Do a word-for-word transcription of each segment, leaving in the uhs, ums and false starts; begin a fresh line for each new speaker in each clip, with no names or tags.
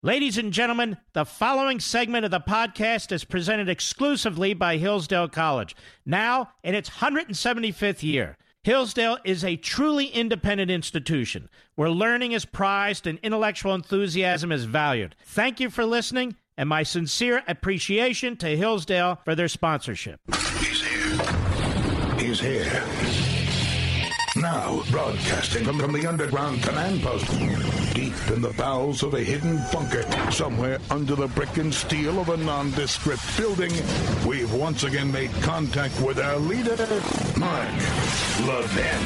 Ladies and gentlemen, the following segment of the podcast is presented exclusively by Hillsdale College, now in its one hundred seventy-fifth year. Hillsdale is a truly independent institution where learning is prized and intellectual enthusiasm is valued. Thank you for listening, and my sincere appreciation to Hillsdale for their sponsorship.
He's here. He's here. Now, broadcasting from, from the underground command post, deep in the bowels of a hidden bunker, somewhere under the brick and steel of a nondescript building, we've once again made contact with our leader, Mark Levin.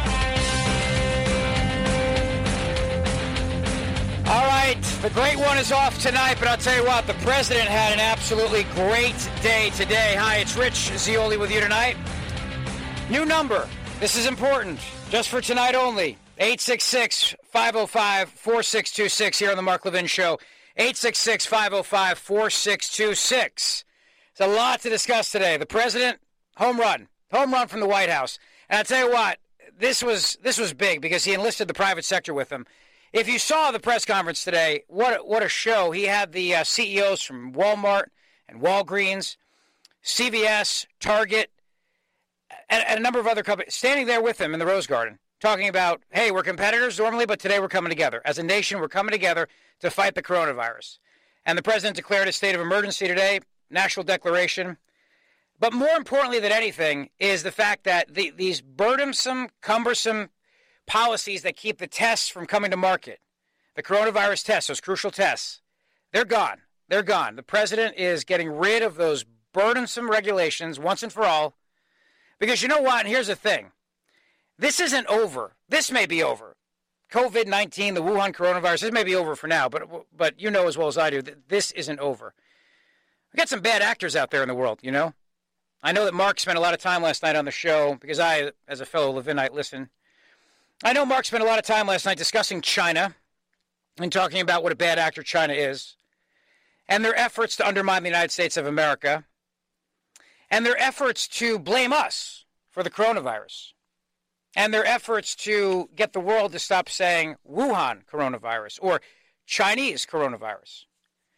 All right, the great one is off tonight, but I'll tell you what, the president had an absolutely great day today. Hi, it's Rich Zeoli with you tonight. New number. This is important, just for tonight only. eight six six, five oh five, four six two six here on the Mark Levin Show. eight six six, five oh five, four six two six. There's a lot to discuss today. The president, home run. Home run from the White House. And I'll tell you what, this was this was big because he enlisted the private sector with him. If you saw the press conference today, what, what a show. He had the uh, C E Os from Walmart and Walgreens, C V S, Target, and, and a number of other companies standing there with him in the Rose Garden, talking about, hey, we're competitors normally, but today we're coming together. As a nation, we're coming together to fight the coronavirus. And the president declared a state of emergency today, national declaration. But more importantly than anything is the fact that the, these burdensome, cumbersome policies that keep the tests from coming to market, the coronavirus tests, those crucial tests, they're gone. They're gone. The president is getting rid of those burdensome regulations once and for all. Because you know what? And here's the thing. This isn't over. This may be over. covid nineteen, the Wuhan coronavirus, this may be over for now, but but you know as well as I do that this isn't over. We got some bad actors out there in the world, you know? I know that Mark spent a lot of time last night on the show because I, as a fellow Levinite, listen. I know Mark spent a lot of time last night discussing China and talking about what a bad actor China is and their efforts to undermine the United States of America and their efforts to blame us for the coronavirus. And their efforts to get the world to stop saying Wuhan coronavirus or Chinese coronavirus.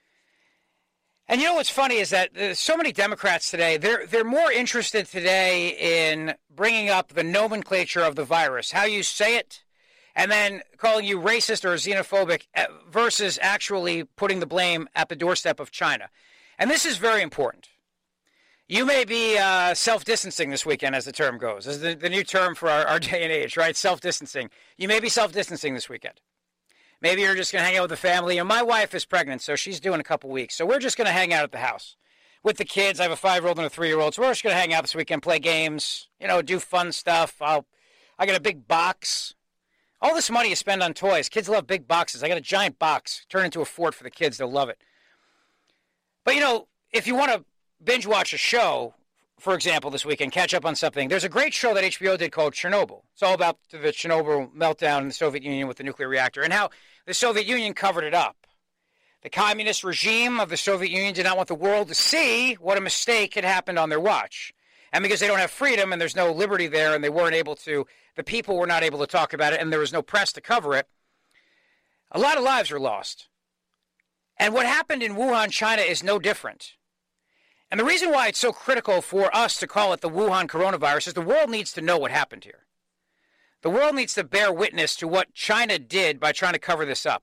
And you know what's funny is that there's so many Democrats today, they're, they're more interested today in bringing up the nomenclature of the virus, how you say it, and then calling you racist or xenophobic versus actually putting the blame at the doorstep of China. And this is very important. You may be uh, self-distancing this weekend, as the term goes. This is the, the new term for our, our day and age, right? Self-distancing. You may be self-distancing this weekend. Maybe you're just going to hang out with the family. And my wife is pregnant, so she's due in a couple weeks. So we're just going to hang out at the house with the kids. I have a five-year-old and a three-year-old, so we're just going to hang out this weekend, play games, you know, do fun stuff. I'll, I got a big box. All this money you spend on toys. Kids love big boxes. I got a giant box. Turn into a fort for the kids. They'll love it. But, you know, if you want to binge watch a show, for example, this weekend, catch up on something. There's a great show that H B O did called Chernobyl. It's all about the Chernobyl meltdown in the Soviet Union with the nuclear reactor and how the Soviet Union covered it up. The communist regime of the Soviet Union did not want the world to see what a mistake had happened on their watch. And because they don't have freedom and there's no liberty there and they weren't able to, the people were not able to talk about it and there was no press to cover it, a lot of lives were lost. And what happened in Wuhan, China is no different. And the reason why it's so critical for us to call it the Wuhan coronavirus is the world needs to know what happened here. The world needs to bear witness to what China did by trying to cover this up.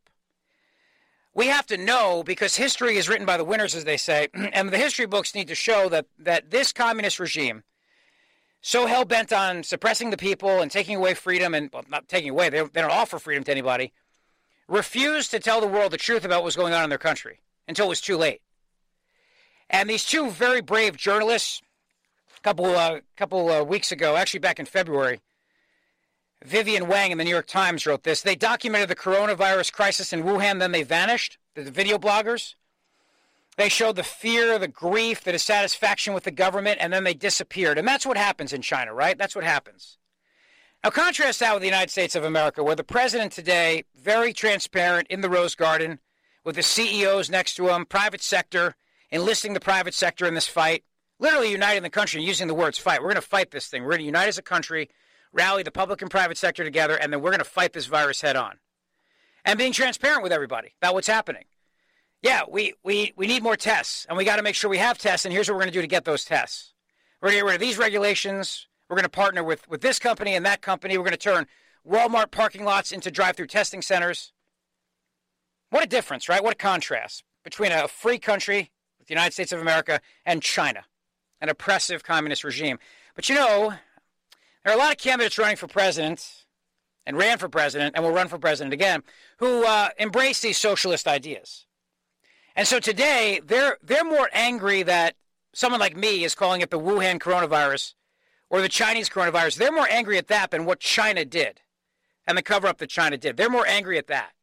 We have to know because history is written by the winners, as they say, and the history books need to show that, that this communist regime, so hell-bent on suppressing the people and taking away freedom, and well, not taking away, they, they don't offer freedom to anybody, refused to tell the world the truth about what was going on in their country until it was too late. And these two very brave journalists, a couple, uh, couple uh, weeks ago, actually back in February, Vivian Wang in the New York Times wrote this. They documented the coronavirus crisis in Wuhan, then they vanished, the video bloggers. They showed the fear, the grief, the dissatisfaction with the government, and then they disappeared. And that's what happens in China, right? That's what happens. Now, contrast that with the United States of America, where the president today, very transparent in the Rose Garden, with the C E Os next to him, private sector, enlisting the private sector in this fight, literally uniting the country and using the words fight. We're going to fight this thing. We're going to unite as a country, rally the public and private sector together, and then we're going to fight this virus head on. And being transparent with everybody about what's happening. yeah, we, we, we need more tests, and we got to make sure we have tests, and here's what we're going to do to get those tests. We're going to get rid of these regulations. We're going to partner with, with this company and that company. We're going to turn Walmart parking lots into drive-through testing centers. What a difference, right? What a contrast between a free country, the United States of America, and China, an oppressive communist regime. But you know, there are a lot of candidates running for president and ran for president and will run for president again who uh, embrace these socialist ideas. And so today, they're they're more angry that someone like me is calling it the Wuhan coronavirus or the Chinese coronavirus. They're more angry at that than what China did and the cover-up that China did. They're more angry at that.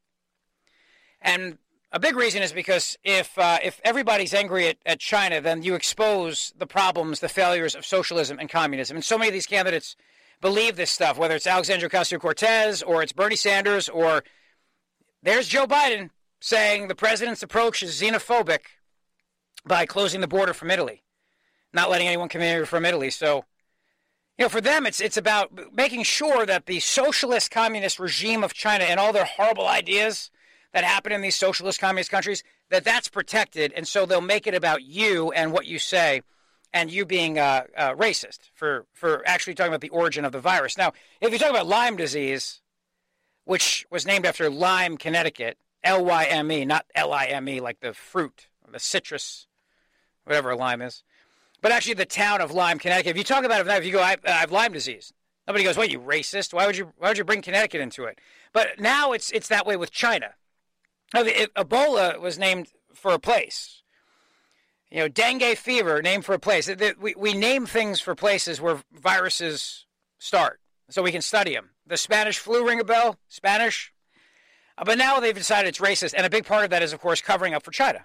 And a big reason is because if uh, if everybody's angry at, at China, then you expose the problems, the failures of socialism and communism. And so many of these candidates believe this stuff, whether it's Alexandria Ocasio-Cortez or it's Bernie Sanders or there's Joe Biden saying the president's approach is xenophobic by closing the border from Italy, not letting anyone come in from Italy. So, you know, for them, it's it's about making sure that the socialist communist regime of China and all their horrible ideas that happen in these socialist communist countries, that that's protected, and so they'll make it about you and what you say and you being uh, uh, racist for, for actually talking about the origin of the virus. Now, if you talk about Lyme disease, which was named after Lyme, Connecticut, L Y M E, not L I M E, like the fruit, the citrus, whatever a lime is, but actually the town of Lyme, Connecticut. If you talk about it, if you go, I, I have Lyme disease, nobody goes, "What, you racist? Why would you? Why would you bring Connecticut into it?" But now it's it's that way with China. Now, the, it, Ebola was named for a place. You know, dengue fever named for a place. The, we we name things for places where viruses start, so we can study them. The Spanish flu, ring a bell? Spanish. Uh, but now they've decided it's racist, and a big part of that is, of course, covering up for China.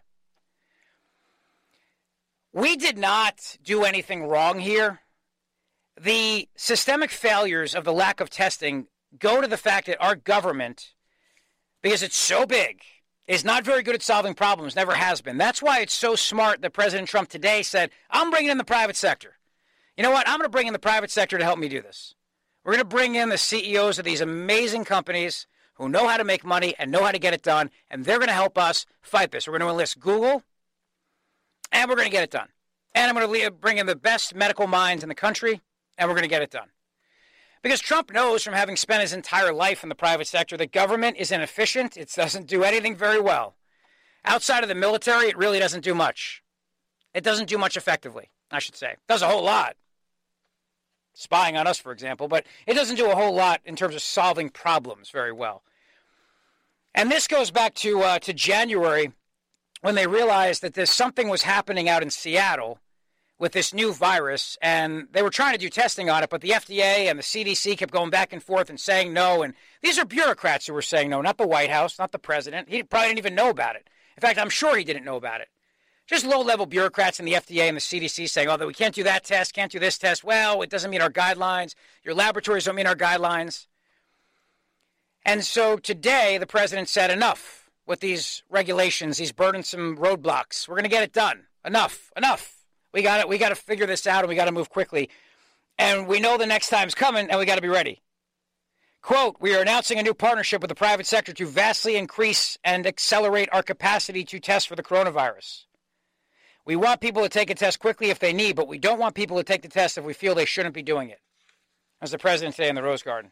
We did not do anything wrong here. The systemic failures of the lack of testing go to the fact that our government, because it's so big, is not very good at solving problems, never has been. That's why it's so smart that President Trump today said, I'm bringing in the private sector. You know what? I'm going to bring in the private sector to help me do this. We're going to bring in the C E Os of these amazing companies who know how to make money and know how to get it done, and they're going to help us fight this. We're going to enlist Google, and we're going to get it done. And I'm going to bring in the best medical minds in the country, and we're going to get it done. Because Trump knows from having spent his entire life in the private sector that government is inefficient. It doesn't do anything very well. Outside of the military, it really doesn't do much. It doesn't do much effectively, I should say. It does a whole lot. Spying on us, for example, but it doesn't do a whole lot in terms of solving problems very well. And this goes back to uh, to January when they realized that there's something was happening out in Seattle with this new virus, and they were trying to do testing on it, but the F D A and the C D C kept going back and forth and saying no, and these are bureaucrats who were saying no, not the White House, not the president. He probably didn't even know about it. In fact, I'm sure he didn't know about it. Just low-level bureaucrats in the F D A and the C D C saying, oh, that we can't do that test, can't do this test. Well, it doesn't meet our guidelines. Your laboratories don't meet our guidelines. And so today, the president said enough with these regulations, these burdensome roadblocks. We're going to get it done. Enough, enough. We got it. We got to figure this out, and we got to move quickly. And we know the next time's coming, and we got to be ready. Quote, we are announcing a new partnership with the private sector to vastly increase and accelerate our capacity to test for the coronavirus. We want people to take a test quickly if they need, but we don't want people to take the test if we feel they shouldn't be doing it. As the president today in the Rose Garden.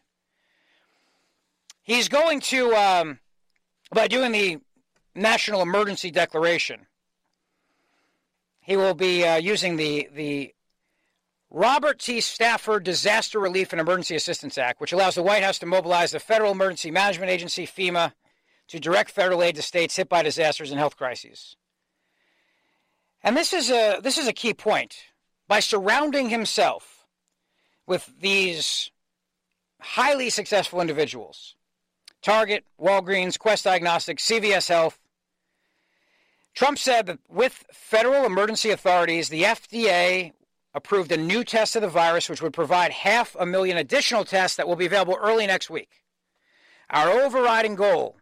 He's going to, um, by doing the National Emergency Declaration, he will be uh, using the, the Robert T. Stafford Disaster Relief and Emergency Assistance Act, which allows the White House to mobilize the Federal Emergency Management Agency, FEMA, to direct federal aid to states hit by disasters and health crises. And this is a this is a key point. By surrounding himself with these highly successful individuals, Target, Walgreens, Quest Diagnostics, C V S Health, Trump said that with federal emergency authorities, the F D A approved a new test of the virus, which would provide half a million additional tests that will be available early next week. Our overriding goal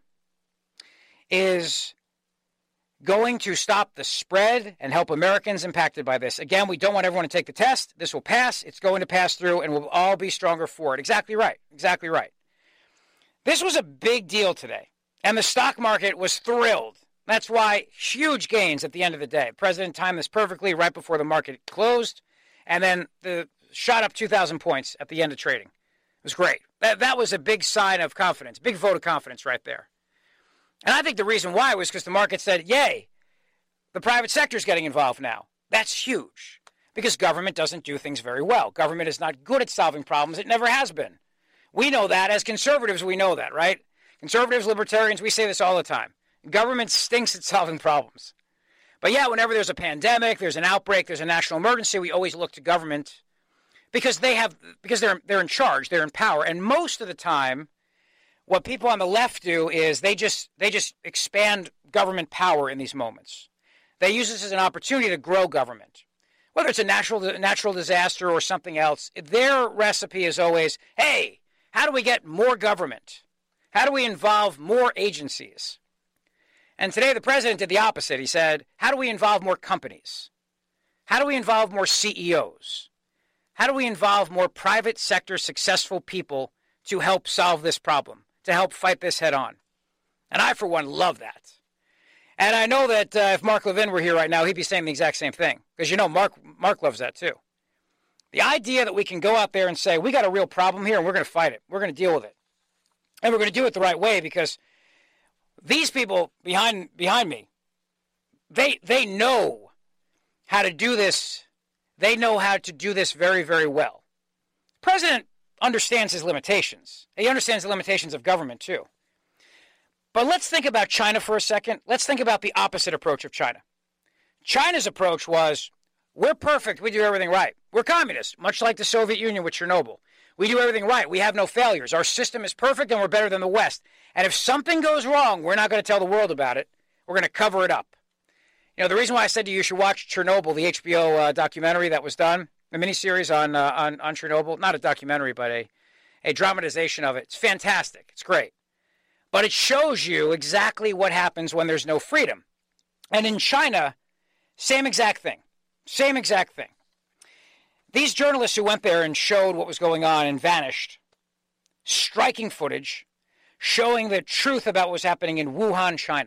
is going to stop the spread and help Americans impacted by this. Again, we don't want everyone to take the test. This will pass. It's going to pass through, and we'll all be stronger for it. Exactly right. Exactly right. This was a big deal today, and the stock market was thrilled That's why huge gains at the end of the day. The president timed this perfectly right before the market closed, and then the shot up two thousand points at the end of trading. It was great. That, that was a big sign of confidence, big vote of confidence right there. And I think the reason why was because the market said, yay, the private sector is getting involved now. That's huge because government doesn't do things very well. Government is not good at solving problems. It never has been. We know that. As conservatives, we know that, right? Conservatives, libertarians, we say this all the time. Government stinks at solving problems. But yeah, whenever there's a pandemic, there's an outbreak, there's a national emergency, we always look to government because they have because they're they're in charge, they're in power. And most of the time, what people on the left do is they just they just expand government power in these moments. They use this as an opportunity to grow government. Whether it's a natural natural disaster or something else, their recipe is always, hey, how do we get more government? How do we involve more agencies? And today the president did the opposite. He said, how do we involve more companies? How do we involve more C E Os? How do we involve more private sector successful people to help solve this problem, to help fight this head on? And I, for one, love that. And I know that uh, if Mark Levin were here right now, he'd be saying the exact same thing. Because, you know, Mark Mark loves that too. The idea that we can go out there and say, we got a real problem here and we're going to fight it. We're going to deal with it. And we're going to do it the right way because these people behind behind me, they they know how to do this. They know how to do this very, very well. The president understands his limitations. He understands the limitations of government too. But let's think about China for a second. Let's think about the opposite approach of China. China's approach was, we're perfect. We do everything right. We're communists, much like the Soviet Union with Chernobyl. We do everything right. We have no failures. Our system is perfect and we're better than the West. And if something goes wrong, we're not going to tell the world about it. We're going to cover it up. You know, the reason why I said to you, you should watch Chernobyl, the H B O uh, documentary that was done, a miniseries on, uh, on on Chernobyl, not a documentary, but a, a dramatization of it. It's fantastic. It's great. But it shows you exactly what happens when there's no freedom. And in China, same exact thing. Same exact thing. These journalists who went there and showed what was going on and vanished, striking footage, showing the truth about what was happening in Wuhan, China.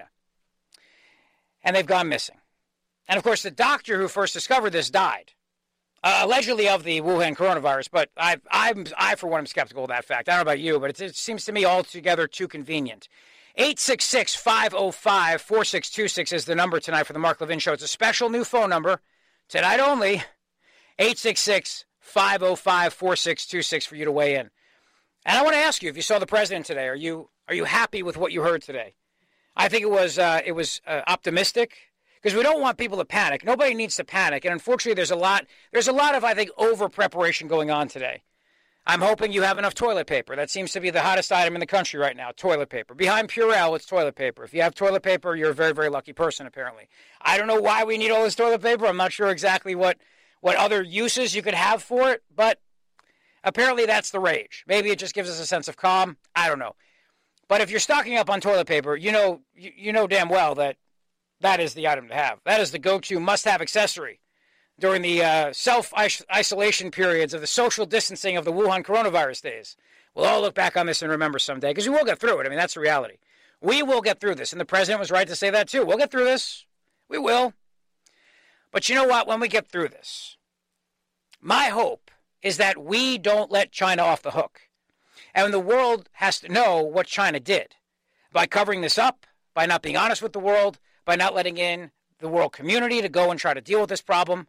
And they've gone missing. And of course, the doctor who first discovered this died, uh, allegedly of the Wuhan coronavirus. But I, I'm, I, for one, am skeptical of that fact. I don't know about you, but it, it seems to me altogether too convenient. eight six six, five oh five, four six two six is the number tonight for the Mark Levin Show. It's a special new phone number, tonight only, eight six six, five oh five, four six two six for you to weigh in. And I want to ask you, if you saw the president today, are you are you happy with what you heard today? I think it was uh, it was uh, optimistic because we don't want people to panic. Nobody needs to panic, and unfortunately, there's a lot there's a lot of I think over preparation going on today. I'm hoping you have enough toilet paper. That seems to be the hottest item in the country right now, toilet paper. Behind Purell, it's toilet paper. If you have toilet paper, you're a very, very lucky person, apparently. I don't know why we need all this toilet paper. I'm not sure exactly what, what other uses you could have for it, but apparently that's the rage. Maybe it just gives us a sense of calm. I don't know. But if you're stocking up on toilet paper, you know you, you know damn well that that is the item to have. That is the go-to must-have accessory during the uh, self-isolation periods of the social distancing of the Wuhan coronavirus days. We'll all look back on this and remember someday, because we will get through it. I mean, that's the reality. We will get through this, and the president was right to say that too. We'll get through this. We will. But you know what? When we get through this, my hope is that we don't let China off the hook. And the world has to know what China did by covering this up, by not being honest with the world, by not letting in the world community to go and try to deal with this problem.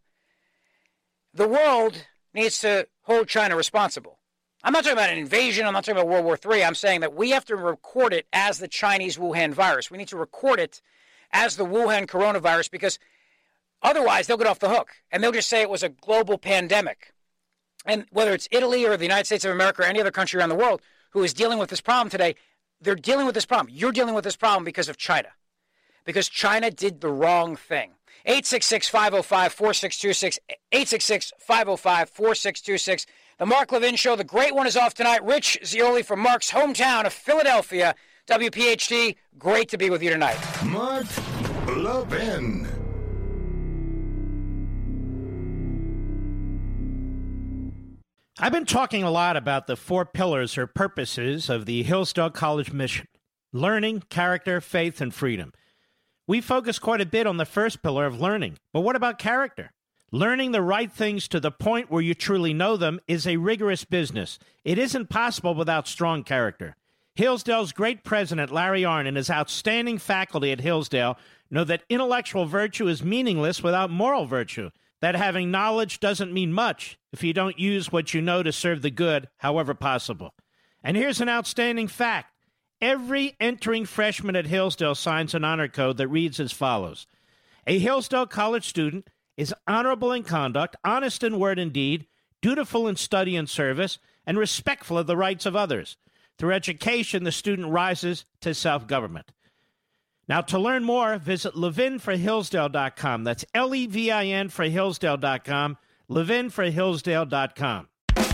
The world needs to hold China responsible. I'm not talking about an invasion. I'm not talking about World War Three. I'm saying that we have to record it as the Chinese Wuhan virus. We need to record it as the Wuhan coronavirus because otherwise they'll get off the hook and they'll just say it was a global pandemic. And whether it's Italy or the United States of America or any other country around the world who is dealing with this problem today, they're dealing with this problem. You're dealing with this problem because of China. Because China did the wrong thing. eight six six, five oh five, four six two six, eight six six, five oh five, four six two six. The Mark Levin Show, the great one is off tonight. Rich Zeoli from Mark's hometown of Philadelphia, W P H T. Great to be with you tonight.
Mark Levin.
I've been talking a lot about the four pillars or purposes of the Hillsdale College mission: learning, character, faith, and freedom. We focus quite a bit on the first pillar of learning, but what about character? Learning the right things to the point where you truly know them is a rigorous business. It isn't possible without strong character. Hillsdale's great president, Larry Arnn, and his outstanding faculty at Hillsdale know that intellectual virtue is meaningless without moral virtue, that having knowledge doesn't mean much if you don't use what you know to serve the good, however possible. And here's an outstanding fact. Every entering freshman at Hillsdale signs an honor code that reads as follows. A Hillsdale College student is honorable in conduct, honest in word and deed, dutiful in study and service, and respectful of the rights of others. Through education, the student rises to self-government. Now, to learn more, visit levin for hillsdale dot com. That's L E V I N for hillsdale dot com, levin for hillsdale dot com.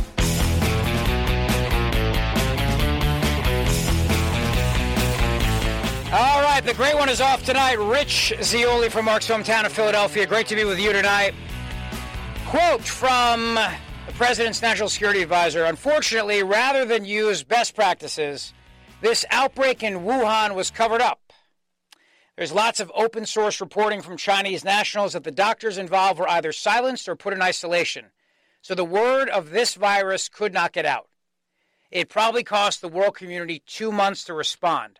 All right, the great one is off tonight. Rich Zeoli from Mark's hometown of Philadelphia. Great to be with you tonight. Quote from the President's National Security Advisor. Unfortunately, rather than use best practices, this outbreak in Wuhan was covered up. There's lots of open source reporting from Chinese nationals that the doctors involved were either silenced or put in isolation. So the word of this virus could not get out. It probably cost the world community two months to respond.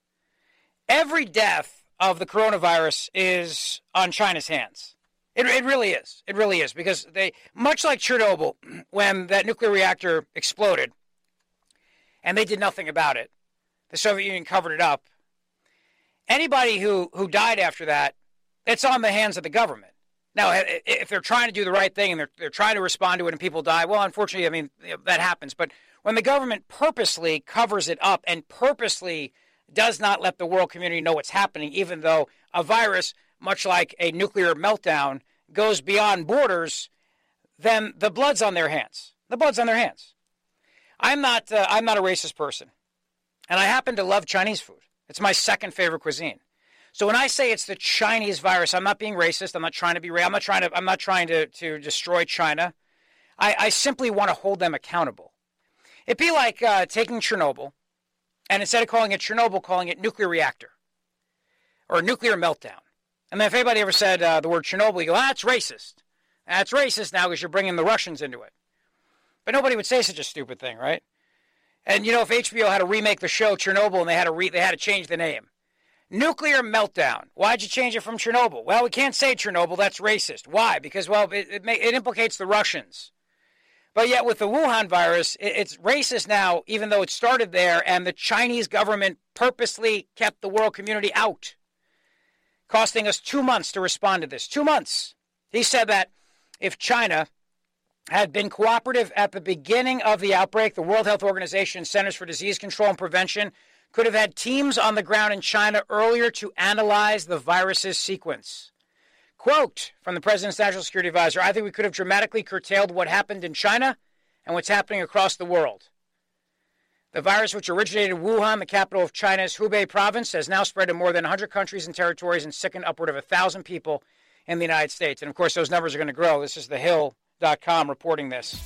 Every death of the coronavirus is on China's hands. It, it really is. It really is. Because they, much like Chernobyl, when that nuclear reactor exploded, and they did nothing about it, the Soviet Union covered it up. Anybody who, who died after that, it's on the hands of the government. Now, if they're trying to do the right thing and they're, they're trying to respond to it and people die, well, unfortunately, I mean, that happens. But when the government purposely covers it up and purposely does not let the world community know what's happening, even though a virus, much like a nuclear meltdown, goes beyond borders, then the blood's on their hands. The blood's on their hands. I'm not, uh, I'm not a racist person, and I happen to love Chinese food. It's my second favorite cuisine. So when I say it's the Chinese virus, I'm not being racist. I'm not trying to be racist. I'm not trying to. I'm not trying to, to destroy China. I, I simply want to hold them accountable. It'd be like uh, taking Chernobyl, and instead of calling it Chernobyl, calling it nuclear reactor or nuclear meltdown. And then if anybody ever said uh, the word Chernobyl, you go, ah, that's racist. That's racist now because you're bringing the Russians into it. But nobody would say such a stupid thing, right? And, you know, if H B O had to remake the show Chernobyl and they had to re- they had to change the name. Nuclear meltdown. Why'd you change it from Chernobyl? Well, we can't say Chernobyl. That's racist. Why? Because, well, it, it, may, it implicates the Russians. But yet with the Wuhan virus, it, it's racist now, even though it started there, and the Chinese government purposely kept the world community out, costing us two months to respond to this. Two months. He said that if China had been cooperative at the beginning of the outbreak, the World Health Organization Centers for Disease Control and Prevention could have had teams on the ground in China earlier to analyze the virus's sequence. Quote from the President's National Security Advisor, I think we could have dramatically curtailed what happened in China and what's happening across the world. The virus, which originated in Wuhan, the capital of China's Hubei province, has now spread to more than one hundred countries and territories and sickened upward of one thousand people in the United States. And, of course, those numbers are going to grow. This is The Hill dot com reporting this.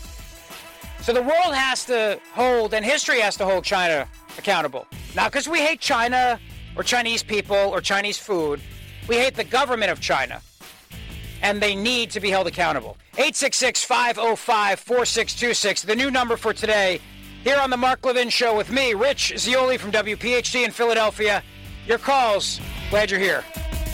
So the world has to hold, and history has to hold China accountable. Not because we hate China or Chinese people or Chinese food. We hate the government of China, and they need to be held accountable. eight six six, five oh five, four six two six, the new number for today, here on the Mark Levin Show with me, Rich Zeoli from W P H T in Philadelphia. Your calls. Glad you're here.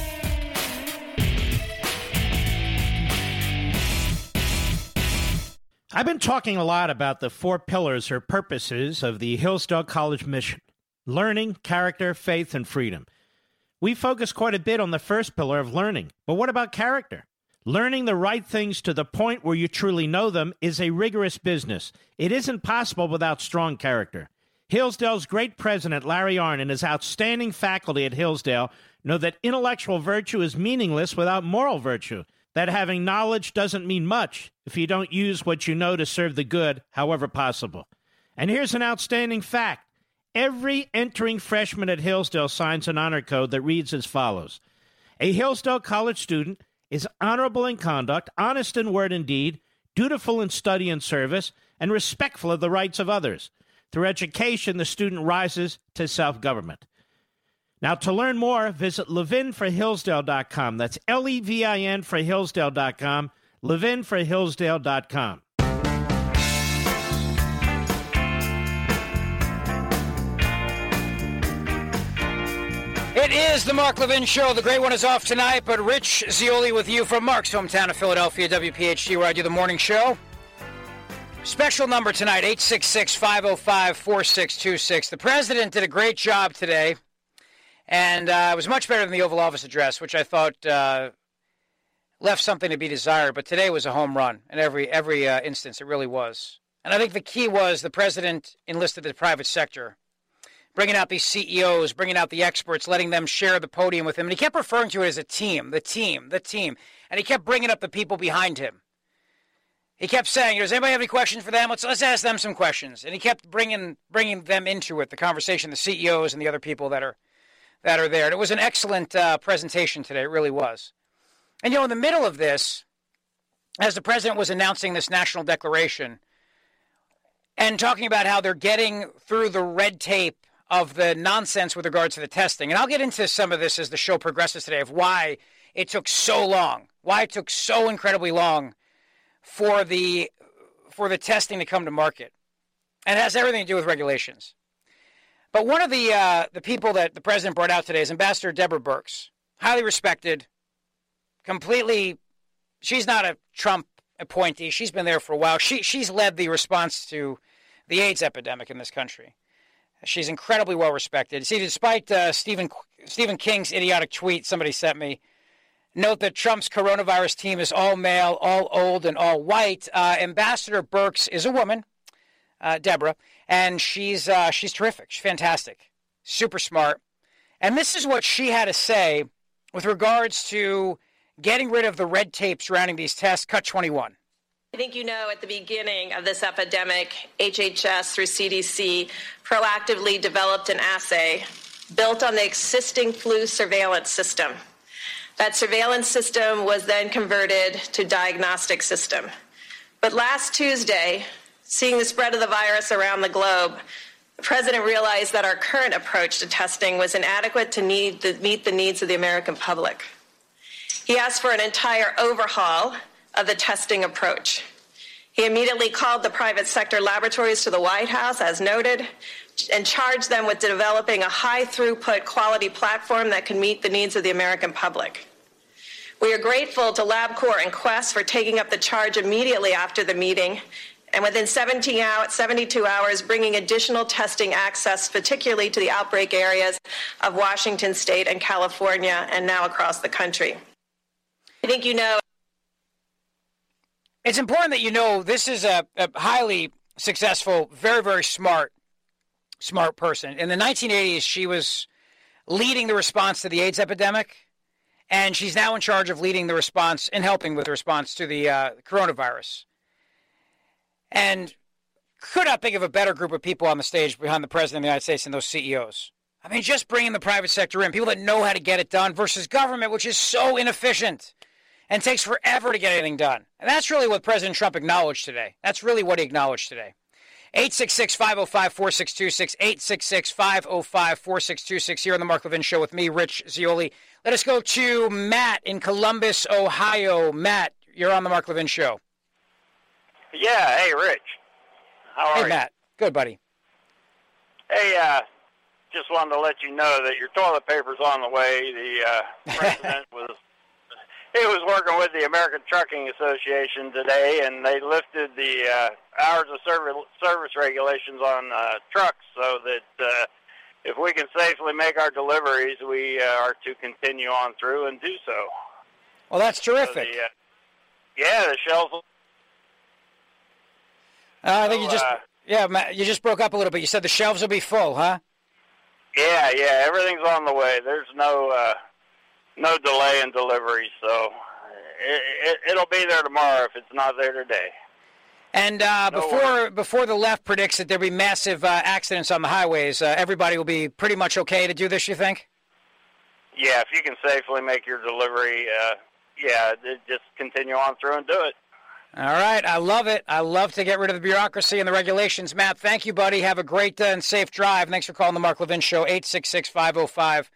I've been talking a lot about the four pillars or purposes of the Hillsdale College mission: learning, character, faith, and freedom. We focus quite a bit on the first pillar of learning, but what about character? Learning the right things to the point where you truly know them is a rigorous business. It isn't possible without strong character. Hillsdale's great president, Larry Arnn, and his outstanding faculty at Hillsdale know that intellectual virtue is meaningless without moral virtue, that having knowledge doesn't mean much if you don't use what you know to serve the good, however possible. And here's an outstanding fact. Every entering freshman at Hillsdale signs an honor code that reads as follows. A Hillsdale College student is honorable in conduct, honest in word and deed, dutiful in study and service, and respectful of the rights of others. Through education, the student rises to self-government. Now, to learn more, visit levin for hillsdale dot com. That's L E V I N for hillsdale dot com, levin for hillsdale dot com.
It is the Mark Levin Show. The great one is off tonight, but Rich Zeoli with you from Mark's hometown of Philadelphia, W P H T, where I do the morning show. Special number tonight, eight six six, five oh five, four six two six. The president did a great job today, and uh, it was much better than the Oval Office address, which I thought uh, left something to be desired. But today was a home run in every, every uh, instance. It really was. And I think the key was the president enlisted the private sector, bringing out these C E Os, bringing out the experts, letting them share the podium with him. And he kept referring to it as a team, the team, the team. And he kept bringing up the people behind him. He kept saying, does anybody have any questions for them? Let's let's ask them some questions. And he kept bringing bringing them into it, the conversation, the C E Os and the other people that are that are there. And it was an excellent uh, presentation today. It really was. And, you know, in the middle of this, as the president was announcing this national declaration and talking about how they're getting through the red tape of the nonsense with regards to the testing. And I'll get into some of this as the show progresses today of why it took so long, why it took so incredibly long for the for the testing to come to market. And it has everything to do with regulations. But one of the uh, the people that the president brought out today is Ambassador Deborah Birx, highly respected, completely, she's not a Trump appointee. She's been there for a while. She She's led the response to the AIDS epidemic in this country. She's incredibly well respected. See, despite uh, Stephen Stephen King's idiotic tweet somebody sent me, note that Trump's coronavirus team is all male, all old, and all white. Uh, Ambassador Birx is a woman, uh, Deborah, and she's uh, she's terrific. She's fantastic, super smart. And this is what she had to say with regards to getting rid of the red tape surrounding these tests. Cut twenty-one.
I think you know at the beginning of this epidemic, H H S through C D C proactively developed an assay built on the existing flu surveillance system. That surveillance system was then converted to diagnostic system. But last Tuesday, seeing the spread of the virus around the globe, the president realized that our current approach to testing was inadequate to need to meet the needs of the American public. He asked for an entire overhaul of the testing approach. He immediately called the private sector laboratories to the White House, as noted, and charged them with developing a high-throughput quality platform that can meet the needs of the American public. We are grateful to LabCorp and Quest for taking up the charge immediately after the meeting, and within seventeen hours, seventy-two hours, bringing additional testing access, particularly to the outbreak areas of Washington State and California, and now across the country. I think you know.
It's important that you know this is a, a highly successful, very, very smart, smart person. In the nineteen eighties, she was leading the response to the AIDS epidemic, and she's now in charge of leading the response and helping with the response to the uh, coronavirus. And could not think of a better group of people on the stage behind the president of the United States than those C E Os. I mean, just bringing the private sector in, people that know how to get it done versus government, which is so inefficient and takes forever to get anything done. And that's really what President Trump acknowledged today. That's really what he acknowledged today. eight six six, five oh five, four six two six, eight six six, five oh five, four six two six here on the Mark Levin Show with me, Rich Zeoli. Let us go to Matt in Columbus, Ohio. Matt, you're on the Mark Levin Show.
Yeah, hey, Rich. How are
hey,
you?
Hey, Matt. Good, buddy.
Hey, uh, just wanted to let you know that your toilet paper's on the way. The uh, president was... He was working with the American Trucking Association today, and they lifted the uh, hours of service, service regulations on uh, trucks so that uh, if we can safely make our deliveries, we uh, are to continue on through and do so.
Well, that's terrific. So
the, uh, yeah, the shelves.
Uh, I think
so,
you just,
uh,
yeah, Matt, you just broke up a little bit. You said the shelves will be full, huh?
Yeah, yeah, everything's on the way. There's no... Uh, No delay in delivery, so it, it, it'll be there tomorrow if it's not there today.
And uh,
no
before
worries.
before the left predicts that there'll be massive uh, accidents on the highways, uh, everybody will be pretty much okay to do this, you think?
Yeah, if you can safely make your delivery, uh, yeah, just continue on through and do it.
All right, I love it. I love to get rid of the bureaucracy and the regulations. Matt, thank you, buddy. Have a great uh, and safe drive. Thanks for calling the Mark Levin Show, eight six six, five oh five,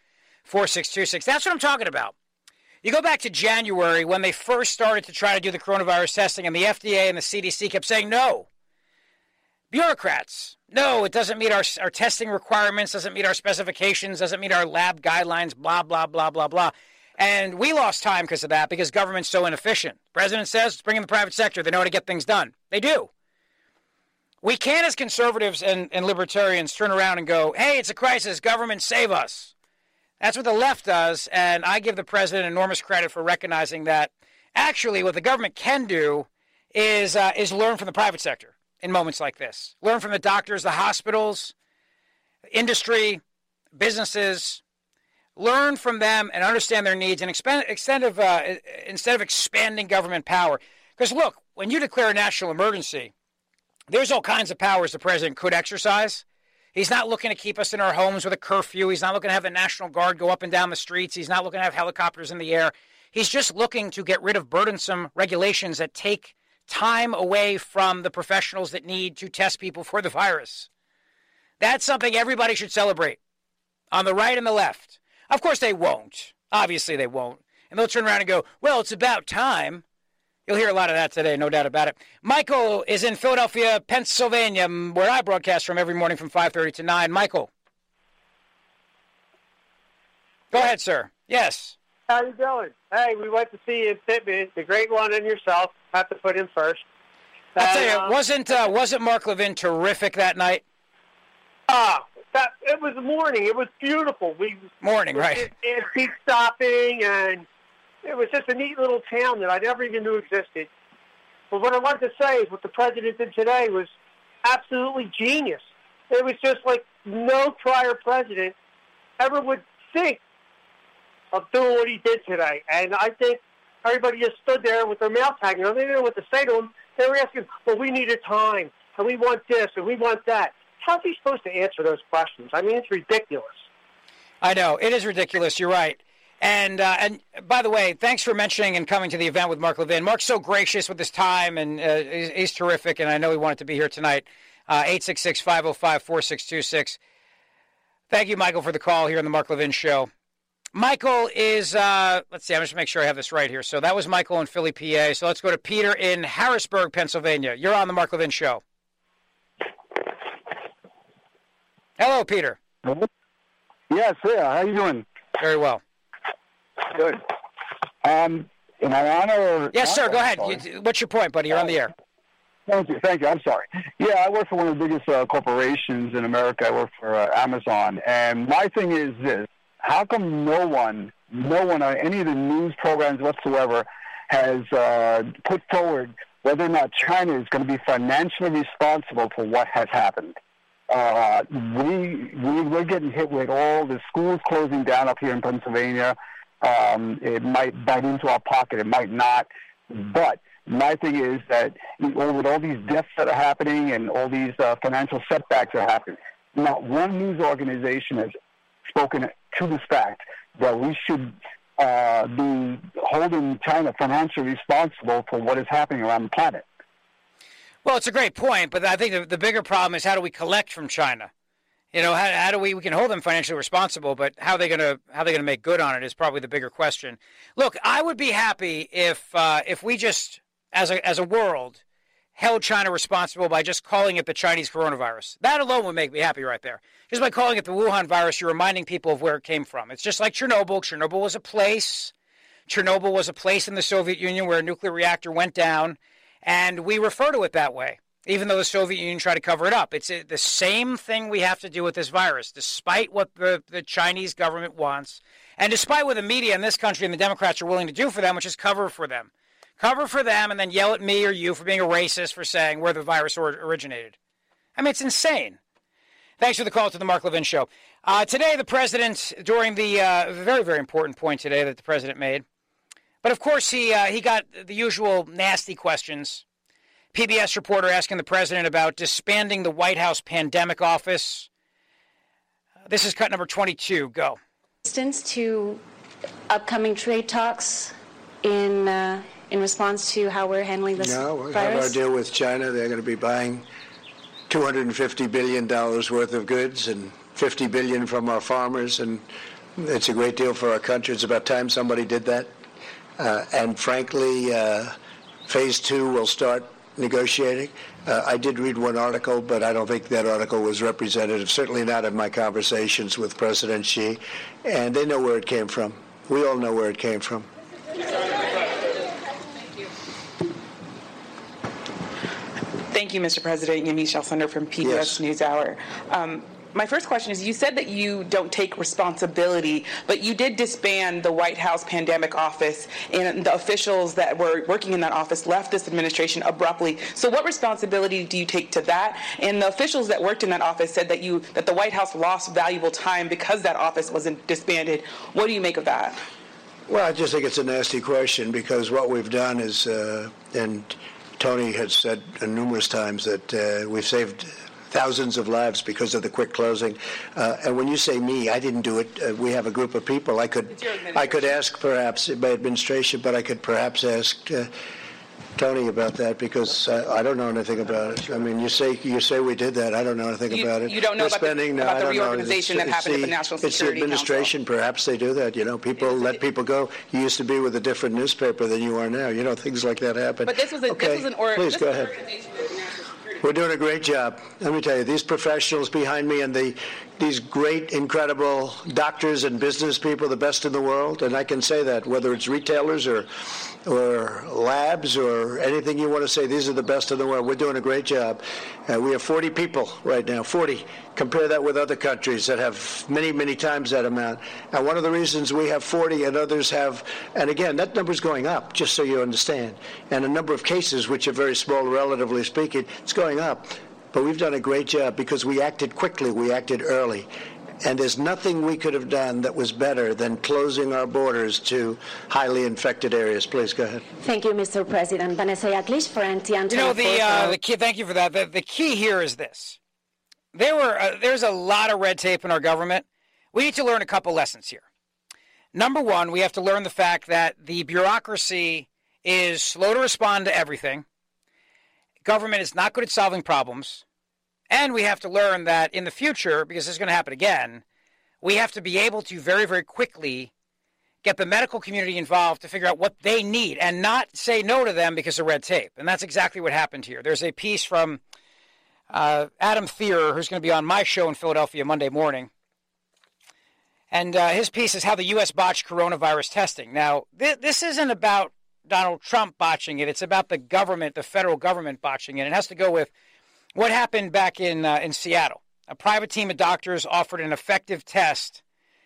four six two six. That's what I'm talking about. You go back to January when they first started to try to do the coronavirus testing, and the F D A and the C D C kept saying no. Bureaucrats, no, it doesn't meet our, our testing requirements, doesn't meet our specifications, doesn't meet our lab guidelines, blah, blah, blah, blah, blah. And we lost time because of that, because government's so inefficient. The president says, let's bring in the private sector. They know how to get things done. They do. We can, as conservatives and, and libertarians, turn around and go, hey, it's a crisis, government, save us. That's what the left does, and I give the president enormous credit for recognizing that actually what the government can do is uh, is learn from the private sector in moments like this. Learn from the doctors, the hospitals, industry, businesses. Learn from them and understand their needs and expand, extend of, uh, instead of expanding government power. Because look, when you declare a national emergency, there's all kinds of powers the president could exercise. He's not looking to keep us in our homes with a curfew. He's not looking to have the National Guard go up and down the streets. He's not looking to have helicopters in the air. He's just looking to get rid of burdensome regulations that take time away from the professionals that need to test people for the virus. That's something everybody should celebrate, on the right and the left. Of course they won't. Obviously they won't. And they'll turn around and go, well, it's about time. You'll hear a lot of that today, no doubt about it. Michael is in Philadelphia, Pennsylvania, where I broadcast from every morning from five thirty to nine. Michael. Go ahead, sir. Yes.
How you doing? Hey, we went to see you in Pittman, the great one and yourself. Have to put him first.
I'll
and,
tell you,
uh,
wasn't uh, wasn't Mark Levin terrific that night?
Ah, that it was morning. It was beautiful. We
morning, right?
Antique stopping, and it was just a neat little town that I never even knew existed. But what I wanted to say is what the president did today was absolutely genius. It was just like no prior president ever would think of doing what he did today. And I think everybody just stood there with their mouth hanging. They didn't know what to say to him. They were asking, well, we needed time, and we want this, and we want that. How's he supposed to answer those questions? I mean, it's ridiculous.
I know. It is ridiculous. You're right. And uh, and by the way, thanks for mentioning and coming to the event with Mark Levin. Mark's so gracious with his time, and uh, he's, he's terrific, and I know he wanted to be here tonight. Uh, eight six six, five oh five, four six two six. Thank you, Michael, for the call here on the Mark Levin Show. Michael is, uh, let's see, I'm just make sure I have this right here. So that was Michael in Philly, P A. So let's go to Peter in Harrisburg, Pennsylvania. You're on the Mark Levin Show. Hello, Peter.
Yes, yeah. How you doing?
Very well.
Good. Um, am I on or?
Yes, sir.
On?
Go ahead. You, what's your point, buddy? You're on the air.
Thank you. Thank you. I'm sorry. Yeah, I work for one of the biggest uh, corporations in America. I work for uh, Amazon. And my thing is this. How come no one, no one on any of the news programs whatsoever has uh, put forward whether or not China is going to be financially responsible for what has happened? Uh, we, we, we're getting hit with all the schools closing down up here in Pennsylvania. Um, it might bite into our pocket. It might not. But my thing is that with all these deaths that are happening and all these uh, financial setbacks that are happening, not one news organization has spoken to this fact that we should uh, be holding China financially responsible for what is happening around the planet.
Well, it's a great point, but I think the, the bigger problem is how do we collect from China? You know, how, how do we we can hold them financially responsible, but how are they going to how are they going to make good on it is probably the bigger question. Look, I would be happy if uh, if we just as a as a world held China responsible by just calling it the Chinese coronavirus. That alone would make me happy right there. Just by calling it the Wuhan virus, you're reminding people of where it came from. It's just like Chernobyl. Chernobyl was a place. Chernobyl was a place in the Soviet Union where a nuclear reactor went down, and we refer to it that way, even though the Soviet Union tried to cover it up. It's the same thing we have to do with this virus, despite what the, the Chinese government wants, and despite what the media in this country and the Democrats are willing to do for them, which is cover for them. Cover for them and then yell at me or you for being a racist for saying where the virus or- originated. I mean, it's insane. Thanks for the call to the Mark Levin Show. Uh, today, the president, during the uh, very, very important point today that the president made, but of course he uh, he got the usual nasty questions. P B S reporter asking the president about disbanding the White House pandemic office. Uh, this is cut number twenty-two. Go.
To upcoming trade talks in uh, in response to how we're handling this
no, we
virus?
have our deal with China. They're going to be buying two hundred fifty billion dollars worth of goods and fifty billion dollars from our farmers and It's a great deal for our country. It's about time somebody did that. Uh, and frankly, uh, phase two will start negotiating. Uh, I did read one article, but I don't think that article was representative, certainly not of my conversations with President Xi. And they know where it came from. We all know where it came from.
Thank you, Mister President. Yamiche Alcindor from P B S yes. NewsHour. Um, My first question is, you said that you don't take responsibility, but you did disband the White House Pandemic Office, and the officials that were working in that office left this administration abruptly. So what responsibility do you take to that? And the officials that worked in that office said that you that the White House lost valuable time because that office wasn't disbanded. What do you make of that?
Well, I just think it's a nasty question, because what we've done is, uh, and Tony has said numerous times that uh, we've saved thousands of lives because of the quick closing. Uh, and when you say me, I didn't do it. Uh, we have a group of people. I could, I could ask perhaps my administration, but I could perhaps ask uh, Tony about that, because uh, I don't know anything about it. I mean, you say you say we did that. I don't know anything
you,
about it.
You don't know
We're
about,
spending,
the,
no,
about the
I don't
reorganization
know.
that happened
the,
at the National Security
It's the administration.
Council.
Perhaps they do that. You know, people let it, people go. You used to be with a different newspaper than you are now. You know, things like that happen.
But this was, a,
okay.
this was an or,
Please
this
go
was
ahead. We're doing a great job. Let me tell you, these professionals behind me and the these great, incredible doctors and business people, the best in the world, and I can say that, whether it's retailers or or labs or anything you want to say, these are the best in the world. We're doing a great job. Uh, we have forty people right now, forty. Compare that with other countries that have many, many times that amount. And one of the reasons we have forty and others have, and again, that number's going up, just so you understand. And a number of cases, which are very small, relatively speaking, it's going up. But we've done a great job because we acted quickly, we acted early. And there's nothing we could have done that was better than closing our borders to highly infected areas. Please go ahead.
Thank you, Mister President. Vanessa Yaklish for Anti-Antonov.
You know, the, uh, the key, thank you for that. The, the key here is this. There were uh, there's a lot of red tape in our government. We need to learn a couple lessons here. Number one, we have to learn the fact that the bureaucracy is slow to respond to everything. Government is not good at solving problems. And we have to learn that in the future, because this is going to happen again, we have to be able to very, very quickly get the medical community involved to figure out what they need and not say no to them because of red tape. And that's exactly what happened here. There's a piece from uh, Adam Thierer, who's going to be on my show in Philadelphia Monday morning. And uh, his piece is how the U S botched coronavirus testing. Now, th- this isn't about Donald Trump botching it. It's about the government, the federal government botching it. It has to go with what happened back in uh, in Seattle. A private team of doctors offered an effective test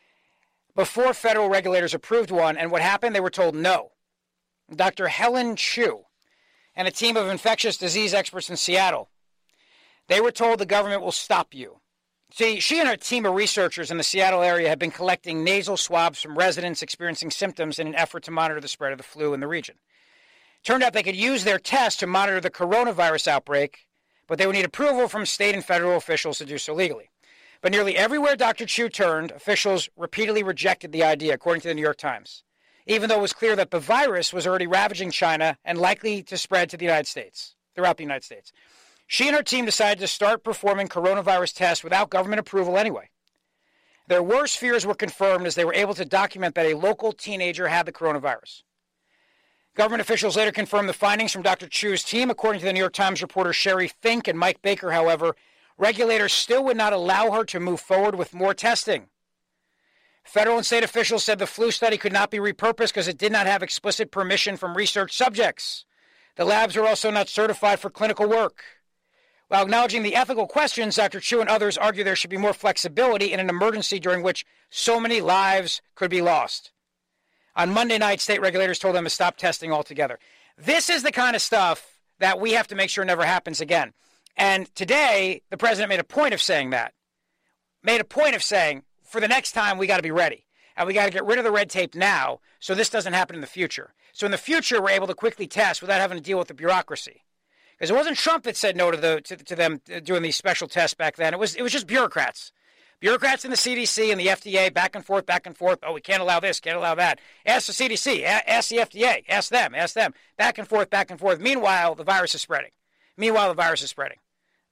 before federal regulators approved one, and what happened? They were told no. Doctor Helen Chu and a team of infectious disease experts in Seattle, they were told the government will stop you. See, she and her team of researchers in the Seattle area have been collecting nasal swabs from residents experiencing symptoms in an effort to monitor the spread of the flu in the region. Turned out they could use their test to monitor the coronavirus outbreak, but they would need approval from state and federal officials to do so legally. But nearly everywhere Doctor Chu turned, officials repeatedly rejected the idea, according to the New York Times, even though it was clear that the virus was already ravaging China and likely to spread to the United States, throughout the United States. She and her team decided to start performing coronavirus tests without government approval anyway. Their worst fears were confirmed as they were able to document that a local teenager had the coronavirus. Government officials later confirmed the findings from Doctor Chu's team. According to the New York Times reporter Sherry Fink and Mike Baker, however, regulators still would not allow her to move forward with more testing. Federal and state officials said the flu study could not be repurposed because it did not have explicit permission from research subjects. The labs are also not certified for clinical work. While acknowledging the ethical questions, Doctor Chu and others argue there should be more flexibility in an emergency during which so many lives could be lost. On Monday night, state regulators told them to stop testing altogether. This is the kind of stuff that we have to make sure never happens again. And today, the president made a point of saying that. Made a point of saying, for the next time, we got to be ready. And we got to get rid of the red tape now so this doesn't happen in the future. So in the future, we're able to quickly test without having to deal with the bureaucracy. Because it wasn't Trump that said no to the to, to them doing these special tests back then. It was it was just bureaucrats. Bureaucrats in the C D C and the F D A, back and forth, back and forth. Oh, we can't allow this, can't allow that. Ask the C D C, ask the F D A, ask them, ask them. Back and forth, back and forth. Meanwhile, the virus is spreading. Meanwhile, the virus is spreading.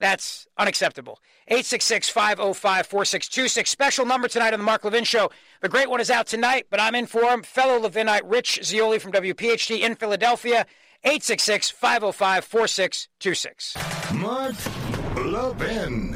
That's unacceptable. eight six six, five oh five, four six two six. Special number tonight on the Mark Levin Show. The great one is out tonight, but I'm in for him. Fellow Levinite Rich Zeoli from W P H T in Philadelphia. eight six six, five oh five, four six two six.
Mark Levin.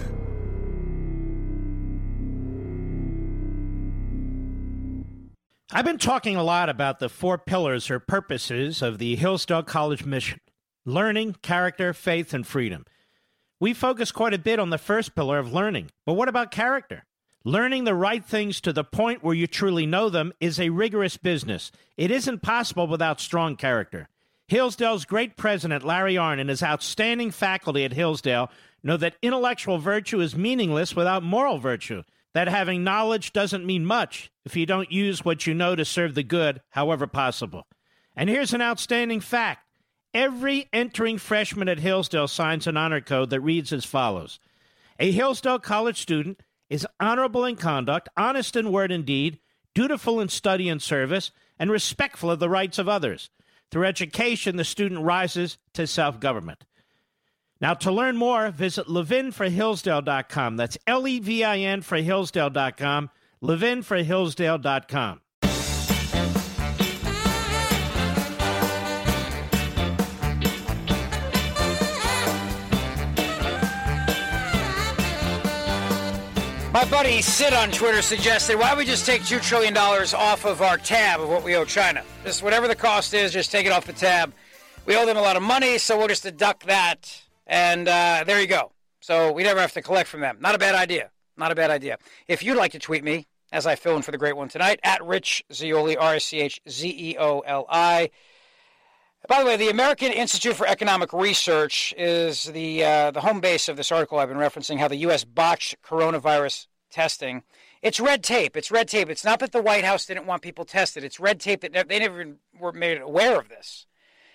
I've been talking a lot about the four pillars or purposes of the Hillsdale College mission: learning, character, faith, and freedom. We focus quite a bit on the first pillar of learning, but what about character? Learning the right things to the point where you truly know them is a rigorous business. It isn't possible without strong character. Hillsdale's great president, Larry Arnn, and his outstanding faculty at Hillsdale know that intellectual virtue is meaningless without moral virtue, that having knowledge doesn't mean much if you don't use what you know to serve the good, however possible. And here's an outstanding fact. Every entering freshman at Hillsdale signs an honor code that reads as follows. A Hillsdale College student is honorable in conduct, honest in word and deed, dutiful in study and service, and respectful of the rights of others. Through education, the student rises to self-government. Now, to learn more, visit levin for hillsdale dot com. That's L E V I N for hillsdale dot com, levin for hillsdale dot com.
My buddy Sid on Twitter suggested, why don't we just take two trillion dollars off of our tab of what we owe China? Just whatever the cost is, just take it off the tab. We owe them a lot of money, so we'll just deduct that, and uh, there you go. So we never have to collect from them. Not a bad idea. Not a bad idea. If you'd like to tweet me, as I fill in for the great one tonight, at Rich Zeoli, R I C H Z E O L I. By the way, the American Institute for Economic Research is the uh, the home base of this article I've been referencing, how the U S botched coronavirus testing. It's red tape. It's red tape. It's not that the White House didn't want people tested. It's red tape that they never even were made aware of this.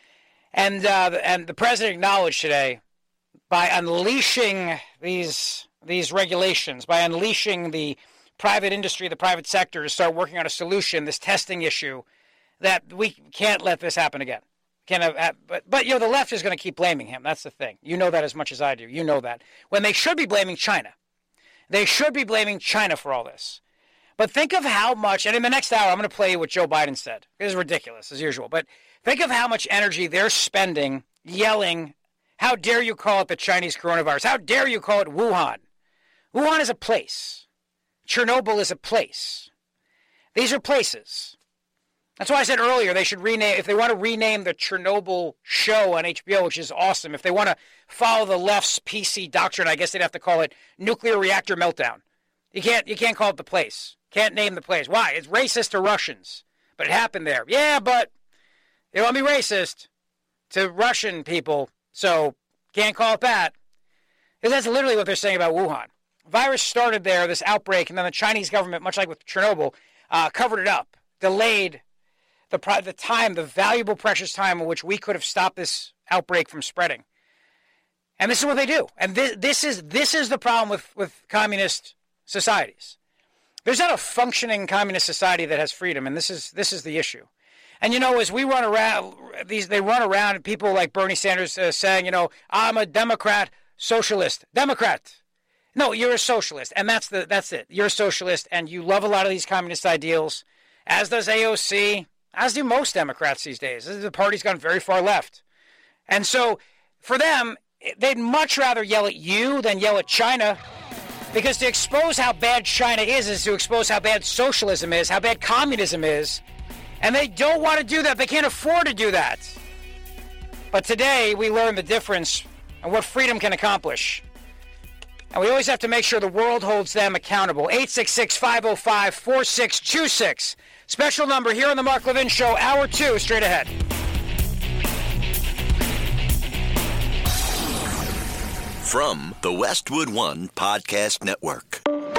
And uh, and the president acknowledged today, by unleashing these these regulations, by unleashing the private industry, the private sector to start working on a solution, this testing issue, that we can't let this happen again. Can't have, but, but, you know, the left is going to keep blaming him. That's the thing. You know that as much as I do. You know that. When they should be blaming China. They should be blaming China for all this. But think of how much, and in the next hour, I'm going to play you what Joe Biden said. It is ridiculous, as usual. But think of how much energy they're spending yelling, how dare you call it the Chinese coronavirus? How dare you call it Wuhan? Wuhan is a place. Chernobyl is a place. These are places. That's why I said earlier they should rename, if they want to rename the Chernobyl show on H B O, which is awesome, if they want to follow the left's P C doctrine, I guess they'd have to call it Nuclear Reactor Meltdown. You can't, you can't call it the place. Can't name the place. Why? It's racist to Russians. But it happened there. Yeah, but they want to be racist to Russian people, so can't call it that. Because that's literally what they're saying about Wuhan. Virus started there, this outbreak, and then the Chinese government, much like with Chernobyl, uh, covered it up, delayed the the time, the valuable, precious time in which we could have stopped this outbreak from spreading. And this is what they do. And this, this is this is the problem with, with communist societies. There's not a functioning communist society that has freedom, and this is this is the issue. And, you know, as we run around, these they run around, and people like Bernie Sanders uh, saying, you know, I'm a Democrat, socialist. Democrat. No, you're a socialist, and that's the that's it. You're a socialist, and you love a lot of these communist ideals, as does A O C, as do most Democrats these days. The party's gone very far left. And so, for them, they'd much rather yell at you than yell at China, because to expose how bad China is is to expose how bad socialism is, how bad communism is, and they don't want to do that. They can't afford to do that. But today, we learn the difference and what freedom can accomplish. And we always have to make sure the world holds them accountable. eight six six, five oh five, four six two six. Special number here on the Mark Levin Show, hour two, straight ahead.
From the Westwood One Podcast Network.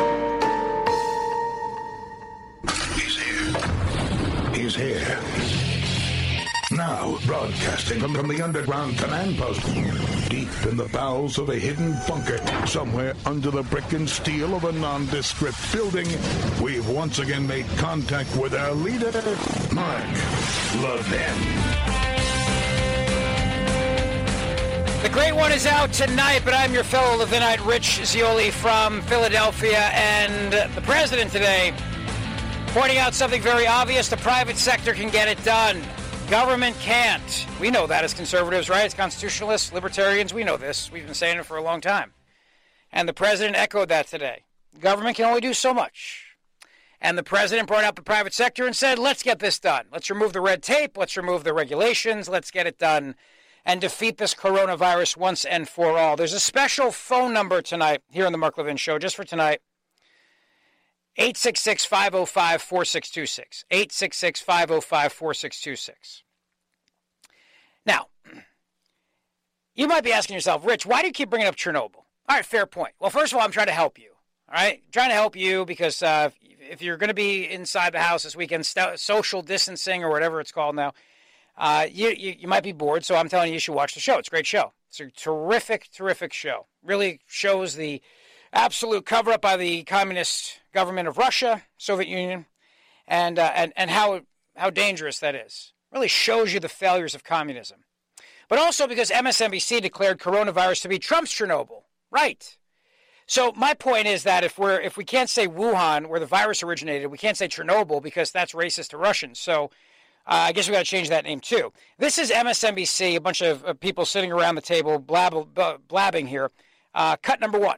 He's here. He's here. Now, broadcasting from, from the underground command post, deep in the bowels of a hidden bunker, somewhere under the brick and steel of a nondescript building, we've once again made contact with our leader, Mark Levin.
The great one is out tonight, but I'm your fellow Levinite, Rich Zeoli from Philadelphia, and the president today pointing out something very obvious. The private sector can get it done. Government can't. We know that as conservatives, right? As constitutionalists, libertarians, we know this. We've been saying it for a long time. And the president echoed that today. Government can only do so much. And the president brought out the private sector and said, let's get this done. Let's remove the red tape. Let's remove the regulations. Let's get it done and defeat this coronavirus once and for all. There's a special phone number tonight here on the Mark Levin Show, just for tonight. eight six six, five oh five, four six two six. eight six six, five oh five, four six two six. Now, you might be asking yourself, Rich, why do you keep bringing up Chernobyl? All right, fair point. Well, first of all, I'm trying to help you. All right? I'm trying to help you because uh, if you're going to be inside the house this weekend, st- social distancing or whatever it's called now, uh, you, you you might be bored, so I'm telling you you should watch the show. It's a great show. It's a terrific, terrific show. Really shows the absolute cover-up by the communist government of Russia, Soviet Union, and uh, and and how how dangerous that is. Really shows you the failures of communism. But also because M S N B C declared coronavirus to be Trump's Chernobyl. Right. So my point is that if we're if we can't say Wuhan, where the virus originated, we can't say Chernobyl because that's racist to Russians. So uh, I guess we got to change that name too. This is M S N B C, a bunch of uh, people sitting around the table blab, b- blabbing here. Uh, cut number one.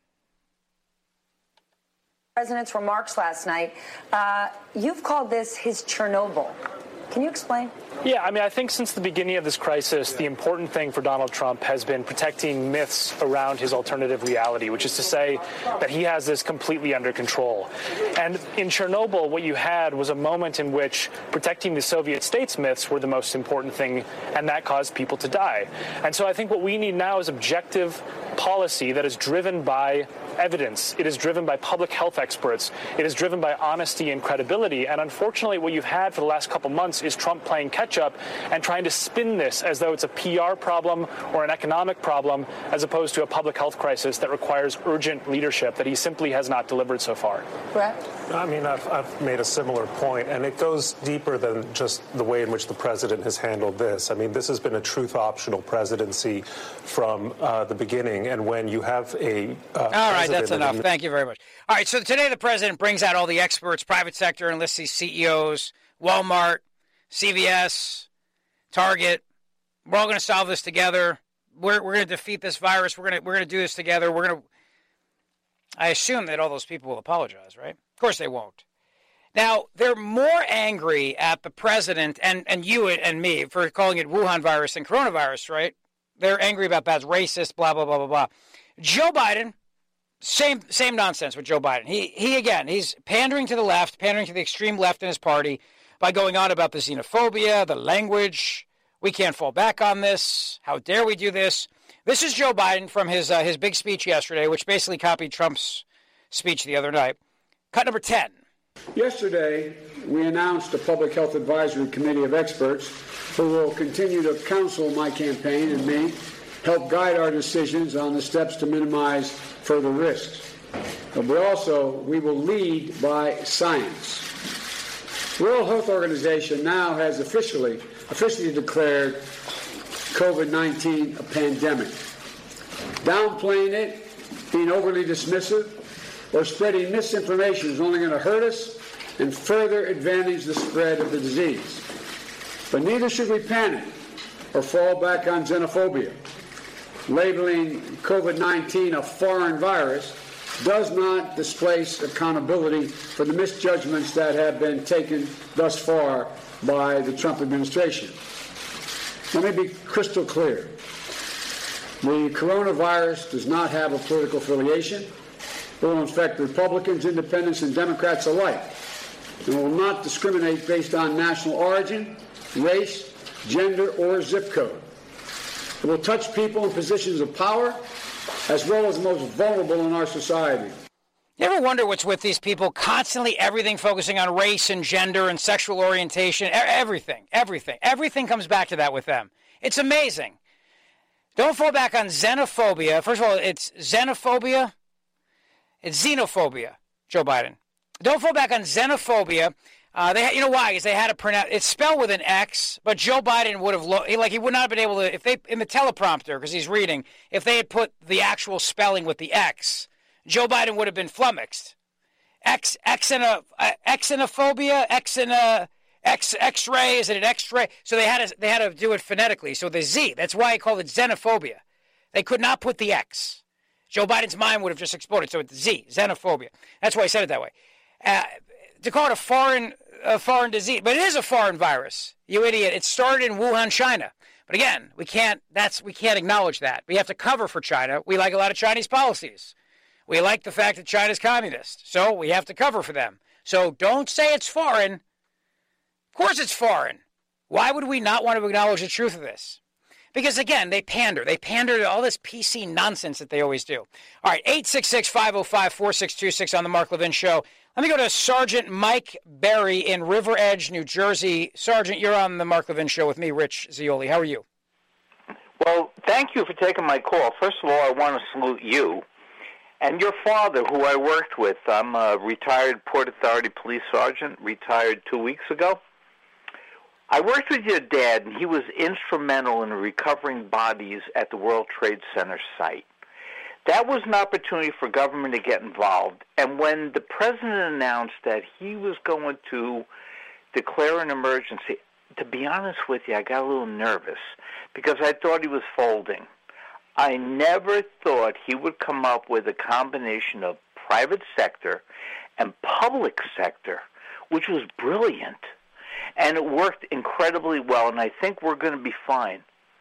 President's remarks last night. Uh, you've called this his Chernobyl. Can you explain?
Yeah, I mean, I think since the beginning of this crisis, the important thing for Donald Trump has been protecting myths around his alternative reality, which is to say that he has this completely under control. And in Chernobyl, what you had was a moment in which protecting the Soviet states' myths were the most important thing, and that caused people to die. And so I think what we need now is objective policy that is driven by evidence. It is driven by public health experts. It is driven by honesty and credibility. And unfortunately, what you've had for the last couple months is Trump playing catch-up and trying to spin this as though it's a P R problem or an economic problem, as opposed to a public health crisis that requires urgent leadership that he simply has not delivered so far.
Brett?
I mean, I've, I've made a similar point, and it goes deeper than just the way in which the president has handled this. I mean, this has been a truth-optional presidency from uh, the beginning, and when you have a uh,
all right, that's enough. Thank you very much. All right, so today the president brings out all the experts, private sector, and lists these C E Os, Walmart, C V S, Target. We're all going to solve this together. We're we're going to defeat this virus. We're going to we're going to do this together. We're going to. I assume that all those people will apologize, right? Of course they won't. Now, they're more angry at the president and, and you and me for calling it Wuhan virus than coronavirus, right? They're angry about that's racist, blah, blah, blah, blah, blah. Joe Biden, same same nonsense with Joe Biden. He, he again, he's pandering to the left, pandering to the extreme left in his party by going on about the xenophobia, the language. We can't fall back on this. How dare we do this? This is Joe Biden from his uh, his big speech yesterday, which basically copied Trump's speech the other night. Cut number ten.
Yesterday, we announced a Public Health Advisory Committee of experts who will continue to counsel my campaign and me, help guide our decisions on the steps to minimize further risks. But we also, we will lead by science. The World Health Organization now has officially, officially declared COVID nineteen a pandemic. Downplaying it, being overly dismissive, or spreading misinformation is only going to hurt us and further advantage the spread of the disease. But neither should we panic or fall back on xenophobia. Labeling COVID nineteen a foreign virus does not displace accountability for the misjudgments that have been taken thus far by the Trump administration. Let me be crystal clear. The coronavirus does not have a political affiliation. It will infect Republicans, independents, and Democrats alike. It will not discriminate based on national origin, race, gender, or zip code. It will touch people in positions of power as well as the most vulnerable in our society.
You ever wonder what's with these people? Constantly everything focusing on race and gender and sexual orientation. Everything, everything. Everything comes back to that with them. It's amazing. Don't fall back on xenophobia. First of all, it's xenophobia. It's xenophobia, Joe Biden. Don't fall back on xenophobia Uh, they, you know why? Because they had to print out. It's spelled with an X, but Joe Biden would have lo- he, like he would not have been able to if they in the teleprompter because he's reading. If they had put the actual spelling with the X, Joe Biden would have been flummoxed. X Xena uh, Xenophobia, Xena X X-ray. Is it an X-ray? So they had to they had to do it phonetically. So the Z. That's why he called it xenophobia. They could not put the X. Joe Biden's mind would have just exploded. So it's Z, xenophobia. That's why he said it that way. Uh, to call it a foreign. A foreign disease, but it is a foreign virus. You idiot! It started in Wuhan, China. But again, we can't. That's we can't acknowledge that. We have to cover for China. We like a lot of Chinese policies. We like the fact that China's communist, so we have to cover for them. So don't say it's foreign. Of course, it's foreign. Why would we not want to acknowledge the truth of this? Because again, they pander. They pander to all this P C nonsense that they always do. All right, eight six six, five oh five, four six two six on the Mark Levin Show. Let me go to Sergeant Mike Berry in River Edge, New Jersey. Sergeant, you're on the Mark Levin Show with me, Rich Zeoli. How are you?
Well, thank you for taking my call. First of all, I want to salute you and your father, who I worked with. I'm a retired Port Authority police sergeant, retired two weeks ago. I worked with your dad, and he was instrumental in recovering bodies at the World Trade Center site. That was an opportunity for government to get involved. And when the president announced that he was going to declare an emergency, to be honest with you, I got a little nervous because I thought he was folding. I never thought he would come up with a combination of private sector and public sector, which was brilliant. And it worked incredibly well, and I think we're going to be fine.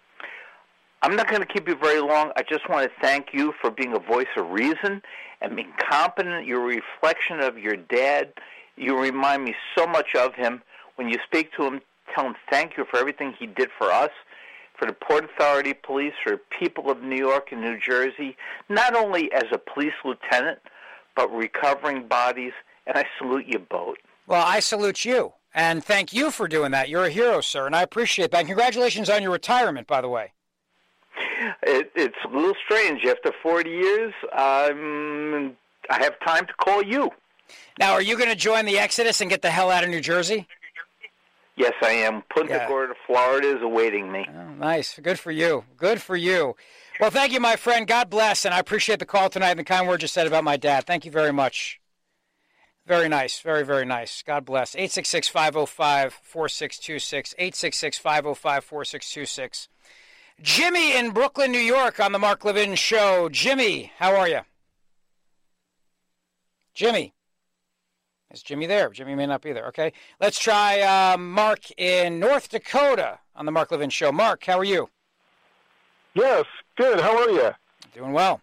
I'm not going to keep you very long. I just want to thank you for being a voice of reason and being competent. You're a reflection of your dad. You remind me so much of him. When you speak to him, tell him thank you for everything he did for us, for the Port Authority Police, for people of New York and New Jersey, not only as a police lieutenant, but recovering bodies. And I salute you both.
Well, I salute you. And thank you for doing that. You're a hero, sir, and I appreciate that. And congratulations on your retirement, by the way.
It, it's a little strange. After forty years, um, I have time to call you.
Now, are you going to join the Exodus and get the hell out of New Jersey?
Yes, I am. Punta yeah. Gorda, Florida is awaiting me.
Oh, nice. Good for you. Good for you. Well, thank you, my friend. God bless, and I appreciate the call tonight and the kind words you said about my dad. Thank you very much. Very nice. Very, very nice. God bless. eight six six, five oh five, four six two six. eight six six, five oh five, four six two six. Jimmy in Brooklyn, New York on the Mark Levin Show. Jimmy, how are you? Jimmy. Is Jimmy there? Jimmy may not be there. Okay. Let's try uh, Mark in North Dakota on the Mark Levin Show. Mark, how are you?
Yes, good. How are you?
Doing well.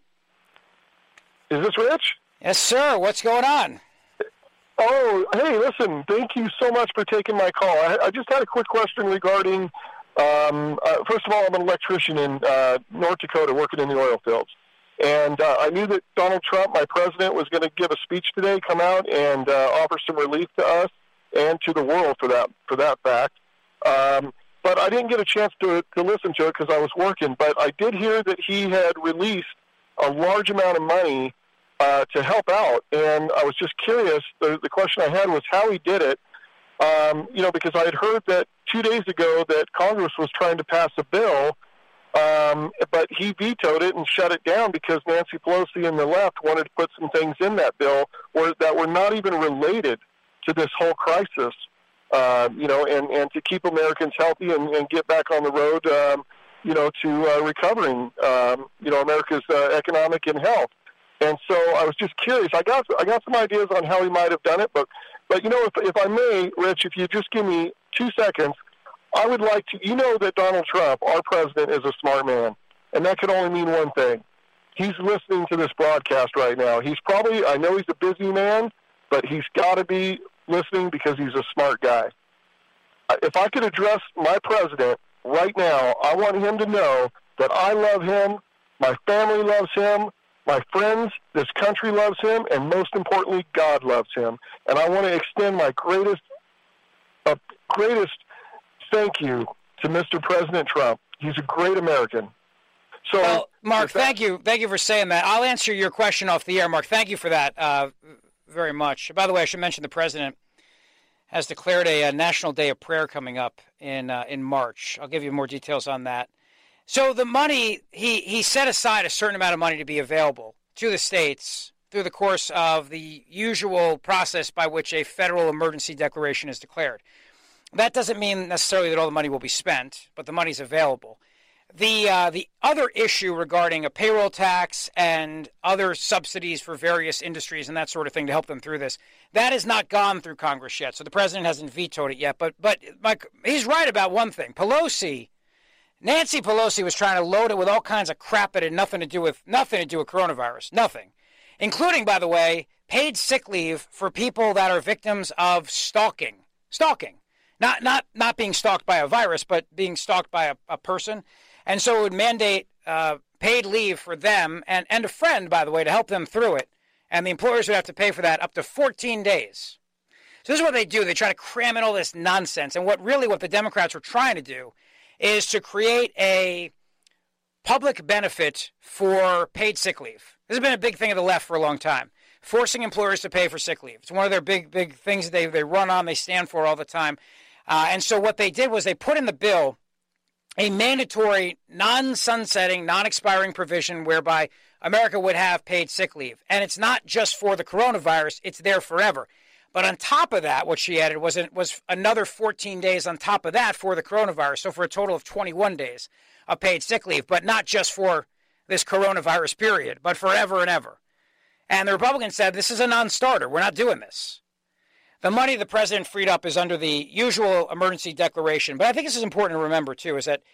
Is this Rich?
Yes, sir. What's going on?
Oh, hey, listen, thank you so much for taking my call. I, I just had a quick question regarding, um, uh, first of all, I'm an electrician in uh, North Dakota working in the oil fields. And uh, I knew that Donald Trump, my president, was going to give a speech today, come out and uh, offer some relief to us and to the world for that for that fact. Um, but I didn't get a chance to, to listen to it because I was working. But I did hear that he had released a large amount of money Uh, to help out, and I was just curious. The, the question I had was how he did it. Um, you know, because I had heard that two days ago that Congress was trying to pass a bill, um, but he vetoed it and shut it down because Nancy Pelosi and the left wanted to put some things in that bill where, that were not even related to this whole crisis. Uh, you know, and, and to keep Americans healthy and, and get back on the road. Um, you know, to uh, recovering. Um, you know, America's uh, economic and health. And so I was just curious. I got I got some ideas on how he might have done it, but but you know, if if I may, Rich, if you just give me two seconds, I would like to. You know that Donald Trump, our president, is a smart man, and that could only mean one thing. He's listening to this broadcast right now. He's probably. I know he's a busy man, but he's got to be listening because he's a smart guy. If I could address my president right now, I want him to know that I love him, my family loves him. My friends, this country loves him, and most importantly, God loves him. And I want to extend my greatest, uh, greatest thank you to Mister President Trump. He's a great American. So,
well, Mark, that, thank you, thank you for saying that. I'll answer your question off the air, Mark. Thank you for that uh, very much. By the way, I should mention the president has declared a, a National Day of Prayer coming up in uh, in March. I'll give you more details on that. So the money, he, he set aside a certain amount of money to be available to the states through the course of the usual process by which a federal emergency declaration is declared. That doesn't mean necessarily that all the money will be spent, but the money's available. The uh, the other issue regarding a payroll tax and other subsidies for various industries and that sort of thing to help them through this, that has not gone through Congress yet. So the president hasn't vetoed it yet. But but Mike, he's right about one thing. Pelosi, Nancy Pelosi was trying to load it with all kinds of crap that had nothing to do with nothing to do with coronavirus, nothing, including, by the way, paid sick leave for people that are victims of stalking, stalking, not not not being stalked by a virus, but being stalked by a, a person. And so it would mandate uh, paid leave for them and, and a friend, by the way, to help them through it. And the employers would have to pay for that up to fourteen days. So this is what they do. They try to cram in all this nonsense. And what really what the Democrats were trying to do is to create a public benefit for paid sick leave. This has been a big thing of the left for a long time, forcing employers to pay for sick leave. It's one of their big, big things they, they run on, they stand for all the time. Uh, and so what they did was they put in the bill a mandatory, non-sunsetting, non-expiring provision whereby America would have paid sick leave. And it's not just for the coronavirus, it's there forever. But on top of that, what she added was was another fourteen days on top of that for the coronavirus. So for a total of twenty-one days of paid sick leave, but not just for this coronavirus period, but forever and ever. And the Republicans said, this is a non-starter. We're not doing this. The money the president freed up is under the usual emergency declaration. But I think this is important to remember, too, is that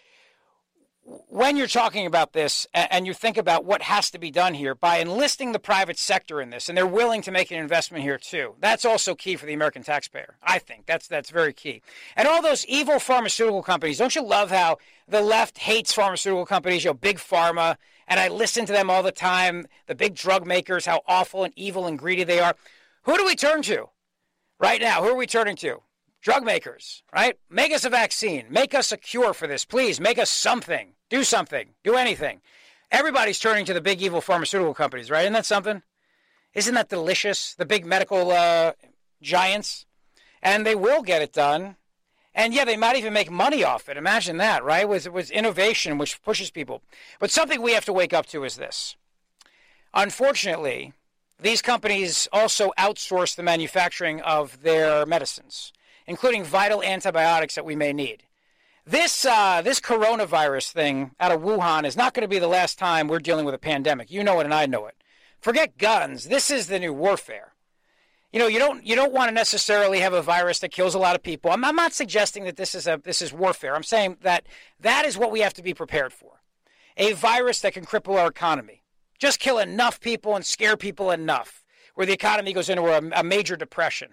when you're talking about this and you think about what has to be done here by enlisting the private sector in this, and they're willing to make an investment here, too, that's also key for the American taxpayer. I think that's that's very key. And all those evil pharmaceutical companies, don't you love how the left hates pharmaceutical companies, you know, big pharma, and I listen to them all the time, the big drug makers, how awful and evil and greedy they are. Who do we turn to? Right now, who are we turning to? Drug makers, right? Make us a vaccine. Make us a cure for this. Please, make us something. Do something. Do anything. Everybody's turning to the big evil pharmaceutical companies, right? Isn't that something? Isn't that delicious? The big medical uh, giants. And they will get it done. And, yeah, they might even make money off it. Imagine that, right? It was, it was innovation which pushes people. But something we have to wake up to is this. Unfortunately, these companies also outsource the manufacturing of their medicines, including vital antibiotics that we may need. This uh, this coronavirus thing out of Wuhan is not going to be the last time we're dealing with a pandemic. You know it and I know it. Forget guns. This is the new warfare. You know, you don't you don't want to necessarily have a virus that kills a lot of people. I'm, I'm not suggesting that this is a this is warfare. I'm saying that that is what we have to be prepared for. A virus that can cripple our economy. Just kill enough people and scare people enough where the economy goes into a, a major depression.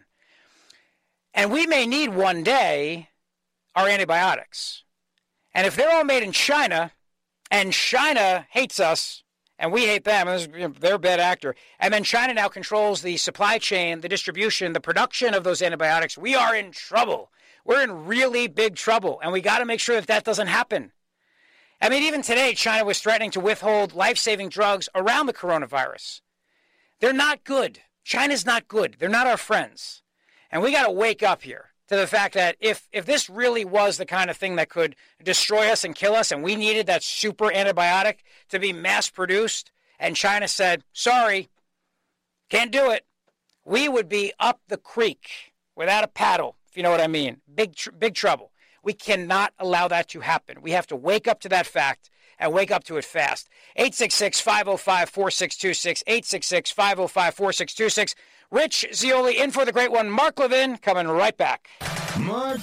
And we may need one day our antibiotics. And if they're all made in China, and China hates us, and we hate them, and they're a bad actor, and then China now controls the supply chain, the distribution, the production of those antibiotics, we are in trouble. We're in really big trouble, and we got to make sure that that doesn't happen. I mean, even today, China was threatening to withhold life-saving drugs around the coronavirus. They're not good. China's not good. They're not our friends. And we got to wake up here to the fact that if, if this really was the kind of thing that could destroy us and kill us, and we needed that super antibiotic to be mass-produced, and China said, sorry, can't do it, we would be up the creek without a paddle, if you know what I mean. Big, tr- big trouble. We cannot allow that to happen. We have to wake up to that fact and wake up to it fast. eight six six, five oh five, four six two six, eight six six, five oh five, four six two six. Rich Zeoli in for the great one, Mark Levin, coming right back.
Mark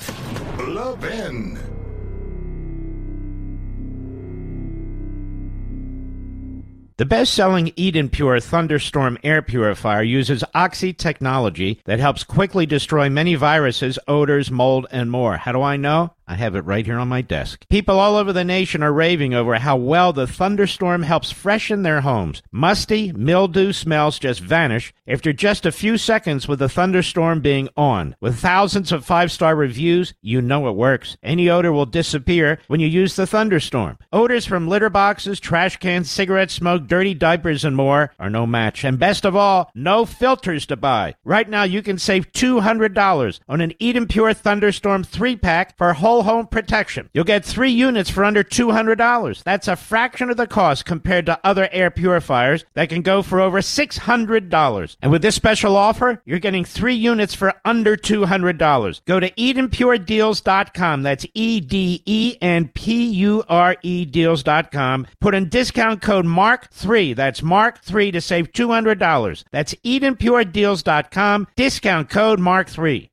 Levin.
The best-selling Eden Pure Thunderstorm air purifier uses Oxy technology that helps quickly destroy many viruses, odors, mold, and more. How do I know? I have it right here on my desk. People all over the nation are raving over how well the thunderstorm helps freshen their homes. Musty, mildew smells just vanish after just a few seconds with the thunderstorm being on. With thousands of five-star reviews, you know it works. Any odor will disappear when you use the thunderstorm. Odors from litter boxes, trash cans, cigarette smoke, dirty diapers, and more are no match. And best of all, no filters to buy. Right now, you can save two hundred dollars on an Eden Pure Thunderstorm three-pack for whole home protection. You'll get three units for under two hundred dollars. That's a fraction of the cost compared to other air purifiers that can go for over six hundred dollars. And with this special offer, you're getting three units for under two hundred dollars. Go to eden pure deals dot com. That's E D E N P U R E deals dot com. Put in discount code mark three. That's mark three to save two hundred dollars. That's eden pure deals dot com. Discount code mark three.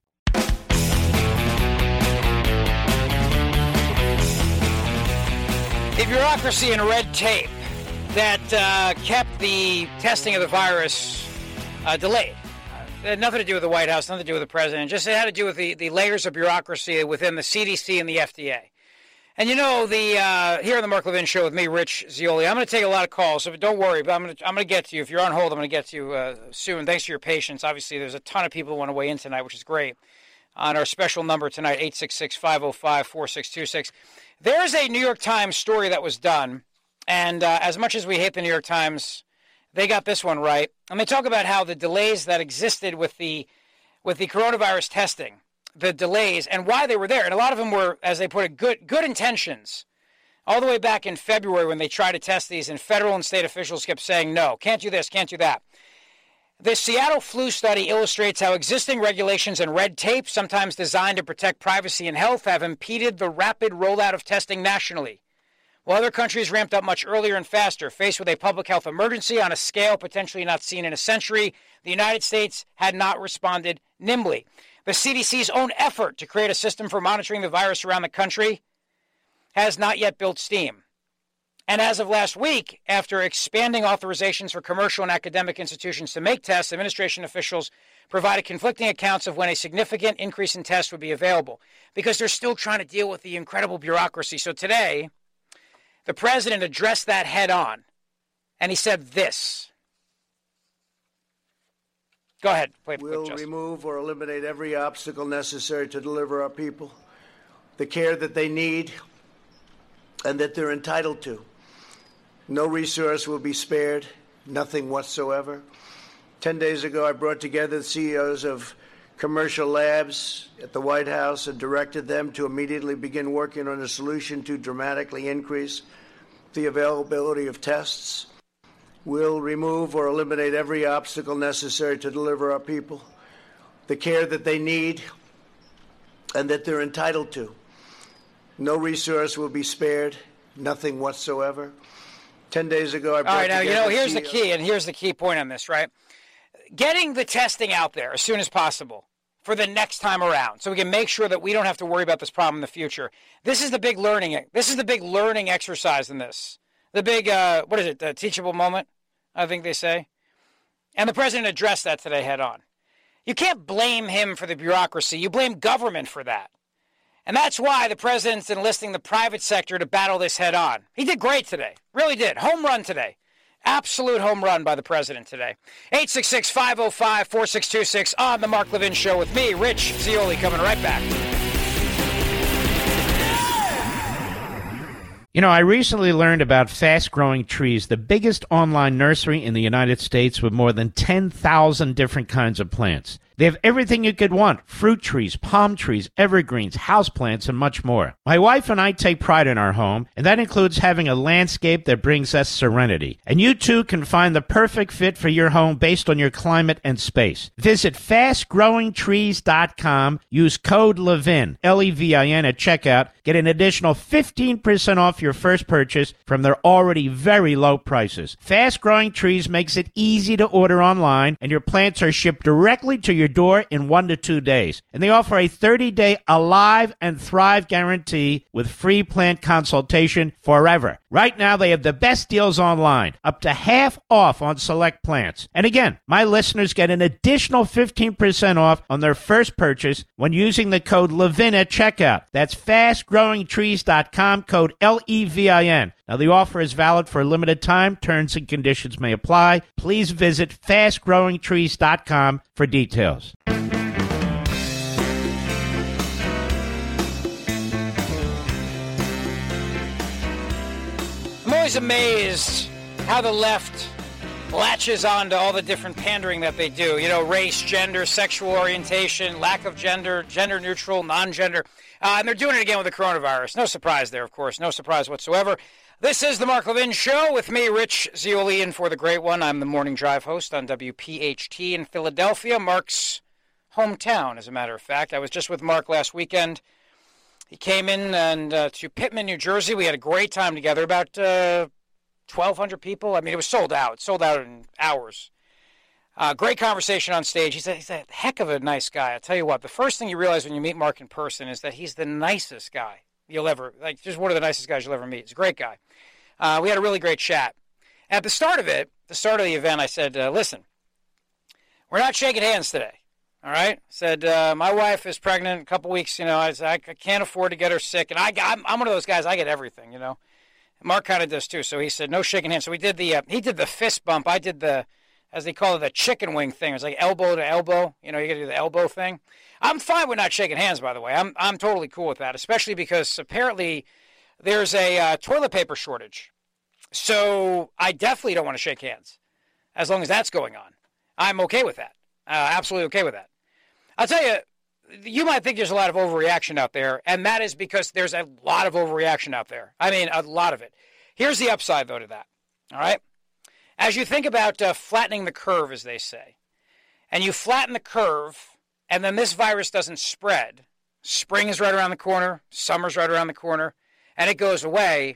The bureaucracy and red tape that uh, kept the testing of the virus uh, delayed. It had nothing to do with the White House, nothing to do with the president. Just it had to do with the, the layers of bureaucracy within the C D C and the F D A. And you know, the uh, here on the Mark Levin Show with me, Rich Zeoli, I'm going to take a lot of calls, so don't worry. But I'm going to I'm going to get to you. If you're on hold, I'm going to get to you uh, soon. Thanks for your patience. Obviously, there's a ton of people who want to weigh in tonight, which is great. On our special number tonight, eight six six, five oh five, four six two six. There's a New York Times story that was done, and uh, as much as we hate the New York Times, they got this one right. And they talk about how the delays that existed with the with the coronavirus testing, the delays, and why they were there. And a lot of them were, as they put it, good good intentions. All the way back in February when they tried to test these, and federal and state officials kept saying, no, can't do this, can't do that. The Seattle flu study illustrates how existing regulations and red tape, sometimes designed to protect privacy and health, have impeded the rapid rollout of testing nationally. While other countries ramped up much earlier and faster, faced with a public health emergency on a scale potentially not seen in a century, the United States had not responded nimbly. The C D C's own effort to create a system for monitoring the virus around the country has not yet built steam. And as of last week, after expanding authorizations for commercial and academic institutions to make tests, administration officials provided conflicting accounts of when a significant increase in tests would be available, because they're still trying to deal with the incredible bureaucracy. So today, the president addressed that head on, and he said this. Go ahead. Play the
We'll
clip,
remove or eliminate every obstacle necessary to deliver our people the care that they need and that they're entitled to. No resource will be spared, nothing whatsoever. Ten days ago, I brought together the C E Os of commercial labs at the White House and directed them to immediately begin working on a solution to dramatically increase the availability of tests. We'll remove or eliminate every obstacle necessary to deliver our people the care that they need and that they're entitled to. No resource will be spared, nothing whatsoever. Ten days ago, I brought
All right, now, you know, here's the
C E O
key, and here's the key point on this, right? Getting the testing out there as soon as possible for the next time around, so we can make sure that we don't have to worry about this problem in the future. This is the big learning. This is the big learning exercise in this. The big, uh, what is it, the teachable moment, I think they say. And the president addressed that today head on. You can't blame him for the bureaucracy. You blame government for that. And that's why the president's enlisting the private sector to battle this head on. He did great today. Really did. Home run today. Absolute home run by the president today. eight six six, five oh five, four six two six on the Mark Levin Show with me, Rich Zeoli, coming right back.
You know, I recently learned about Fast Growing Trees, the biggest online nursery in the United States with more than ten thousand different kinds of plants. They have everything you could want: fruit trees, palm trees, evergreens, houseplants, and much more. My wife and I take pride in our home, and that includes having a landscape that brings us serenity. And you too can find the perfect fit for your home based on your climate and space. Visit fast growing trees dot com. Use code LEVIN, L E V I N, at checkout. Get an additional fifteen percent off your first purchase from their already very low prices. Fast Growing Trees makes it easy to order online, and your plants are shipped directly to your door in one to two days. And they offer a thirty-day Alive and Thrive guarantee with free plant consultation forever. Right now, they have the best deals online, up to half off on select plants. And again, my listeners get an additional fifteen percent off on their first purchase when using the code LEVIN at checkout. That's fast growing trees dot com, code L E V I N. Now, the offer is valid for a limited time. Terms and conditions may apply. Please visit fast growing trees dot com for details.
I'm always amazed how the left latches on to all the different pandering that they do. You know, race, gender, sexual orientation, lack of gender, gender neutral, non-gender. Uh, and they're doing it again with the coronavirus. No surprise there, of course. No surprise whatsoever. This is the Mark Levin Show with me, Rich Zeoli, and for the great one. I'm the Morning Drive host on W P H T in Philadelphia, Mark's hometown, as a matter of fact. I was just with Mark last weekend. He came in and uh, to Pittman, New Jersey. We had a great time together, about uh, twelve hundred people. I mean, it was sold out, sold out in hours. Uh, great conversation on stage. He's a, he's a heck of a nice guy. I tell you what, the first thing you realize when you meet Mark in person is that he's the nicest guy you'll ever, like, just one of the nicest guys you'll ever meet. He's a great guy. Uh, we had a really great chat. At the start of it, the start of the event, I said, uh, listen, we're not shaking hands today. All right. Said, uh, my wife is pregnant a couple weeks, you know, I, I can't afford to get her sick. And I, I'm, I'm one of those guys, I get everything, you know. Mark kind of does too. So he said, no shaking hands. So we did the, uh, he did the fist bump. I did the, as they call it, the chicken wing thing. It was like elbow to elbow. You know, you got to do the elbow thing. I'm fine with not shaking hands, by the way. I'm, I'm totally cool with that, especially because apparently there's a uh, toilet paper shortage. So I definitely don't want to shake hands as long as that's going on. I'm okay with that. Uh, absolutely okay with that. I'll tell you, you might think there's a lot of overreaction out there, and that is because there's a lot of overreaction out there. I mean, a lot of it. Here's the upside, though, to that, all right? As you think about uh, flattening the curve, as they say, and you flatten the curve, and then this virus doesn't spread, spring is right around the corner, summer's right around the corner, and it goes away,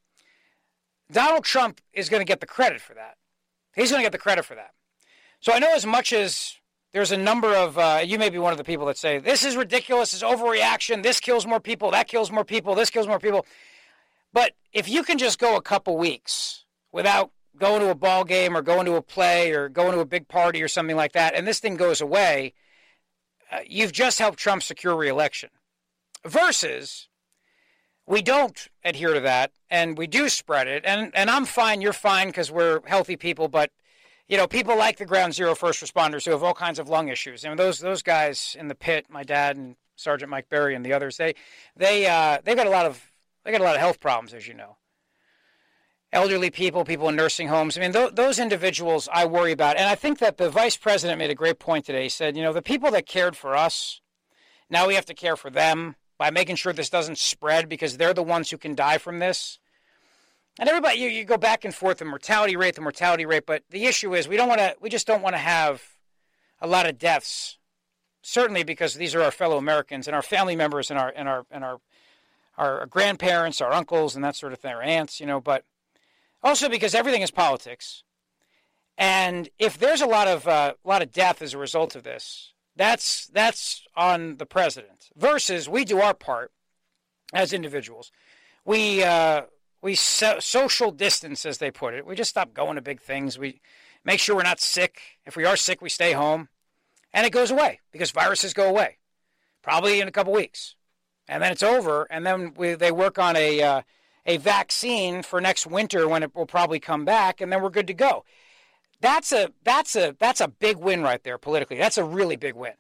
Donald Trump is going to get the credit for that. He's going to get the credit for that. So I know as much as there's a number of, uh, you may be one of the people that say, this is ridiculous, this is overreaction, this kills more people, that kills more people, this kills more people. But if you can just go a couple weeks without going to a ball game or going to a play or going to a big party or something like that, and this thing goes away, uh, you've just helped Trump secure re-election. Versus, we don't adhere to that, and we do spread it, and, and I'm fine, you're fine, because we're healthy people, but you know, people like the Ground Zero first responders who have all kinds of lung issues. And those those guys in the pit, my dad and Sergeant Mike Berry and the others, they they uh, they've got a lot of they got a lot of health problems, as you know. Elderly people, people in nursing homes. I mean, th- those individuals I worry about. And I think that the vice president made a great point today. He said, you know, the people that cared for us, now we have to care for them by making sure this doesn't spread because they're the ones who can die from this. And everybody, you, you go back and forth, the mortality rate, the mortality rate, but the issue is we don't want to, we just don't want to have a lot of deaths. Certainly because these are our fellow Americans and our family members and our and our and our our grandparents, our uncles, and that sort of thing, our aunts, you know. But also because everything is politics, and if there's a lot of uh, a lot of death as a result of this, that's that's on the president. Versus we do our part as individuals. We. Uh, We so, social distance, as they put it. We just stop going to big things. We make sure we're not sick. If we are sick, we stay home. And it goes away because viruses go away, probably in a couple weeks. And then it's over, and then we, they work on a uh, a vaccine for next winter when it will probably come back, and then we're good to go. That's a that's a that's a big win right there politically. That's a really big win.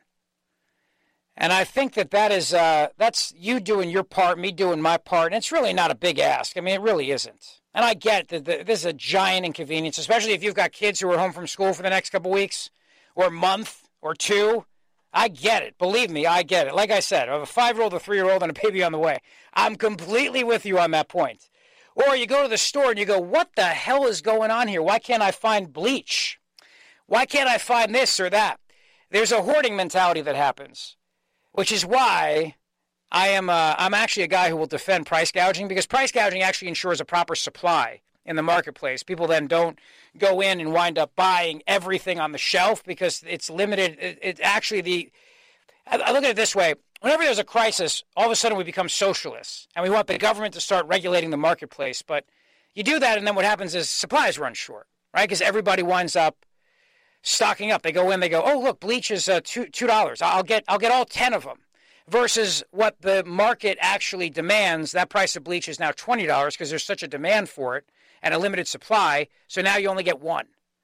And I think that that is, uh, that's you doing your part, me doing my part. And it's really not a big ask. I mean, it really isn't. And I get that this is a giant inconvenience, especially if you've got kids who are home from school for the next couple weeks or month or two. I get it. Believe me, I get it. Like I said, I have a five-year-old, a three-year-old, and a baby on the way. I'm completely with you on that point. Or you go to the store and you go, what the hell is going on here? Why can't I find bleach? Why can't I find this or that? There's a hoarding mentality that happens. Which is why I am uh, I'm actually a guy who will defend price gouging, because price gouging actually ensures a proper supply in the marketplace. People then don't go in and wind up buying everything on the shelf because it's limited. It, it actually the I, I look at it this way. Whenever there's a crisis, all of a sudden we become socialists and we want the government to start regulating the marketplace. But You do that, and then what happens is supplies run short, right? Because everybody winds up stocking up. They go in, they go, oh, look, bleach is uh, two, two dollars. I'll get, I'll get all ten of them. Versus what the market actually demands, that price of bleach is now twenty dollars because there's such a demand for it and a limited supply, so now you only get one.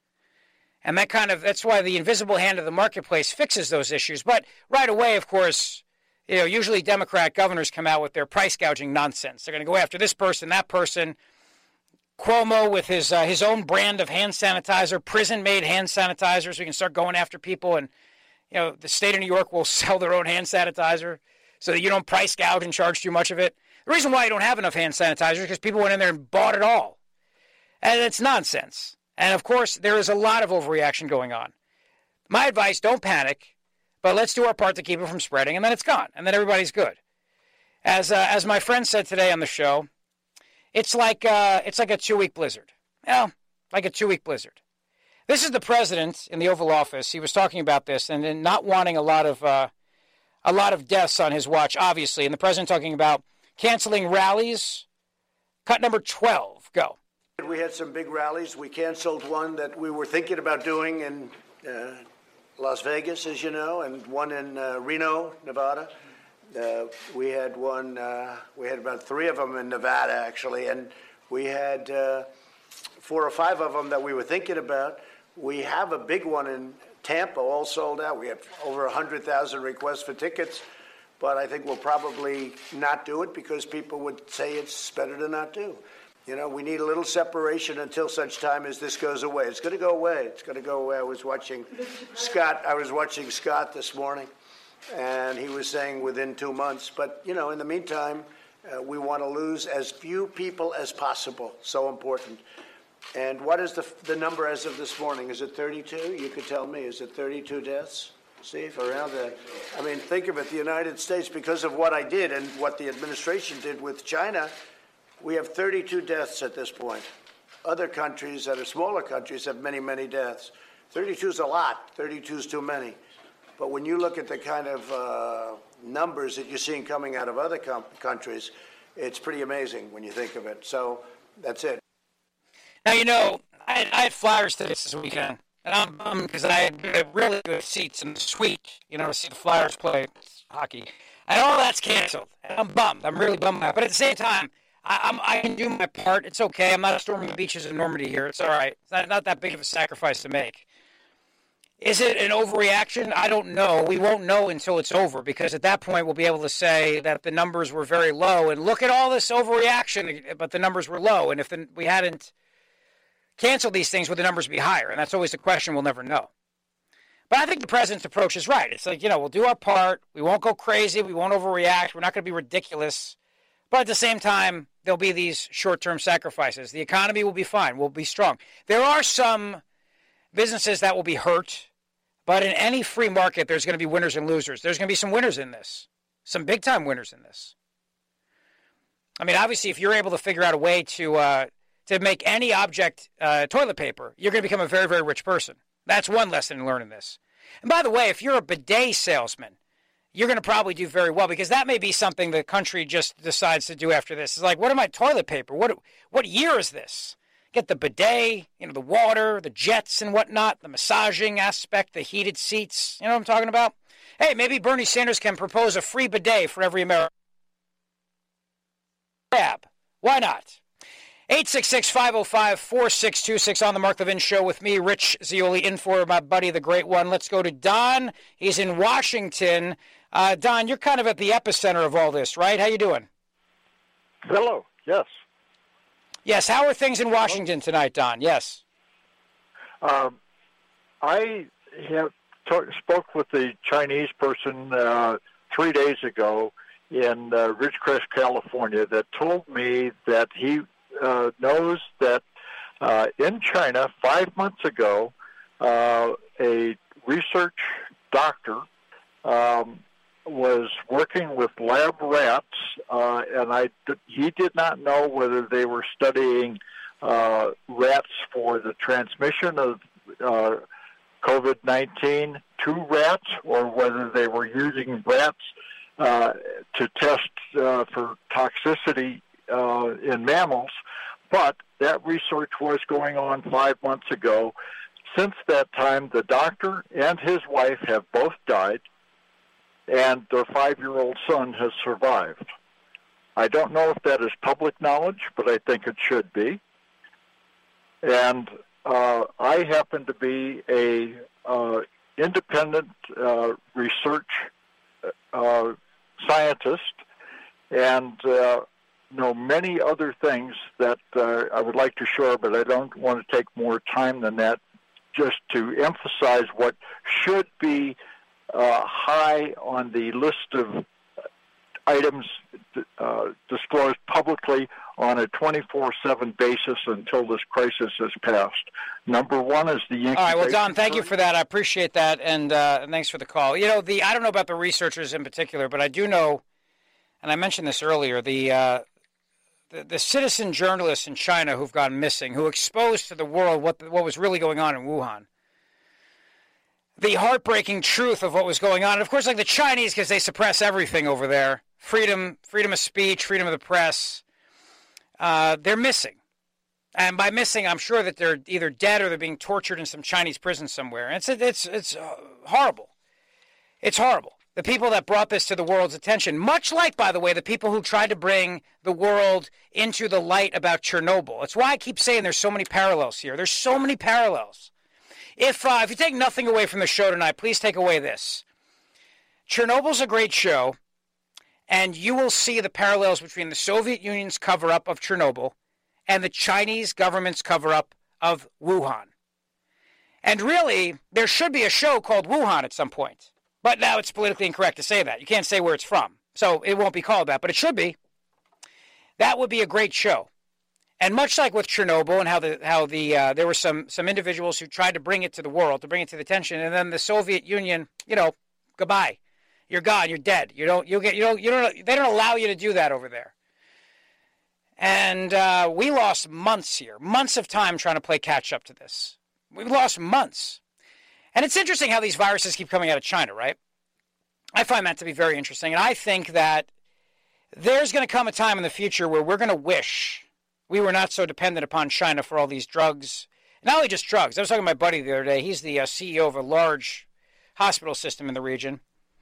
And that kind of, that's why the invisible hand of the marketplace fixes those issues. But right away, of course, you know, usually Democrat governors come out with their price gouging nonsense. They're going to go after this person, that person. Cuomo with his uh, his own brand of hand sanitizer, prison-made hand sanitizer, so we can start going after people. And, you know, the state of New York will sell their own hand sanitizer so that you don't price gouge and charge too much of it. The reason why you don't have enough hand sanitizer is because people went in there and bought it all. And it's nonsense. And, of course, there is a lot of overreaction going on. My advice, don't panic, but let's do our part to keep it from spreading, and then it's gone, and then everybody's good. As uh, as my friend said today on the show, it's like uh, it's like a two-week blizzard. Well, like a two-week blizzard. This is the president in the Oval Office. He was talking about this and then not wanting a lot of uh, a lot of deaths on his watch, obviously. And the president talking about canceling rallies. Cut number twelve. Go.
We had some big rallies. We canceled one that we were thinking about doing in uh, Las Vegas, as you know, and one in uh, Reno, Nevada. Uh, we had one, uh, we had about three of them in Nevada, actually, and we had uh, four or five of them that we were thinking about. We have a big one in Tampa, all sold out. We have over one hundred thousand requests for tickets, but I think we'll probably not do it because people would say it's better to not do. You know, we need a little separation until such time as this goes away. It's going to go away. It's going to go away. I was watching Scott. I was watching Scott this morning, and he was saying within two months. But, you know, in the meantime, uh, we want to lose as few people as possible. So important. And what is the the number as of this morning? Is it thirty-two? You could tell me. Is it thirty-two deaths? See, around that. I mean, think of it. The United States, because of what I did and what the administration did with China, we have thirty-two deaths at this point. Other countries that are smaller countries have many, many deaths. thirty-two is a lot. thirty-two is too many. But when you look at the kind of uh, numbers that you're seeing coming out of other com- countries, it's pretty amazing when you think of it. So that's it.
Now, you know, I, I had Flyers tickets this weekend, and I'm bummed because I had really good seats in the suite, you know, to see the Flyers play hockey. And all that's canceled. And I'm bummed. I'm really bummed out. But at the same time, I, I'm, I can do my part. It's okay. I'm not storming the beaches of Normandy here. It's all right. It's not, not that big of a sacrifice to make. Is it an overreaction? I don't know. We won't know until it's over because at that point we'll be able to say that the numbers were very low and look at all this overreaction, but the numbers were low. And if the, we hadn't canceled these things, would the numbers be higher? And that's always the question we'll never know. But I think the president's approach is right. It's like, you know, we'll do our part. We won't go crazy. We won't overreact. We're not going to be ridiculous. But at the same time, there'll be these short-term sacrifices. The economy will be fine. We'll be strong. There are some businesses that will be hurt. But in any free market, there's going to be winners and losers. There's going to be some winners in this. Some big-time winners in this. I mean, obviously, if you're able to figure out a way to uh, to make any object uh, toilet paper, you're going to become a very, very rich person. That's one lesson in learning this. And by the way, if you're a bidet salesman, you're going to probably do very well because that may be something the country just decides to do after this. It's like, what am I toilet paper? What what year is this? Get the bidet, you know, the water, the jets and whatnot, the massaging aspect, the heated seats. You know what I'm talking about? Hey, maybe Bernie Sanders can propose a free bidet for every American. Why not? eight six six, five oh five, four six two six on the Mark Levin Show with me, Rich Zeoli, in for my buddy, the Great One. Let's go to Don. He's in Washington. Uh, Don, you're kind of at the epicenter of all this, right? How you doing?
Hello. Yes.
Yes. How are things in Washington tonight, Don? Yes.
Um, I have talk, spoke with the Chinese person uh, three days ago in uh, Ridgecrest, California, that told me that he Uh, knows that uh, in China, five months ago, uh, a research doctor um, was working with lab rats, uh, and I, he did not know whether they were studying uh, rats for the transmission of uh, COVID nineteen to rats, or whether they were using rats uh, to test uh, for toxicity Uh, in mammals, but
that research was going on five months ago. Since that time, the doctor and his wife have both died, and their five-year-old son has survived. I don't know if that is public knowledge, but I think it should be. And uh, I happen to be a uh, independent uh, research uh, scientist, and uh, know many other things that uh, I would like to share, but I don't want to take more time than that, just to emphasize what should be uh, high on the list of items uh, disclosed publicly on a twenty-four seven basis until this crisis has passed. Number one is the incubation.
All right, well, Don, thank you for that. I appreciate that, and uh, thanks for the call. You know, the I don't know about the researchers in particular, but I do know, and I mentioned this earlier, the uh, the, the citizen journalists in China who've gone missing, who exposed to the world what the, what was really going on in Wuhan. The heartbreaking truth of what was going on. And of course, like the Chinese, because they suppress everything over there. Freedom, freedom of speech, freedom of the press. Uh, they're missing. And by missing, I'm sure that they're either dead or they're being tortured in some Chinese prison somewhere. And it's, it's, it's horrible. It's horrible. The people that brought this to the world's attention, much like, by the way, the people who tried to bring the world into the light about Chernobyl. It's why I keep saying there's so many parallels here. There's so many parallels. If uh, if you take nothing away from the show tonight, please take away this. Chernobyl's a great show, and you will see the parallels between the Soviet Union's cover-up of Chernobyl and the Chinese government's cover-up of Wuhan. And really, there should be a show called Wuhan at some point. But now it's politically incorrect to say that. You can't say where it's from. So it won't be called that, but it should be. That would be a great show. And much like with Chernobyl and how the how the uh, there were some some individuals who tried to bring it to the world, to bring it to the attention, and then the Soviet Union, you know, goodbye, you're gone, you're dead. You don't you get you don't you don't they don't allow you to do that over there. And uh, we lost months here, months of time trying to play catch up to this. We've lost months, and it's interesting how these viruses keep coming out of China, right? I find that to be very interesting, and I think that there's going to come a time in the future where we're going to wish we were not so dependent upon China for all these drugs. Not only just drugs. I was talking to my buddy the other day. He's the uh, C E O of a large hospital system in the region.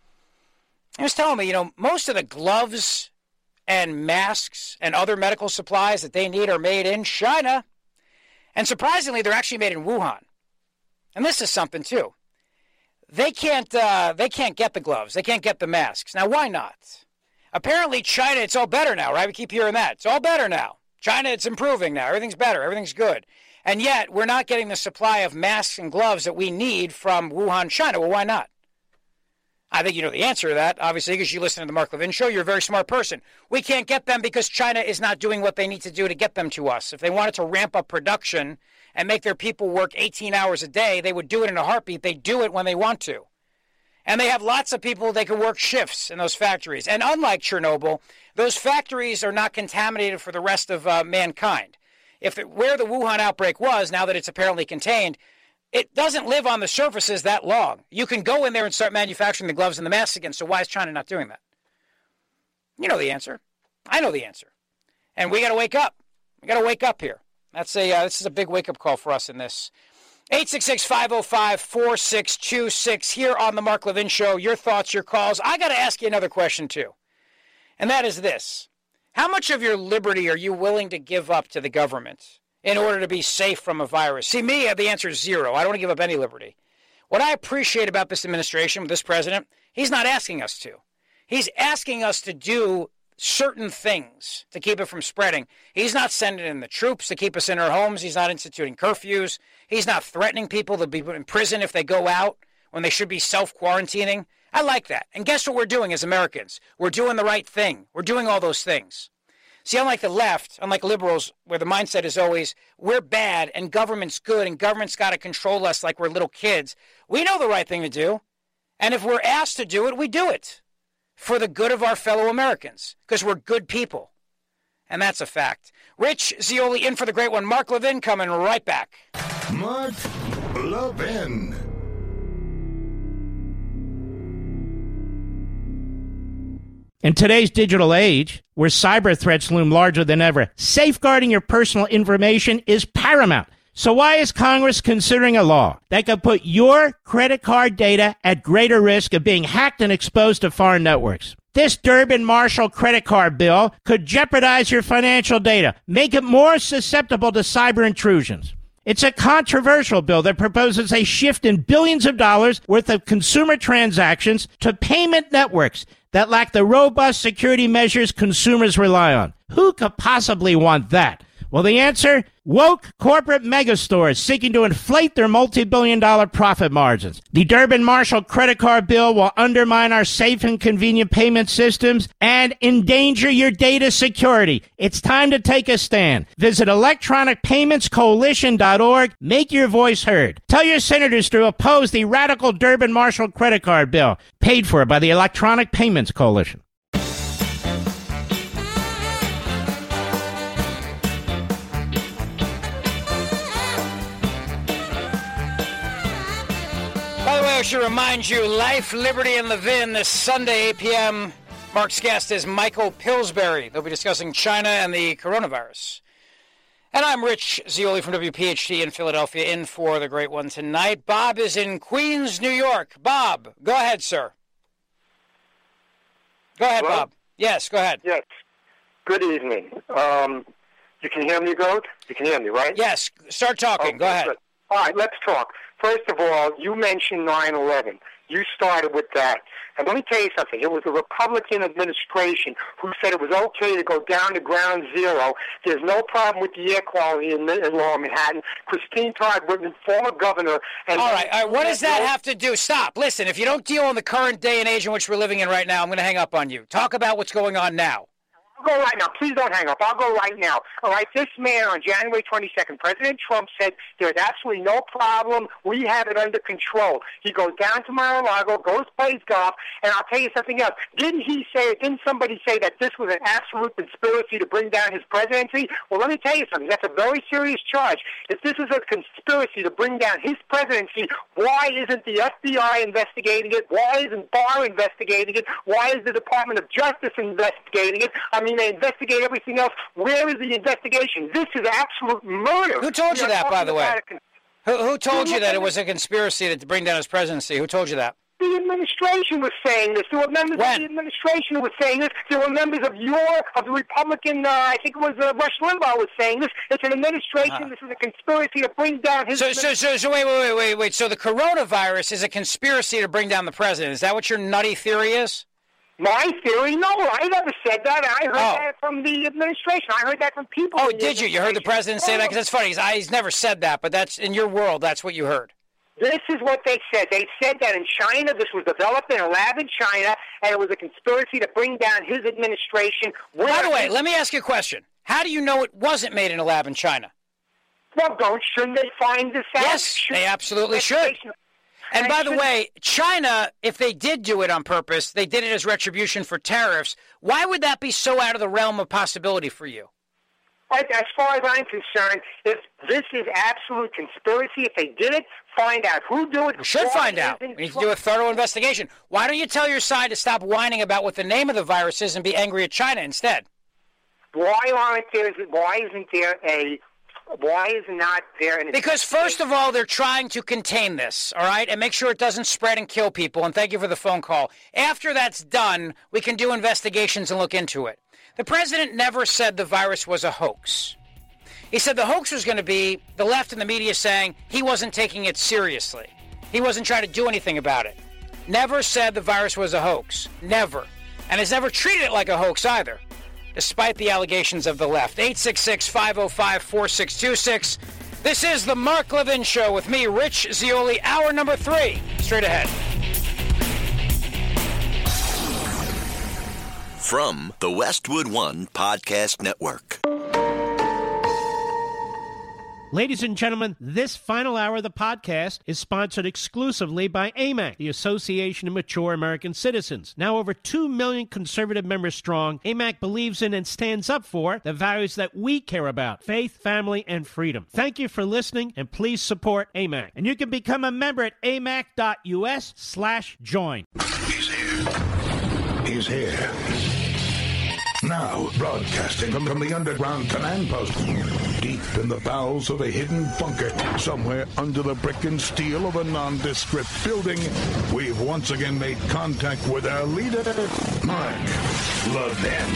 He was telling me, you know, most of the gloves and masks and other medical supplies that they need are made in China. And surprisingly, they're actually made in Wuhan. And this is something, too. They can't, uh, they can't get the gloves. They can't get the masks. Now, why not? Apparently, China, it's all better now, right? We keep hearing that. It's all better now. China, it's improving now. Everything's better. Everything's good. And yet, we're not getting the supply of masks and gloves that we need from Wuhan, China. Well, why not? I think you know the answer to that, obviously, because you listen to the Mark Levin Show. You're a very smart person. We can't get them because China is not doing what they need to do to get them to us. If they wanted to ramp up production and make their people work eighteen hours a day, they would do it in a heartbeat. They do it when they want to. And they have lots of people they can work shifts in those factories. And unlike Chernobyl, those factories are not contaminated for the rest of uh, mankind. If the, where the Wuhan outbreak was, now that it's apparently contained, it doesn't live on the surfaces that long. You can go in there and start manufacturing the gloves and the masks again. So why is China not doing that? You know the answer. I know the answer. And we got to wake up. We got to wake up here. That's a uh, this is a big wake-up call for us in this. eight six six, five oh five, four six two six here on the Mark Levin Show. Your thoughts, your calls. I got to ask you another question, too. And that is this. How much of your liberty are you willing to give up to the government in order to be safe from a virus? See, me, the answer is zero. I don't want to give up any liberty. What I appreciate about this administration, this president, he's not asking us to. He's asking us to do certain things to keep it from spreading. He's not sending in the troops to keep us in our homes. He's not instituting curfews. He's not threatening people to be put in prison if they go out when they should be self-quarantining. I like that. And guess what we're doing as Americans? We're doing the right thing. We're doing all those things. See, unlike the left, unlike liberals, where the mindset is always, we're bad and government's good and government's got to control us like we're little kids, we know the right thing to do. And if we're asked to do it, we do it for the good of our fellow Americans because we're good people. And that's a fact. Rich Zeoli in for the great one. Mark Levin coming right back.
Mark Levin.
In today's digital age, where cyber threats loom larger than ever, safeguarding your personal information is paramount. So why is Congress considering a law that could put your credit card data at greater risk of being hacked and exposed to foreign networks? This Durbin-Marshall credit card bill could jeopardize your financial data, make it more susceptible to cyber intrusions. It's a controversial bill that proposes a shift in billions of dollars worth of consumer transactions to payment networks that lack the robust security measures consumers rely on. Who could possibly want that? Well, the answer? Woke corporate megastores seeking to inflate their multi-billion dollar profit margins. The Durbin-Marshall credit card bill will undermine our safe and convenient payment systems and endanger your data security. It's time to take a stand. Visit electronic payments coalition dot org. Make your voice heard. Tell your senators to oppose the radical Durbin-Marshall credit card bill, paid for by the Electronic Payments Coalition.
By the way, I should remind you, Life, Liberty, and Levin this Sunday, eight p.m. Mark's guest is Michael Pillsbury. They'll be discussing China and the coronavirus. And I'm Rich Zeoli from W P H T in Philadelphia, in for the great one tonight. Bob is in Queens, New York. Bob, go ahead, sir. Go ahead,
Hello?
Bob. Yes, go ahead.
Yes. Good evening. Um, you can hear me, Goat? You can hear me, right?
Yes. Start talking.
Okay,
go ahead.
Good. All right, let's talk. First of all, you mentioned nine eleven. You started with that. And let me tell you something. It was the Republican administration who said it was okay to go down to ground zero. There's no problem with the air quality in, in Lower Manhattan. Christine Todd Whitman, former governor. And
all right, all right. What does that have to do? Stop. Listen, if you don't deal in the current day and age in which we're living in right now, I'm going to hang up on you. Talk about what's going on now.
I'll go right now. Please don't hang up. I'll go right now. All right, this man on January twenty-second, President Trump said there's absolutely no problem. We have it under control. He goes down to Mar-a-Lago, goes plays golf, and I'll tell you something else. Didn't he say, didn't somebody say that this was an absolute conspiracy to bring down his presidency? Well, let me tell you something. That's a very serious charge. If this is a conspiracy to bring down his presidency, why isn't the F B I investigating it? Why isn't Barr investigating it? Why is the Department of Justice investigating it? I mean, they investigate everything else. Where is the investigation? This is absolute murder.
Who told you that, by the way?
Con-
who, who told you that it was a conspiracy to bring down his presidency? Who told you that?
The administration was saying this. There were members when? of the administration who were saying this. There were members of your, of the Republican, uh, I think it was uh, Rush Limbaugh was saying this. It's an administration. Uh-huh. This is a conspiracy to bring down his...
So, so, so, so wait, wait, wait, wait, wait. So the coronavirus is a conspiracy to bring down the president. Is that what your nutty theory is?
My theory? No, I never said that. I heard
oh.
that from the administration. I heard that from people.
Oh, did you? You heard the president say that? Because that's funny. He's, I, he's never said that, but that's in your world. That's what you heard.
This is what they said. They said that in China, this was developed in a lab in China, and it was a conspiracy to bring down his administration.
Where By the way, let me ask you a question. How do you know it wasn't made in a lab in China?
Well, don't, shouldn't they find this out?
Yes, Should they absolutely should. And by the way, China, if they did do it on purpose, they did it as retribution for tariffs. Why would that be so out of the realm of possibility for you?
As far as I'm concerned, if this is absolute conspiracy, if they did it, find out who did it.
We should find out. We need to do a thorough investigation. Why don't you tell your side to stop whining about what the name of the virus is and be angry at China instead?
Why aren't there? Why isn't there a? Why is not there an...
Because, first of all, they're trying to contain this, all right, and make sure it doesn't spread and kill people, and thank you for the phone call. After that's done, we can do investigations and look into it. The president never said the virus was a hoax. He said the hoax was going to be the left and the media saying he wasn't taking it seriously. He wasn't trying to do anything about it. Never said the virus was a hoax. Never. And has never treated it like a hoax either, despite the allegations of the left. eight six six, five oh five, four six two six. This is the Mark Levin Show with me, Rich Zeoli, hour number three. Straight ahead.
From the Westwood One Podcast Network.
Ladies and gentlemen, this final hour of the podcast is sponsored exclusively by A M A C, the Association of Mature American Citizens. Now over two million conservative members strong, A M A C believes in and stands up for the values that we care about: faith, family, and freedom. Thank you for listening, and please support A M A C. And you can become a member at amac.us slash join.
He's here. He's here. Now, broadcasting from, from the underground command post, deep in the bowels of a hidden bunker, somewhere under the brick and steel of a nondescript building, we've once again made contact with our leader, Mark Levin.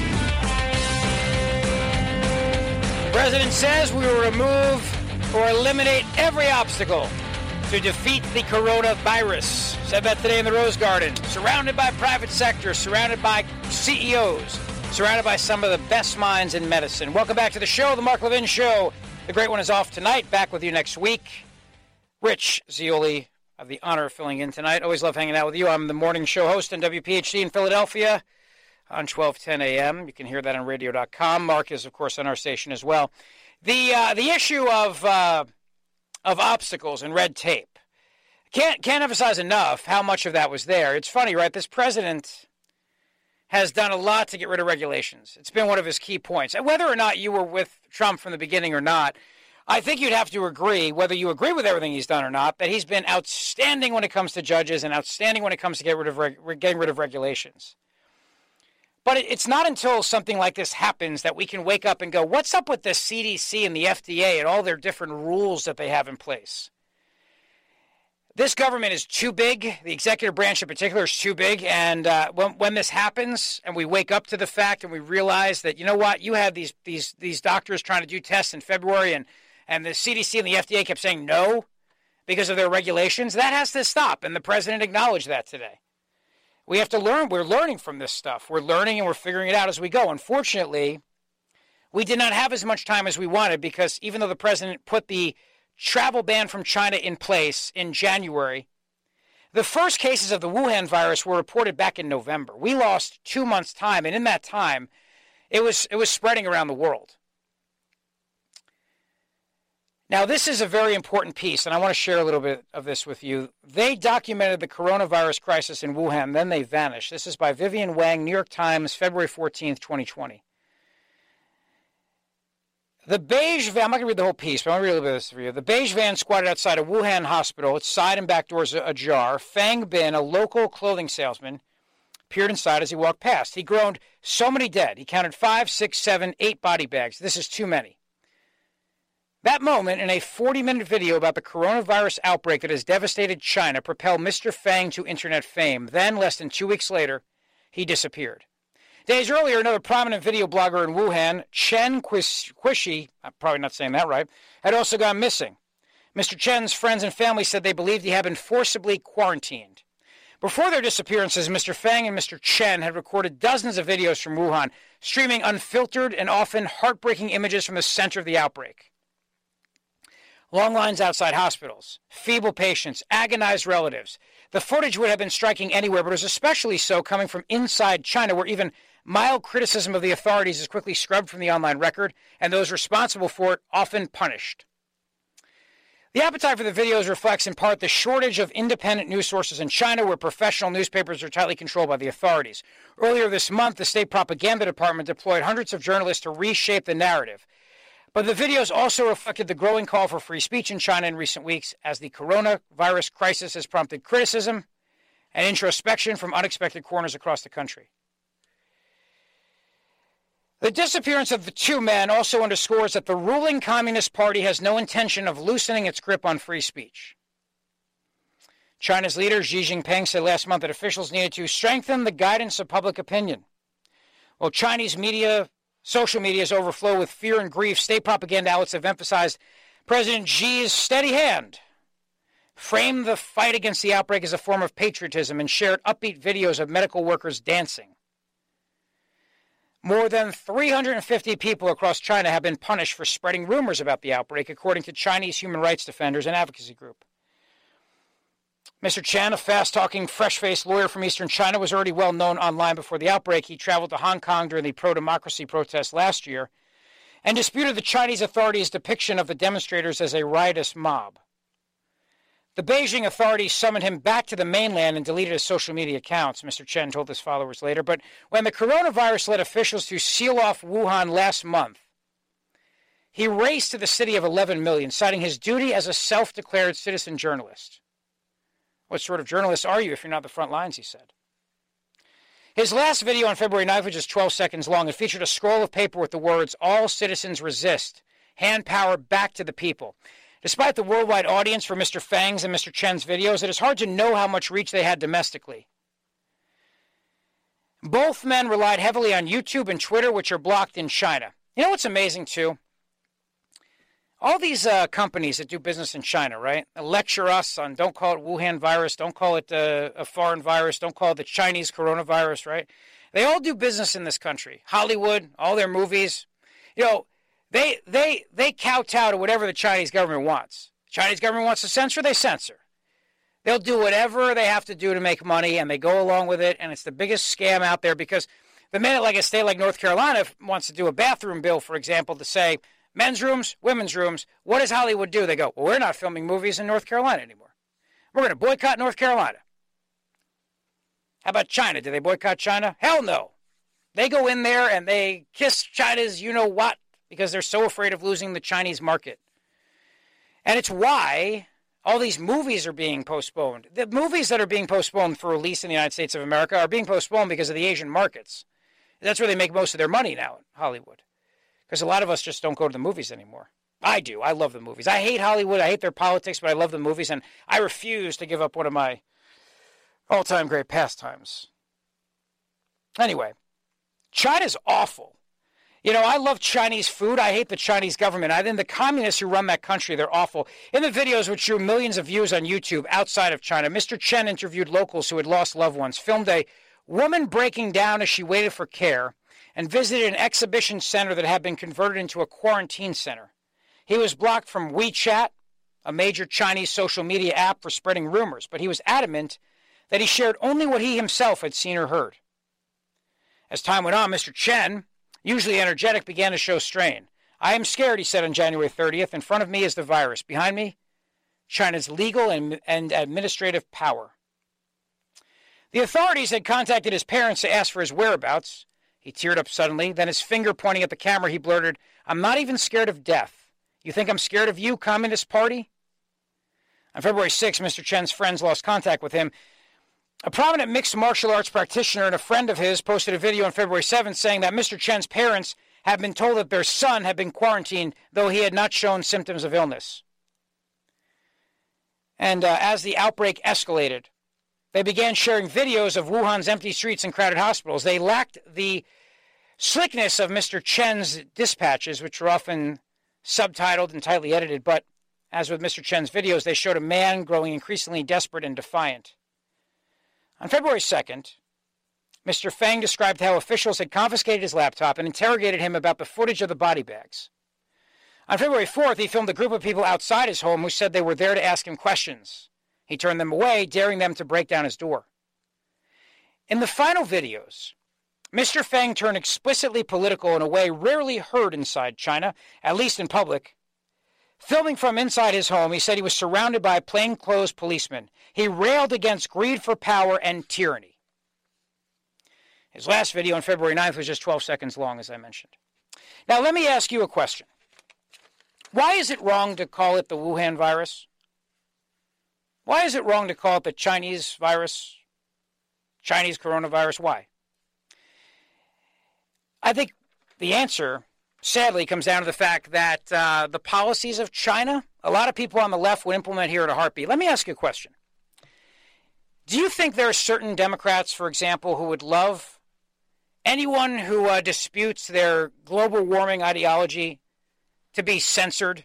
The president says we will remove or eliminate every obstacle to defeat the coronavirus. Said that today in the Rose Garden. Surrounded by private sector, surrounded by C E Os, surrounded by some of the best minds in medicine. Welcome back to the show, The Mark Levin Show. The great one is off tonight. Back with you next week. Rich Zeoli, I have the honor of filling in tonight. Always love hanging out with you. I'm the morning show host on W P H D in Philadelphia on twelve ten a.m. You can hear that on radio dot com. Mark is, of course, on our station as well. The uh, the issue of uh, of obstacles and red tape. Can't can't emphasize enough how much of that was there. It's funny, right? This president has done a lot to get rid of regulations. It's been one of his key points. And whether or not you were with Trump from the beginning or not, I think you'd have to agree, whether you agree with everything he's done or not, that he's been outstanding when it comes to judges and outstanding when it comes to get rid of reg- getting rid of regulations. But it, it's not until something like this happens that we can wake up and go, what's up with the C D C and the F D A and all their different rules that they have in place? This government is too big. The executive branch in particular is too big. And uh, when, when this happens and we wake up to the fact and we realize that, you know what, you had these these these doctors trying to do tests in February and, and the C D C and the F D A kept saying no because of their regulations, that has to stop. And the president acknowledged that today. We have to learn. We're learning from this stuff. We're learning and we're figuring it out as we go. Unfortunately, we did not have as much time as we wanted because even though the president put the travel ban from China in place in January, the first cases of the Wuhan virus were reported back in November. We lost two months' time, and in that time, it was it was spreading around the world. Now, this is a very important piece, and I want to share a little bit of this with you. They documented the coronavirus crisis in Wuhan, then they vanished. This is by Vivian Wang, New York Times, February fourteenth, twenty twenty. The beige van, I'm not going to read the whole piece, but I'm going to read a little bit of this for you. The beige van squatted outside a Wuhan hospital. Its side and back doors ajar. Fang Bin, a local clothing salesman, peered inside as he walked past. He groaned, so many dead. He counted five, six, seven, eight body bags. This is too many. That moment in a forty-minute video about the coronavirus outbreak that has devastated China propelled Mister Fang to internet fame. Then, less than two weeks later, he disappeared. Days earlier, another prominent video blogger in Wuhan, Chen Quishi, I'm probably not saying that right, had also gone missing. Mister Chen's friends and family said they believed he had been forcibly quarantined. Before their disappearances, Mister Fang and Mister Chen had recorded dozens of videos from Wuhan, streaming unfiltered and often heartbreaking images from the center of the outbreak. Long lines outside hospitals, feeble patients, agonized relatives. The footage would have been striking anywhere, but it was especially so coming from inside China, where even mild criticism of the authorities is quickly scrubbed from the online record, and those responsible for it often punished. The appetite for the videos reflects in part the shortage of independent news sources in China, where professional newspapers are tightly controlled by the authorities. Earlier this month, the state propaganda department deployed hundreds of journalists to reshape the narrative. But the videos also reflected the growing call for free speech in China in recent weeks, as the coronavirus crisis has prompted criticism and introspection from unexpected corners across the country. The disappearance of the two men also underscores that the ruling Communist Party has no intention of loosening its grip on free speech. China's leader Xi Jinping said last month that officials needed to strengthen the guidance of public opinion. While Chinese media, social media's overflow with fear and grief, state propaganda outlets have emphasized President Xi's steady hand, framed the fight against the outbreak as a form of patriotism, and shared upbeat videos of medical workers dancing. More than three hundred fifty people across China have been punished for spreading rumors about the outbreak, according to Chinese human rights defenders and advocacy group. Mister Chen, a fast-talking, fresh-faced lawyer from eastern China, was already well known online before the outbreak. He traveled to Hong Kong during the pro-democracy protests last year and disputed the Chinese authorities' depiction of the demonstrators as a riotous mob. The Beijing authorities summoned him back to the mainland and deleted his social media accounts, Mister Chen told his followers later. But when the coronavirus led officials to seal off Wuhan last month, he raced to the city of eleven million, citing his duty as a self-declared citizen journalist. What sort of journalist are you if you're not the front lines, he said. His last video on February ninth was just twelve seconds long. It featured a scroll of paper with the words, "All citizens resist. Hand power back to the people." Despite the worldwide audience for Mister Fang's and Mister Chen's videos, it is hard to know how much reach they had domestically. Both men relied heavily on YouTube and Twitter, which are blocked in China. You know what's amazing, too? All these uh, companies that do business in China, right, lecture us on don't call it Wuhan virus, don't call it uh, a foreign virus, don't call it the Chinese coronavirus, right? They all do business in this country. Hollywood, all their movies. You know, they they they kowtow to whatever the Chinese government wants. Chinese government wants to censor, they censor. They'll do whatever they have to do to make money, and they go along with it, and it's the biggest scam out there because the minute like a state like North Carolina wants to do a bathroom bill, for example, to say, men's rooms, women's rooms. What does Hollywood do? They go, well, we're not filming movies in North Carolina anymore. We're going to boycott North Carolina. How about China? Do they boycott China? Hell no. They go in there and they kiss China's you-know-what because they're so afraid of losing the Chinese market. And it's why all these movies are being postponed. The movies that are being postponed for release in the United States of America are being postponed because of the Asian markets. That's where they make most of their money now in Hollywood. Because a lot of us just don't go to the movies anymore. I do. I love the movies. I hate Hollywood. I hate their politics, but I love the movies. And I refuse to give up one of my all-time great pastimes. Anyway, China's awful. You know, I love Chinese food. I hate the Chinese government. I think the communists who run that country, they're awful. In the videos, which drew millions of views on YouTube outside of China, Mister Chen interviewed locals who had lost loved ones, filmed a woman breaking down as she waited for care, and visited an exhibition center that had been converted into a quarantine center. He was blocked from WeChat, a major Chinese social media app for spreading rumors, but he was adamant that he shared only what he himself had seen or heard. As time went on, Mister Chen, usually energetic, began to show strain. "I am scared," he said on January thirtieth. "In front of me is the virus. Behind me, China's legal and, and administrative power." The authorities had contacted his parents to ask for his whereabouts. He teared up suddenly. Then his finger pointing at the camera, he blurted, "I'm not even scared of death. You think I'm scared of you, Communist Party?" On February sixth, Mister Chen's friends lost contact with him. A prominent mixed martial arts practitioner and a friend of his posted a video on February seventh saying that Mister Chen's parents had been told that their son had been quarantined, though he had not shown symptoms of illness. And uh, as the outbreak escalated, they began sharing videos of Wuhan's empty streets and crowded hospitals. They lacked the slickness of Mister Chen's dispatches, which were often subtitled and tightly edited, but as with Mister Chen's videos, they showed a man growing increasingly desperate and defiant. On February second, Mister Fang described how officials had confiscated his laptop and interrogated him about the footage of the body bags. On February fourth, he filmed a group of people outside his home who said they were there to ask him questions. He turned them away, daring them to break down his door. In the final videos, Mister Fang turned explicitly political in a way rarely heard inside China, at least in public. Filming from inside his home, he said he was surrounded by plainclothes policemen. He railed against greed for power and tyranny. His last video on February ninth was just twelve seconds long, as I mentioned. Now, let me ask you a question. Why is it wrong to call it the Wuhan virus? Why is it wrong to call it the Chinese virus, Chinese coronavirus? Why? I think the answer, sadly, comes down to the fact that uh, the policies of China, a lot of people on the left would implement here at a heartbeat. Let me ask you a question. Do you think there are certain Democrats, for example, who would love anyone who uh, disputes their global warming ideology to be censored?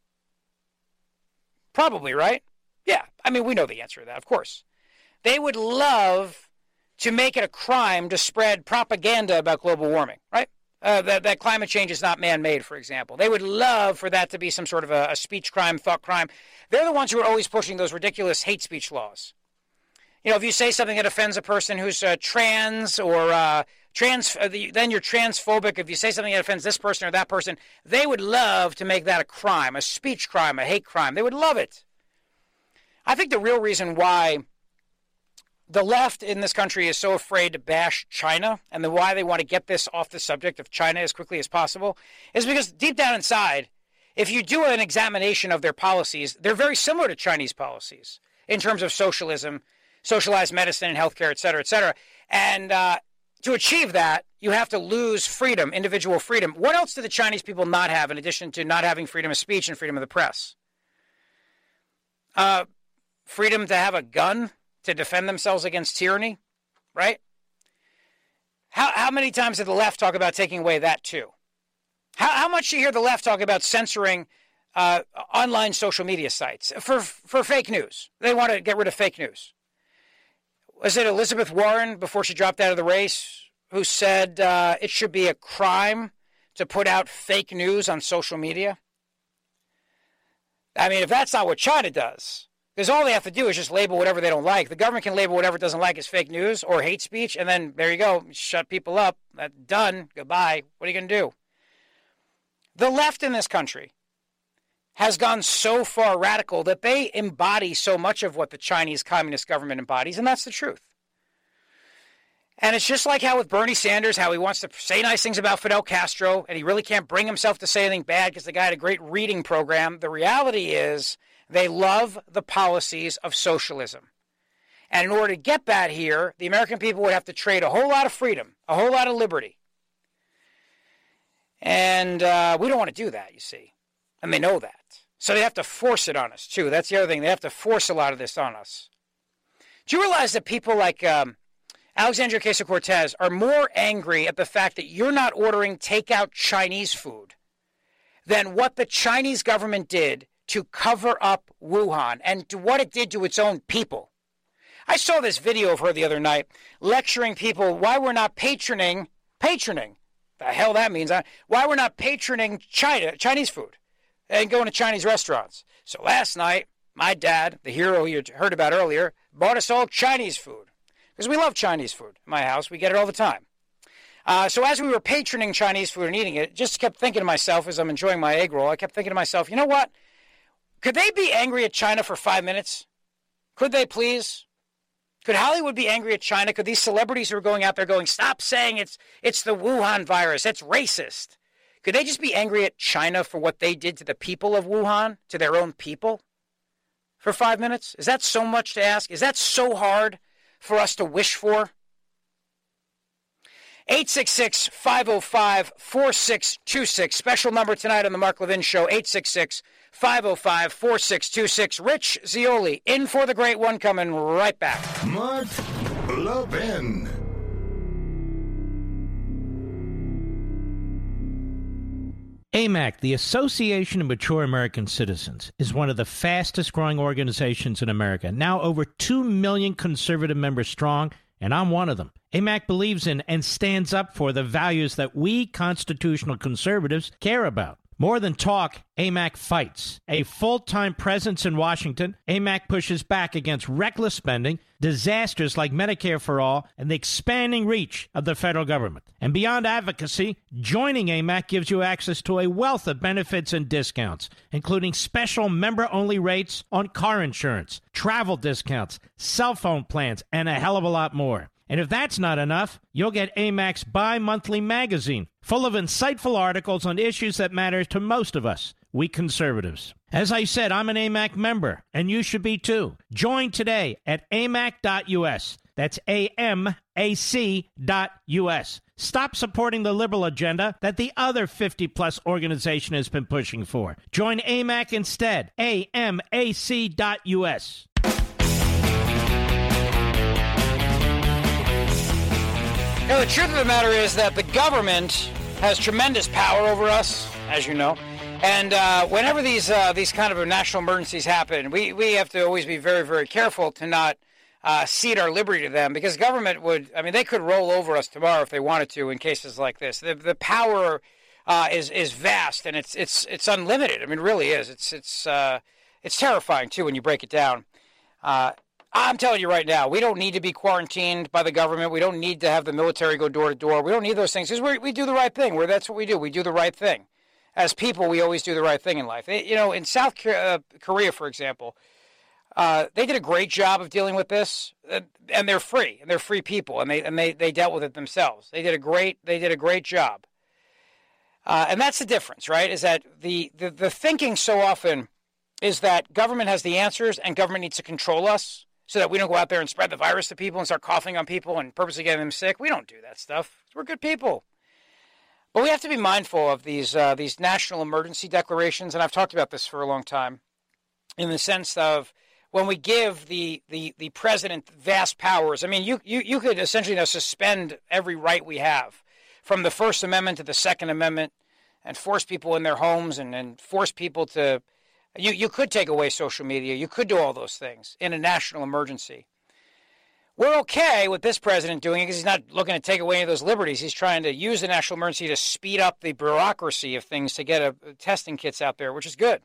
Probably, right? Yeah, I mean, we know the answer to that, of course. They would love to make it a crime to spread propaganda about global warming, right? Uh, that, that climate change is not man-made, for example. They would love for that to be some sort of a, a speech crime, thought crime. They're the ones who are always pushing those ridiculous hate speech laws. You know, if you say something that offends a person who's uh, trans or uh, trans, uh, the, then you're transphobic. If you say something that offends this person or that person, they would love to make that a crime, a speech crime, a hate crime. They would love it. I think the real reason why the left in this country is so afraid to bash China and the why they want to get this off the subject of China as quickly as possible is because deep down inside, if you do an examination of their policies, they're very similar to Chinese policies in terms of socialism, socialized medicine and healthcare, et cetera, et cetera. And uh, to achieve that, you have to lose freedom, individual freedom. What else do the Chinese people not have in addition to not having freedom of speech and freedom of the press? Uh, freedom to have a gun to defend themselves against tyranny, right? How how many times did the left talk about taking away that too? How how much do you hear the left talk about censoring uh, online social media sites for for fake news? They want to get rid of fake news. Was it Elizabeth Warren, before she dropped out of the race, who said uh, it should be a crime to put out fake news on social media? I mean, if that's not what China does, because all they have to do is just label whatever they don't like. The government can label whatever it doesn't like as fake news or hate speech, and then there you go, shut people up. That's done. Goodbye. What are you going to do? The left in this country has gone so far radical that they embody so much of what the Chinese Communist government embodies, and that's the truth. And it's just like how with Bernie Sanders, how he wants to say nice things about Fidel Castro, and he really can't bring himself to say anything bad because the guy had a great reading program. The reality is they love the policies of socialism. And in order to get that here, the American people would have to trade a whole lot of freedom, a whole lot of liberty. And uh, we don't want to do that, you see. And they know that. So they have to force it on us, too. That's the other thing. They have to force a lot of this on us. Do you realize that people like um, Alexandria Ocasio-Cortez are more angry at the fact that you're not ordering takeout Chinese food than what the Chinese government did to cover up Wuhan and to what it did to its own people? I saw this video of her the other night lecturing people why we're not patroning, patroning, the hell that means, why we're not patroning China, Chinese food and going to Chinese restaurants. So last night, my dad, the hero you heard about earlier, bought us all Chinese food because we love Chinese food in my house. We get it all the time. Uh, so as we were patroning Chinese food and eating it, just kept thinking to myself as I'm enjoying my egg roll, I kept thinking to myself, you know what? Could they be angry at China for five minutes? Could they please? Could Hollywood be angry at China? Could these celebrities who are going out there going, stop saying it's it's the Wuhan virus, it's racist? Could they just be angry at China for what they did to the people of Wuhan, to their own people, for five minutes? Is that so much to ask? Is that so hard for us to wish for? eight six six, five oh five, four six two six. Special number tonight on the Mark Levin Show, eight six six, five oh five, four six two six. Rich Zeoli, in for the great one, coming right back.
Mark Levin.
A M A C, the Association of Mature American Citizens, is one of the fastest growing organizations in America. Now over two million conservative members strong, and I'm one of them. A M A C believes in and stands up for the values that we constitutional conservatives care about. More than talk, A M A C fights. A full-time presence in Washington, A M A C pushes back against reckless spending, disasters like Medicare for All, and the expanding reach of the federal government. And beyond advocacy, joining A M A C gives you access to a wealth of benefits and discounts, including special member-only rates on car insurance, travel discounts, cell phone plans, and a hell of a lot more. And if that's not enough, you'll get A M A C's bi-monthly magazine, full of insightful articles on issues that matter to most of us, we conservatives. As I said, I'm an A M A C member, and you should be too. Join today at A M A C dot U S. That's A M A C dot U S. Stop supporting the liberal agenda that the other fifty-plus organization has been pushing for. Join A M A C instead. A M A C dot U S.
You know, the truth of the matter is that the government has tremendous power over us, as you know. And uh, whenever these uh, these kind of national emergencies happen, we, we have to always be very, very careful to not uh, cede our liberty to them, because government would, I mean, they could roll over us tomorrow if they wanted to in cases like this. The the power uh, is is vast, and it's it's it's unlimited. I mean, it really is. It's it's uh, it's terrifying too when you break it down. Uh, I'm telling you right now, we don't need to be quarantined by the government. We don't need to have the military go door to door. We don't need those things, because we we do the right thing. We're, that's what we do. We do the right thing. As people, we always do the right thing in life. They, you know, in South Korea, for example, uh, they did a great job of dealing with this, and they're free, and they're free people, and they and they, they dealt with it themselves. They did a great they did a great job, uh, and that's the difference, right? Is that the, the the thinking so often is that government has the answers and government needs to control us. so that we don't go out there and spread the virus to people and start coughing on people and purposely getting them sick. We don't do that stuff. We're good people. But we have to be mindful of these uh, these national emergency declarations, and I've talked about this for a long time, in the sense of when we give the the, the president vast powers. I mean, you, you, you could essentially now suspend every right we have, from the First Amendment to the Second Amendment, and force people in their homes and, and force people to... You, you could take away social media. You could do all those things in a national emergency. We're okay with this president doing it because he's not looking to take away any of those liberties. He's trying to use the national emergency to speed up the bureaucracy of things to get a, a testing kits out there, which is good.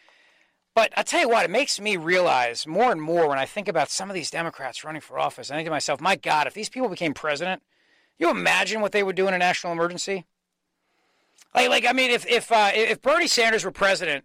But I'll tell you what, it makes me realize more and more when I think about some of these Democrats running for office. I think to myself, my God, if these people became president, you imagine what they would do in a national emergency? Like, like I mean, if if uh, if Bernie Sanders were president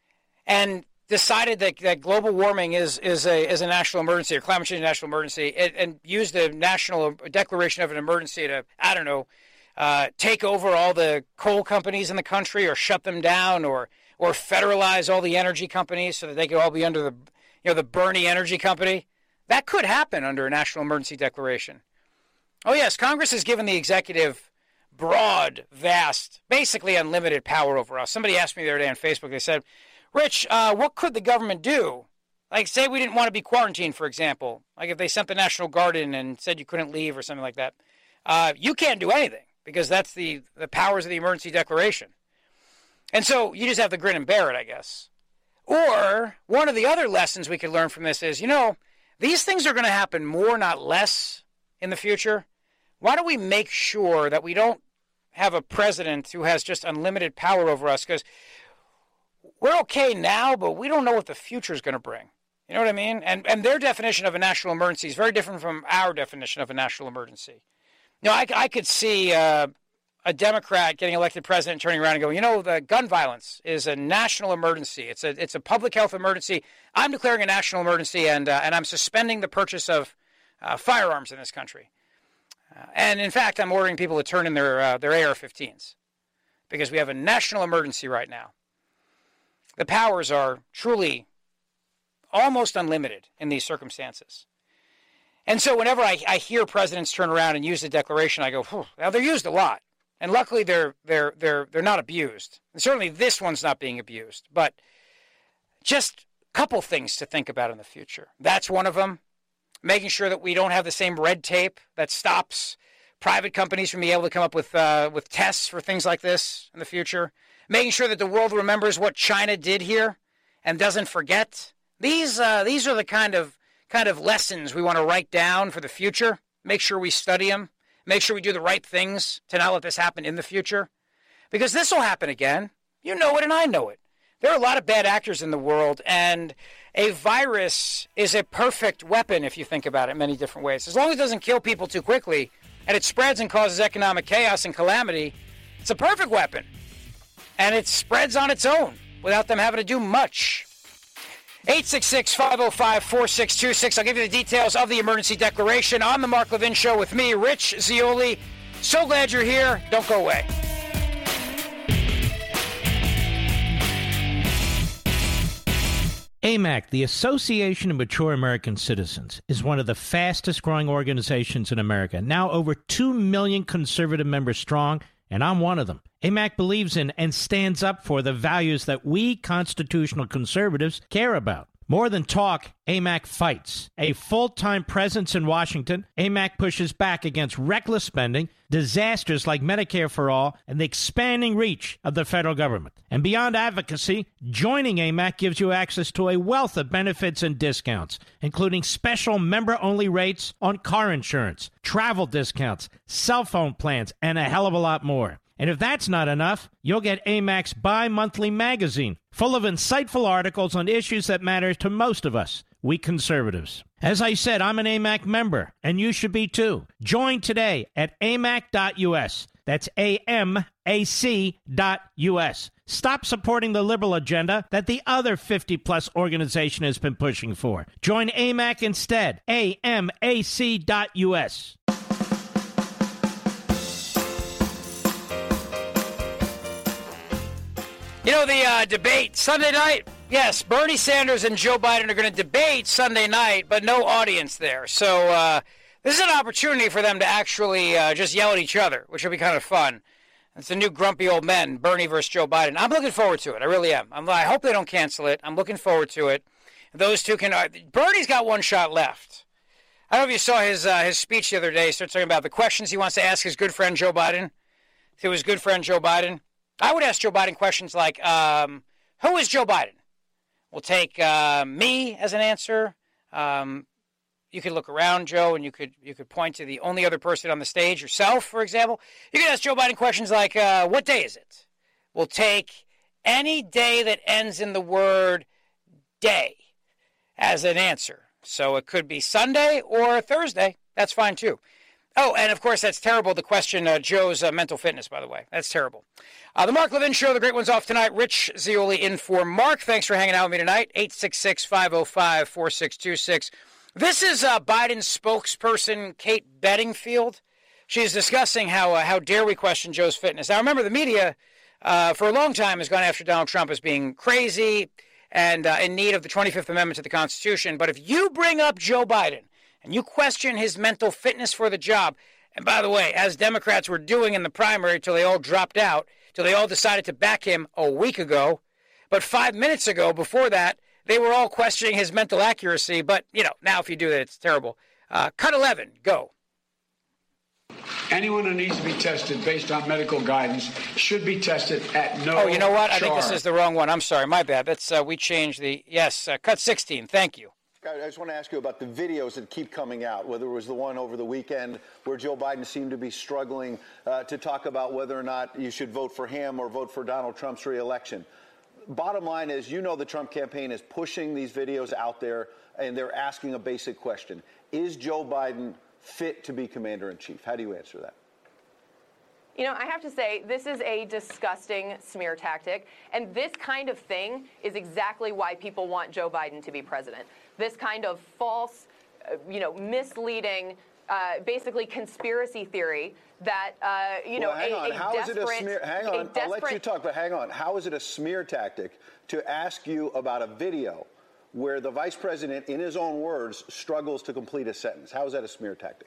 and decided that, that global warming is is a is a national emergency, or climate change is a national emergency, and, and used a national declaration of an emergency to, I don't know, uh, take over all the coal companies in the country, or shut them down, or or federalize all the energy companies so that they could all be under the, you know, the Bernie Energy Company, that could happen under a national emergency declaration. Oh yes, Congress has given the executive broad, vast, basically unlimited power over us. Somebody asked me the other day on Facebook, they said, Rich, uh, what could the government do? Like, say we didn't want to be quarantined, for example. Like if they sent the National Guard in and said you couldn't leave or something like that. Uh, you can't do anything because that's the, the powers of the emergency declaration. And so you just have to grin and bear it, I guess. Or one of the other lessons we could learn from this is, you know, these things are going to happen more, not less, in the future. Why don't we make sure that we don't have a president who has just unlimited power over us? Because we're okay now, but we don't know what the future is going to bring. You know what I mean? And and their definition of a national emergency is very different from our definition of a national emergency. You know, I, I could see uh, a Democrat getting elected president, turning around and going, you know, the gun violence is a national emergency. It's a it's a public health emergency. I'm declaring a national emergency, and uh, and I'm suspending the purchase of uh, firearms in this country. Uh, and in fact, I'm ordering people to turn in their uh, their A R fifteens because we have a national emergency right now. The powers are truly almost unlimited in these circumstances. And so whenever I, I hear presidents turn around and use the declaration, I go, well, they're used a lot. And luckily they're they're they're they're not abused. And certainly this one's not being abused. But just a couple things to think about in the future. That's one of them. Making sure that we don't have the same red tape that stops private companies from being able to come up with uh, with tests for things like this in the future. Making sure that the world remembers what China did here and doesn't forget. These uh, these are the kind of kind of lessons we want to write down for the future. Make sure we study them. Make sure we do the right things to not let this happen in the future. Because this will happen again. You know it and I know it. There are a lot of bad actors in the world, and a virus is a perfect weapon if you think about it in many different ways. As long as it doesn't kill people too quickly and it spreads and causes economic chaos and calamity, it's a perfect weapon. And it spreads on its own without them having to do much. eight six six, five oh five, four six two six. I'll give you the details of the emergency declaration on the Mark Levin Show with me, Rich Zeoli. So glad you're here. Don't go away.
A M A C, the Association of Mature American Citizens, is one of the fastest-growing organizations in America. Now over two million conservative members strong, and I'm one of them. A M A C believes in and stands up for the values that we constitutional conservatives care about. More than talk, A M A C fights. A full-time presence in Washington, A M A C pushes back against reckless spending, disasters like Medicare for All, and the expanding reach of the federal government. And beyond advocacy, joining A M A C gives you access to a wealth of benefits and discounts, including special member-only rates on car insurance, travel discounts, cell phone plans, and a hell of a lot more. And if that's not enough, you'll get A M A C's bi-monthly magazine, full of insightful articles on issues that matter to most of us, we conservatives. As I said, I'm an A M A C member, and you should be too. Join today at A M A C dot U S. That's A M A C dot U S. Stop supporting the liberal agenda that the other fifty-plus organization has been pushing for. Join A M A C instead. A M A C dot U S.
You know, the uh, debate Sunday night Yes, Bernie Sanders and Joe Biden are going to debate Sunday night, but no audience there. So uh, this is an opportunity for them to actually uh, just yell at each other, which will be kind of fun. It's the new grumpy old men, Bernie versus Joe Biden. I'm looking forward to it. I really am. I'm, I hope they don't cancel it. I'm looking forward to it. Those two can. Uh, Bernie's got one shot left. I don't know if you saw his uh, his speech the other day. He started talking about the questions he wants to ask his good friend Joe Biden. To his good friend Joe Biden. I would ask Joe Biden questions like, um, who is Joe Biden? We'll take uh, me as an answer. Um, you could look around, Joe, and you could you could point to the only other person on the stage, yourself, for example. You could ask Joe Biden questions like, uh, what day is it? We'll take any day that ends in the word day as an answer. So it could be Sunday or Thursday. That's fine, too. Oh, and of course, that's terrible to question uh, Joe's uh, mental fitness, by the way. That's terrible. Uh, the Mark Levin Show, the great one's off tonight. Rich Zeoli in for Mark. Thanks for hanging out with me tonight. eight six six, five oh five, four six two six. This is uh, Biden's spokesperson, Kate Bedingfield. She's discussing how uh, how dare we question Joe's fitness. Now, remember, the media uh, for a long time has gone after Donald Trump as being crazy and uh, in need of the twenty-fifth Amendment to the Constitution. But if you bring up Joe Biden and you question his mental fitness for the job, and by the way, as Democrats were doing in the primary till they all dropped out, till they all decided to back him a week ago, but five minutes ago, before that, they were all questioning his mental accuracy. But, you know, now if you do that, it's terrible. Uh, cut eleven, go.
Anyone who needs to be tested based on medical guidance should be tested at no charge.
Oh, you know what? I think this is the wrong one. I'm sorry. My bad. That's uh, we changed the, yes, uh, cut sixteen. Thank you.
I just want to ask you about the videos that keep coming out, whether it was the one over the weekend where Joe Biden seemed to be struggling uh, to talk about whether or not you should vote for him or vote for Donald Trump's reelection. Bottom line is, you know, the Trump campaign is pushing these videos out there, and they're asking a basic question. Is Joe Biden fit to be commander-in-chief? How do you answer that?
You know, I have to say, this is a disgusting smear tactic, and this kind of thing is exactly why people want Joe Biden to be president. This kind of false, uh, you know, misleading, uh, basically conspiracy theory that, uh, you know,
well, hang
a,
on.
a
How
desperate...
is it a smear? Hang on,
desperate,
I'll let you talk, but hang on. How is it a smear tactic to ask you about a video where the vice president, in his own words, struggles to complete a sentence? How is that a smear tactic?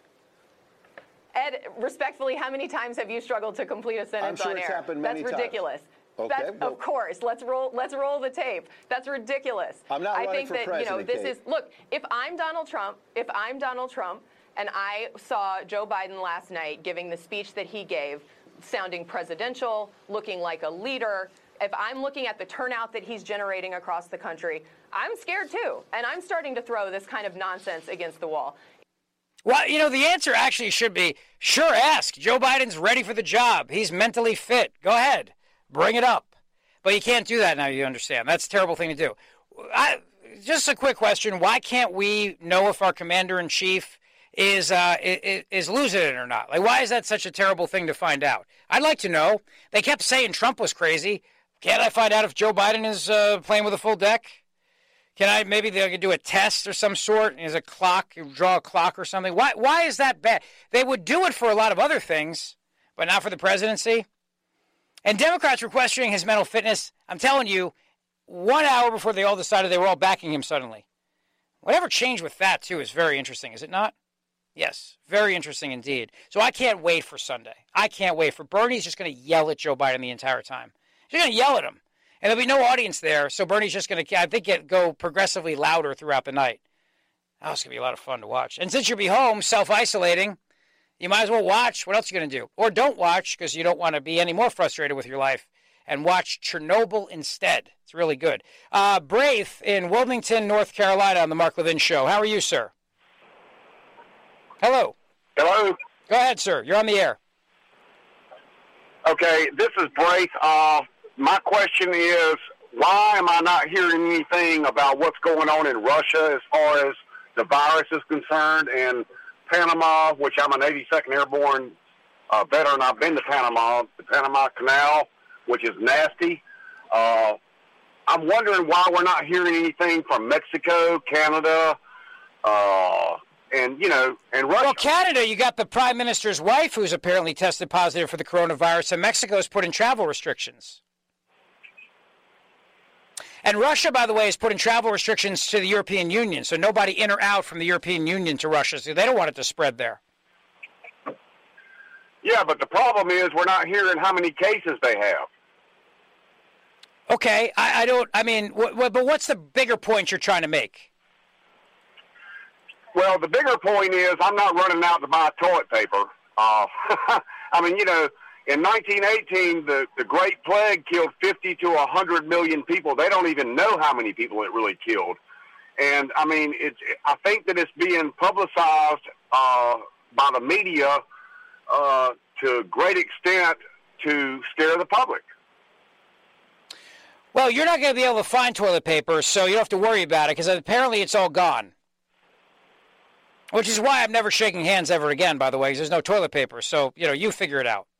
Ed, respectfully, how many times have you struggled to complete a sentence
I'm sure
on
it's
air?
happened many
That's ridiculous.
times. Okay,
That's,
well,
of course. Let's roll. Let's roll the tape. That's ridiculous.
I'm not
I
running
think
for
that
president,
you know this
Kate.
is. Look, if I'm Donald Trump, if I'm Donald Trump, and I saw Joe Biden last night giving the speech that he gave, sounding presidential, looking like a leader. If I'm looking at the turnout that he's generating across the country, I'm scared too, and I'm starting to throw this kind of nonsense against the wall.
Well, you know, the answer actually should be, sure, ask. Joe Biden's ready for the job. He's mentally fit. Go ahead. Bring it up. But you can't do that now, you understand. That's a terrible thing to do. I, just a quick question. Why can't we know if our commander-in-chief is, uh, is, is losing it or not? Like, why is that such a terrible thing to find out? I'd like to know. They kept saying Trump was crazy. Can't I find out if Joe Biden is uh, playing with a full deck? Can I, maybe they could do a test or some sort? Is a clock, you draw a clock or something? Why Why is that bad? They would do it for a lot of other things, but not for the presidency. And Democrats were questioning his mental fitness. I'm telling you, one hour before they all decided they were all backing him suddenly. Whatever changed with that, too, is very interesting, is it not? Yes, very interesting indeed. So I can't wait for Sunday. I can't wait for Bernie's just going to yell at Joe Biden the entire time. He's going to yell at him. And there'll be no audience there, so Bernie's just going to, I think, get, go progressively louder throughout the night. Oh, it's going to be a lot of fun to watch. And since you'll be home, self-isolating, you might as well watch. What else are you going to do? Or don't watch, because you don't want to be any more frustrated with your life, and watch Chernobyl instead. It's really good. Uh, Braith in Wilmington, North Carolina on the Mark Levin Show. How are you, sir? Hello.
Hello.
Go ahead, sir. You're on the air.
Okay, this is Braith. Uh, my question is, why am I not hearing anything about what's going on in Russia as far as the virus is concerned? And Panama, which I'm an eighty-second Airborne uh, veteran, I've been to Panama, the Panama Canal, which is nasty. Uh, I'm wondering why we're not hearing anything from Mexico, Canada, uh, and, you know, and Russia.
Well, Canada, you got the Prime Minister's wife who's apparently tested positive for the coronavirus, and Mexico's put in travel restrictions. And Russia, by the way, is putting travel restrictions to the European Union, so nobody in or out from the European Union to Russia, so they don't want it to spread there.
Yeah, but the problem is we're not hearing how many cases they have.
Okay, I, I don't, I mean, wh- wh- but what's the bigger point you're trying to make?
Well, the bigger point is I'm not running out to buy toilet paper. Uh, I mean, you know, in nineteen eighteen, the, the Great Plague killed fifty to one hundred million people. They don't even know how many people it really killed. And, I mean, it's, I think that it's being publicized uh, by the media uh, to a great extent to scare the public.
Well, you're not going to be able to find toilet paper, so you don't have to worry about it, because apparently it's all gone. Which is why I'm never shaking hands ever again, by the way, because there's no toilet paper. So, you know, you figure it out.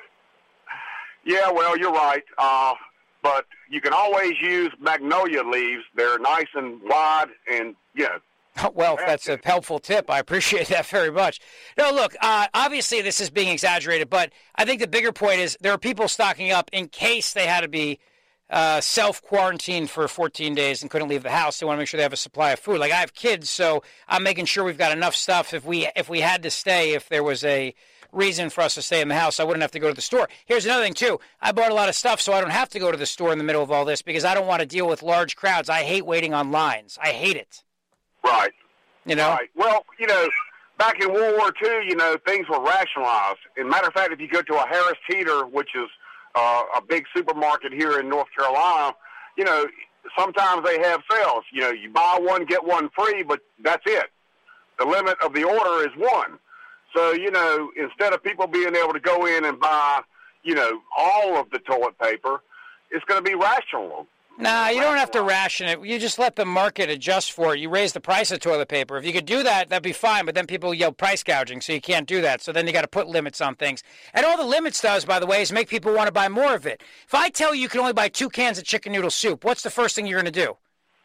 Yeah, well, you're right. Uh, but you can always use magnolia leaves. They're nice and wide and, yeah.
Well, that's a helpful tip. I appreciate that very much. No, look, uh, obviously this is being exaggerated, but I think the bigger point is there are people stocking up in case they had to be uh, self-quarantined for fourteen days and couldn't leave the house. They want to make sure they have a supply of food. Like, I have kids, so I'm making sure we've got enough stuff if we if we had to stay, if there was a reason for us to stay in the house, I wouldn't have to go to the store. Here's another thing, too. I bought a lot of stuff so I don't have to go to the store in the middle of all this because I don't want to deal with large crowds. I hate waiting on lines. I hate it.
Right.
You know?
Right. Well, you know, back in World War Two, you know, things were rationalized. As a matter of fact, if you go to a Harris Teeter, which is uh, a big supermarket here in North Carolina, you know, sometimes they have sales. You know, you buy one, get one free, but that's it. The limit of the order is one. So, you know, instead of people being able to go in and buy, you know, all of the toilet paper, it's going to be rational.
Nah, you don't have to ration it. You just let the market adjust for it. You raise the price of toilet paper. If you could do that, that'd be fine. But then people yell price gouging, so you can't do that. So then you got to put limits on things. And all the limits does, by the way, is make people want to buy more of it. If I tell you you can only buy two cans of chicken noodle soup, what's the first thing you're going to do?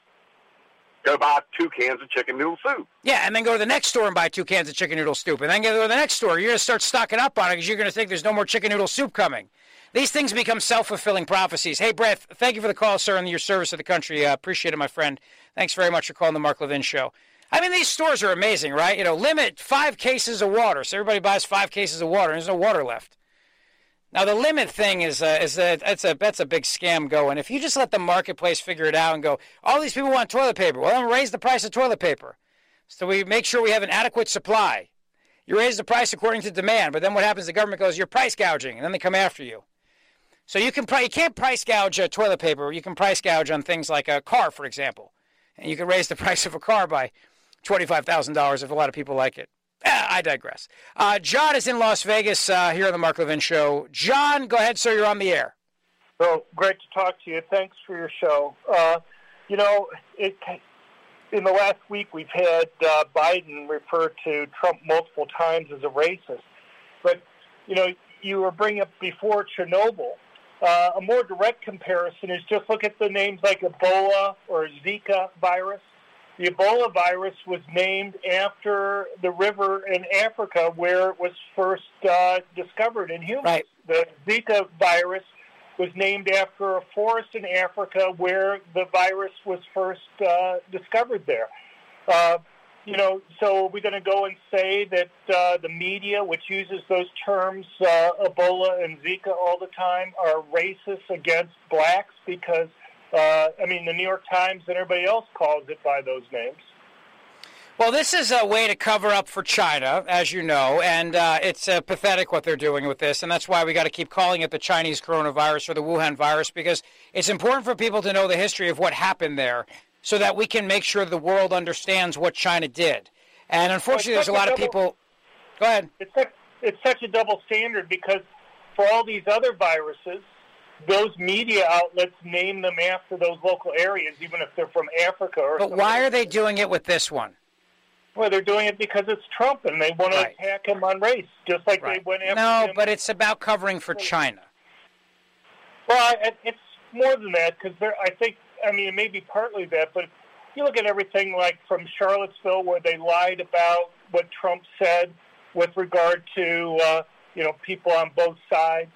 Go buy two cans of chicken noodle soup.
Yeah, and then go to the next store and buy two cans of chicken noodle soup. And then go to the next store. You're going to start stocking up on it because you're going to think there's no more chicken noodle soup coming. These things become self-fulfilling prophecies. Hey, Brett, thank you for the call, sir, and your service to the country. I uh, appreciate it, my friend. Thanks very much for calling the Mark Levin Show. I mean, these stores are amazing, right? You know, limit five cases of water. So everybody buys five cases of water, and there's no water left. Now, the limit thing is a, is a, that's, a, that's a big scam going. If you just let the marketplace figure it out and go, all these people want toilet paper, well, then raise the price of toilet paper. So we make sure we have an adequate supply. You raise the price according to demand, but then what happens, the government goes, you're price gouging, and then they come after you. So you can you can't price gouge uh, toilet paper. You can price gouge on things like a car, for example. And you can raise the price of a car by twenty-five thousand dollars if a lot of people like it. Ah, I digress. Uh, John is in Las Vegas uh, here on the Mark Levin Show. John, go ahead, sir. You're on the air.
Well, great to talk to you. Thanks for your show. Uh, you know, it, in the last week we've had uh, Biden refer to Trump multiple times as a racist. But, you know, you were bringing up before Chernobyl. Uh, a more direct comparison is just look at the names like Ebola or Zika virus. The Ebola virus was named after the river in Africa where it was first uh, discovered in humans.
Right.
The Zika virus was named after a forest in Africa where the virus was first uh, discovered there. Uh, You know, so we're going to go and say that uh, the media, which uses those terms, uh, Ebola and Zika all the time, are racist against blacks because, uh, I mean, the New York Times and everybody else calls it by those names.
Well, this is a way to cover up for China, as you know, and uh, it's uh, pathetic what they're doing with this, and that's why we got to keep calling it the Chinese coronavirus or the Wuhan virus, because it's important for people to know the history of what happened there, so that we can make sure the world understands what China did. And unfortunately,
well,
there's a lot
a
of
double,
people... Go ahead.
It's such, it's such a double standard because for all these other viruses, those media outlets name them after those local areas, even if they're from Africa. Or
But why are they doing it with this one?
Well, they're doing it because it's Trump, and they want to
right.
attack him on race, just like
right.
they went after
No,
him.
but it's about covering for China.
Well, I, it's more than that because I think... I mean, it may be partly that, but you look at everything like from Charlottesville where they lied about what Trump said with regard to, uh, you know, people on both sides.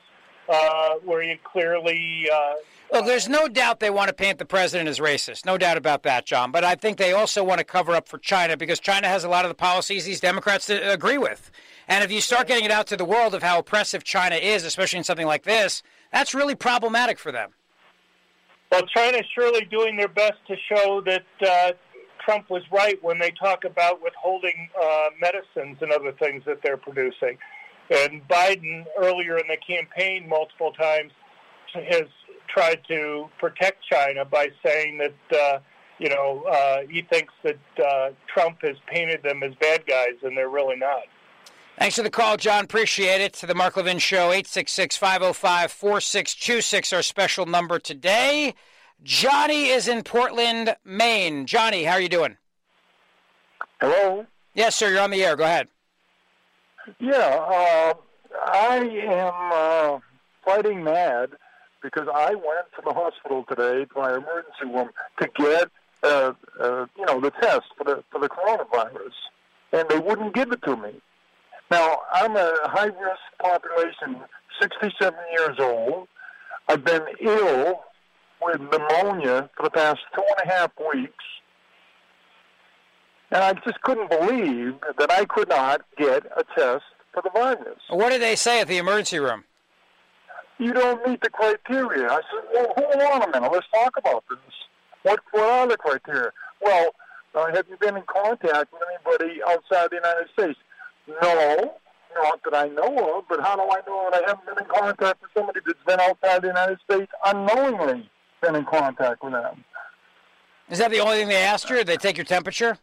uh, where you clearly... Uh,
Look, there's no doubt they want to paint the president as racist. No doubt about that, John. But I think they also want to cover up for China because China has a lot of the policies these Democrats agree with. And if you start getting it out to the world of how oppressive China is, especially in something like this, that's really problematic for them.
Well, China's surely doing their best to show that uh, Trump was right when they talk about withholding uh, medicines and other things that they're producing. And Biden, earlier in the campaign, multiple times has tried to protect China by saying that, uh, you know, uh, he thinks that uh, Trump has painted them as bad guys, and they're really not.
Thanks for the call, John. Appreciate it. To the Mark Levin Show, eight six six, five oh five, four six two six, our special number today. Johnny is in Portland, Maine. Johnny, how are you doing?
Hello?
Yes, sir, you're on the air. Go ahead.
Yeah, uh, I am uh, fighting mad because I went to the hospital today, to my emergency room, to get, uh, uh, you know, the test for the for the coronavirus, and they wouldn't give it to me. Now, I'm a high-risk population, sixty-seven years old. I've been ill with pneumonia for the past two and a half weeks, and I just couldn't believe that I could not get a test for the virus.
What did they say at the emergency room?
You don't meet the criteria. I said, well, hold on a minute. Let's talk about this. What, what are the criteria? Well, uh, have you been in contact with anybody outside the United States? No, not that I know of, but how do I know that I haven't been in contact with somebody that's been outside the United States unknowingly been in contact with them?
Is that the only thing they asked you? Did they take your temperature?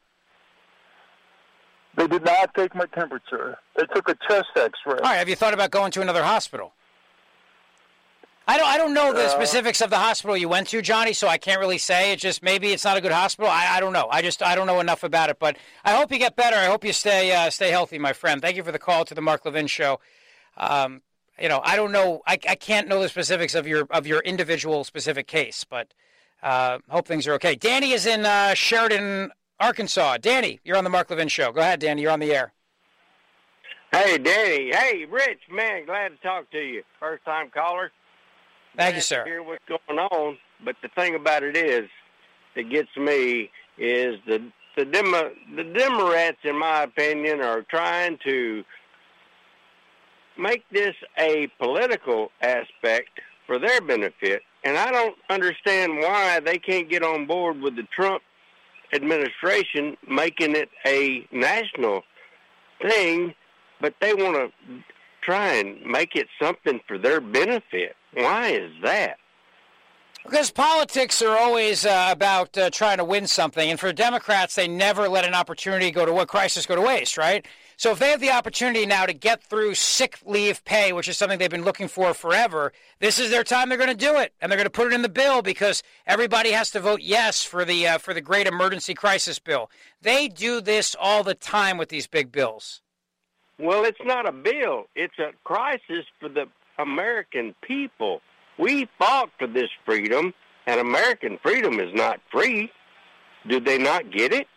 They did not take my temperature. They took a chest X-ray.
All right, have you thought about going to another hospital? I don't I don't know the
Uh,
specifics of the hospital you went to, Johnny, so I can't really say. It's just maybe it's not a good hospital. I, I don't know. I just I don't know enough about it. But I hope you get better. I hope you stay uh, stay healthy, my friend. Thank you for the call to the Mark Levin Show. Um, you know, I don't know. I, I can't know the specifics of your of your individual specific case, but uh, hope things are okay. Danny is in uh, Sheridan, Arkansas. Danny, you're on the Mark Levin Show. Go ahead, Danny. You're on the air.
Hey, Danny. Hey, Rich, man, glad to talk to you. First time caller.
Thank you,
Glad
sir.
to hear what's going on, but the thing about it is, that gets me is the the demo, the Democrats, in my opinion, are trying to make this a political aspect for their benefit, and I don't understand why they can't get on board with the Trump administration making it a national thing, but they want to try and make it something for their benefit. Why is that?
Because politics are always uh, about uh, trying to win something, and for Democrats, they never let an opportunity go to what crisis go to waste, right? So if they have the opportunity now to get through sick leave pay, which is something they've been looking for forever, this is their time. They're going to do it, and they're going to put it in the bill because everybody has to vote yes for the uh, for the great emergency crisis bill. They do this all the time with these big bills.
Well, it's not a bill. It's a crisis for the American people. We fought for this freedom, and American freedom is not free. Did they not get it?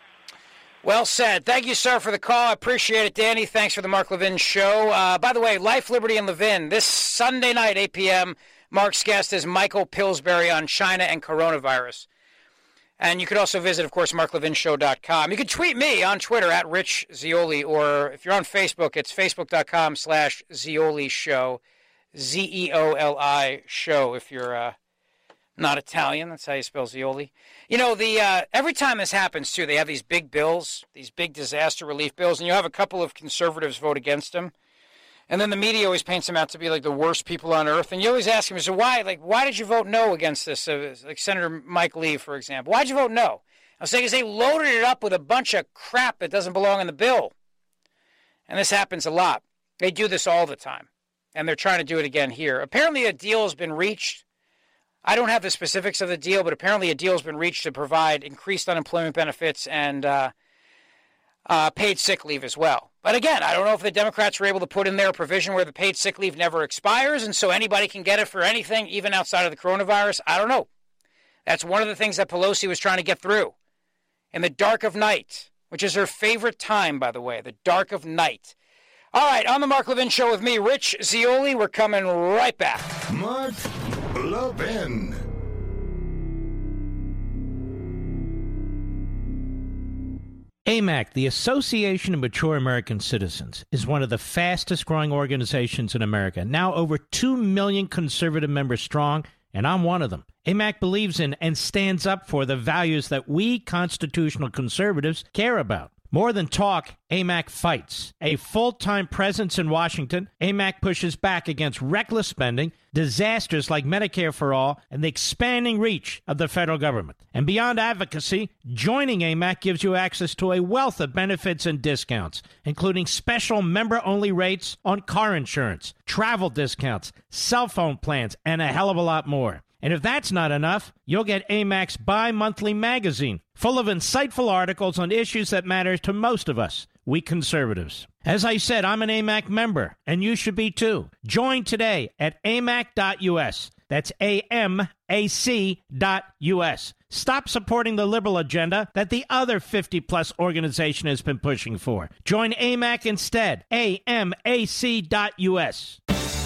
Well said. Thank you, sir, for the call. I appreciate it, Danny. Thanks for the Mark Levin Show. Uh, by the way, Life, Liberty, and Levin, this Sunday night, eight p.m., Mark's guest is Michael Pillsbury on China and coronavirus. And you could also visit, of course, mark levin show dot com. You can tweet me on Twitter at Rich Zeoli, or if you're on Facebook, it's facebook.com slash Zeoli Show, Z E O L I Show, if you're uh, not Italian. That's how you spell Zeoli. You know, the uh, every time this happens, too, they have these big bills, these big disaster relief bills, and you have a couple of conservatives vote against them. And then the media always paints them out to be like the worst people on earth. And you always ask them, so why, like, why did you vote no against this? Uh, like Senator Mike Lee, for example. Why did you vote no? I was saying because they loaded it up with a bunch of crap that doesn't belong in the bill. And this happens a lot. They do this all the time. And they're trying to do it again here. Apparently a deal has been reached. I don't have the specifics of the deal, but apparently a deal has been reached to provide increased unemployment benefits and uh, uh, paid sick leave as well. But again, I don't know if the Democrats were able to put in there a provision where the paid sick leave never expires, and so anybody can get it for anything, even outside of the coronavirus. I don't know. That's one of the things that Pelosi was trying to get through. In the dark of night, which is her favorite time, by the way, the dark of night. All right, on the Mark Levin Show with me, Rich Zeoli. We're coming right back.
Mark Levin.
A M A C, the Association of Mature American Citizens, is one of the fastest growing organizations in America. Now over two million conservative members strong, and I'm one of them. A M A C believes in and stands up for the values that we constitutional conservatives care about. More than talk, A M A C fights. A full-time presence in Washington, A M A C pushes back against reckless spending, disasters like Medicare for All, and the expanding reach of the federal government. And beyond advocacy, joining A M A C gives you access to a wealth of benefits and discounts, including special member-only rates on car insurance, travel discounts, cell phone plans, and a hell of a lot more. And if that's not enough, you'll get A M A C's bi-monthly magazine, full of insightful articles on issues that matter to most of us, we conservatives. As I said, I'm an A M A C member, and you should be too. Join today at A M A C dot U S. That's A M A C dot U S. Stop supporting the liberal agenda that the other fifty-plus organization has been pushing for. Join A M A C instead. A M A C dot U S.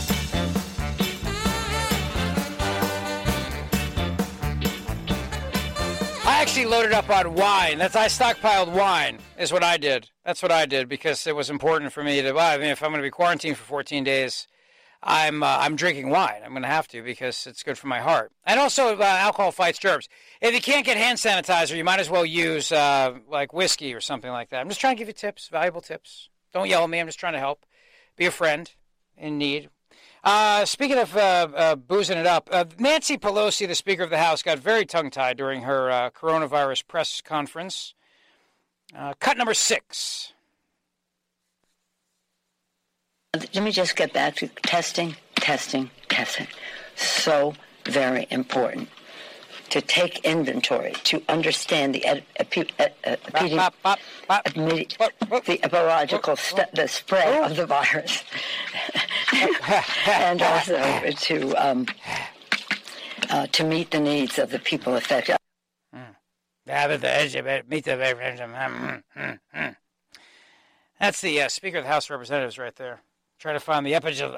I actually loaded up on wine. That's I stockpiled wine is what I did. That's what I did because it was important for me to buy. I mean, if I'm going to be quarantined for fourteen days, I'm uh, I'm drinking wine. I'm going to have to because it's good for my heart. And also, uh, alcohol fights germs. If you can't get hand sanitizer, you might as well use uh, like whiskey or something like that. I'm just trying to give you tips, valuable tips. Don't yell at me. I'm just trying to help. Be a friend in need. Uh, speaking of uh, uh, boozing it up, uh, Nancy Pelosi, the Speaker of the House, got very tongue-tied during her uh, coronavirus press conference. Uh, cut number six.
Let me just get back to testing, testing, testing. So very important to take inventory, to understand the ed- epi- ed- uh, epidemi- bop, bop, bop, bop. Epidemi- the epidemiological st- the spread of the virus, and also to um, uh, to meet the needs of the people affected.
That's the uh, Speaker of the House of Representatives right there. Trying to find the epidemiological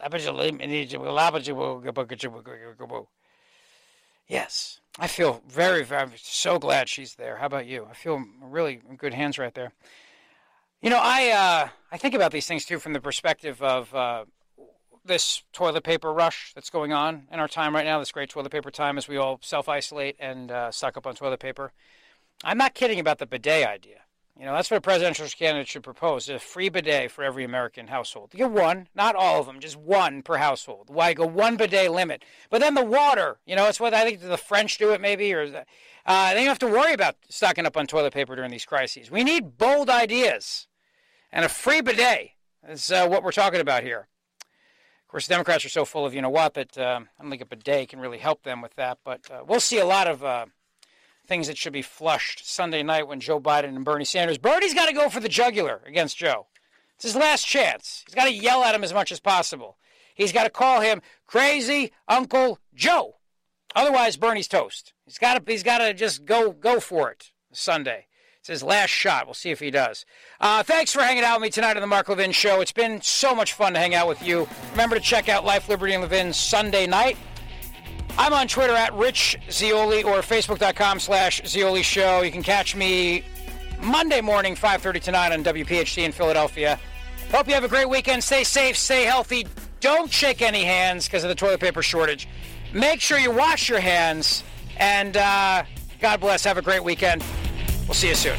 epidemiological. Yes, I feel very, very, so glad she's there. How about you? I feel really in good hands right there. You know, I uh, I think about these things, too, from the perspective of uh, this toilet paper rush that's going on in our time right now, this great toilet paper time as we all self-isolate and uh, stock up on toilet paper. I'm not kidding about the bidet idea. You know, that's what a presidential candidate should propose, a free bidet for every American household. You get one, not all of them, just one per household. Why go one bidet limit? But then the water, you know, it's what I think the French do it maybe, or the, uh, they don't have to worry about stocking up on toilet paper during these crises. We need bold ideas, and a free bidet is uh, what we're talking about here. Of course, Democrats are so full of you-know-what that uh, I don't think a bidet can really help them with that, but uh, we'll see a lot of uh, things that should be flushed Sunday night when Joe Biden and Bernie Sanders. Bernie's got to go for the jugular against Joe. It's his last chance. He's got to yell at him as much as possible. He's got to call him Crazy Uncle Joe. Otherwise, Bernie's toast. He's got to. He's got to just go go for it Sunday. It's his last shot. We'll see if he does. Uh, thanks for hanging out with me tonight on the Mark Levin Show. It's been so much fun to hang out with you. Remember to check out Life, Liberty, and Levin Sunday night. I'm on Twitter at Rich Zeoli or Facebook.com slash Zeoli Show. You can catch me Monday morning, five thirty tonight on W P H T in Philadelphia. Hope you have a great weekend. Stay safe, stay healthy. Don't shake any hands because of the toilet paper shortage. Make sure you wash your hands. And uh, God bless. Have a great weekend. We'll see you soon.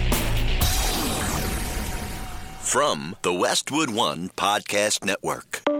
From the Westwood One Podcast Network.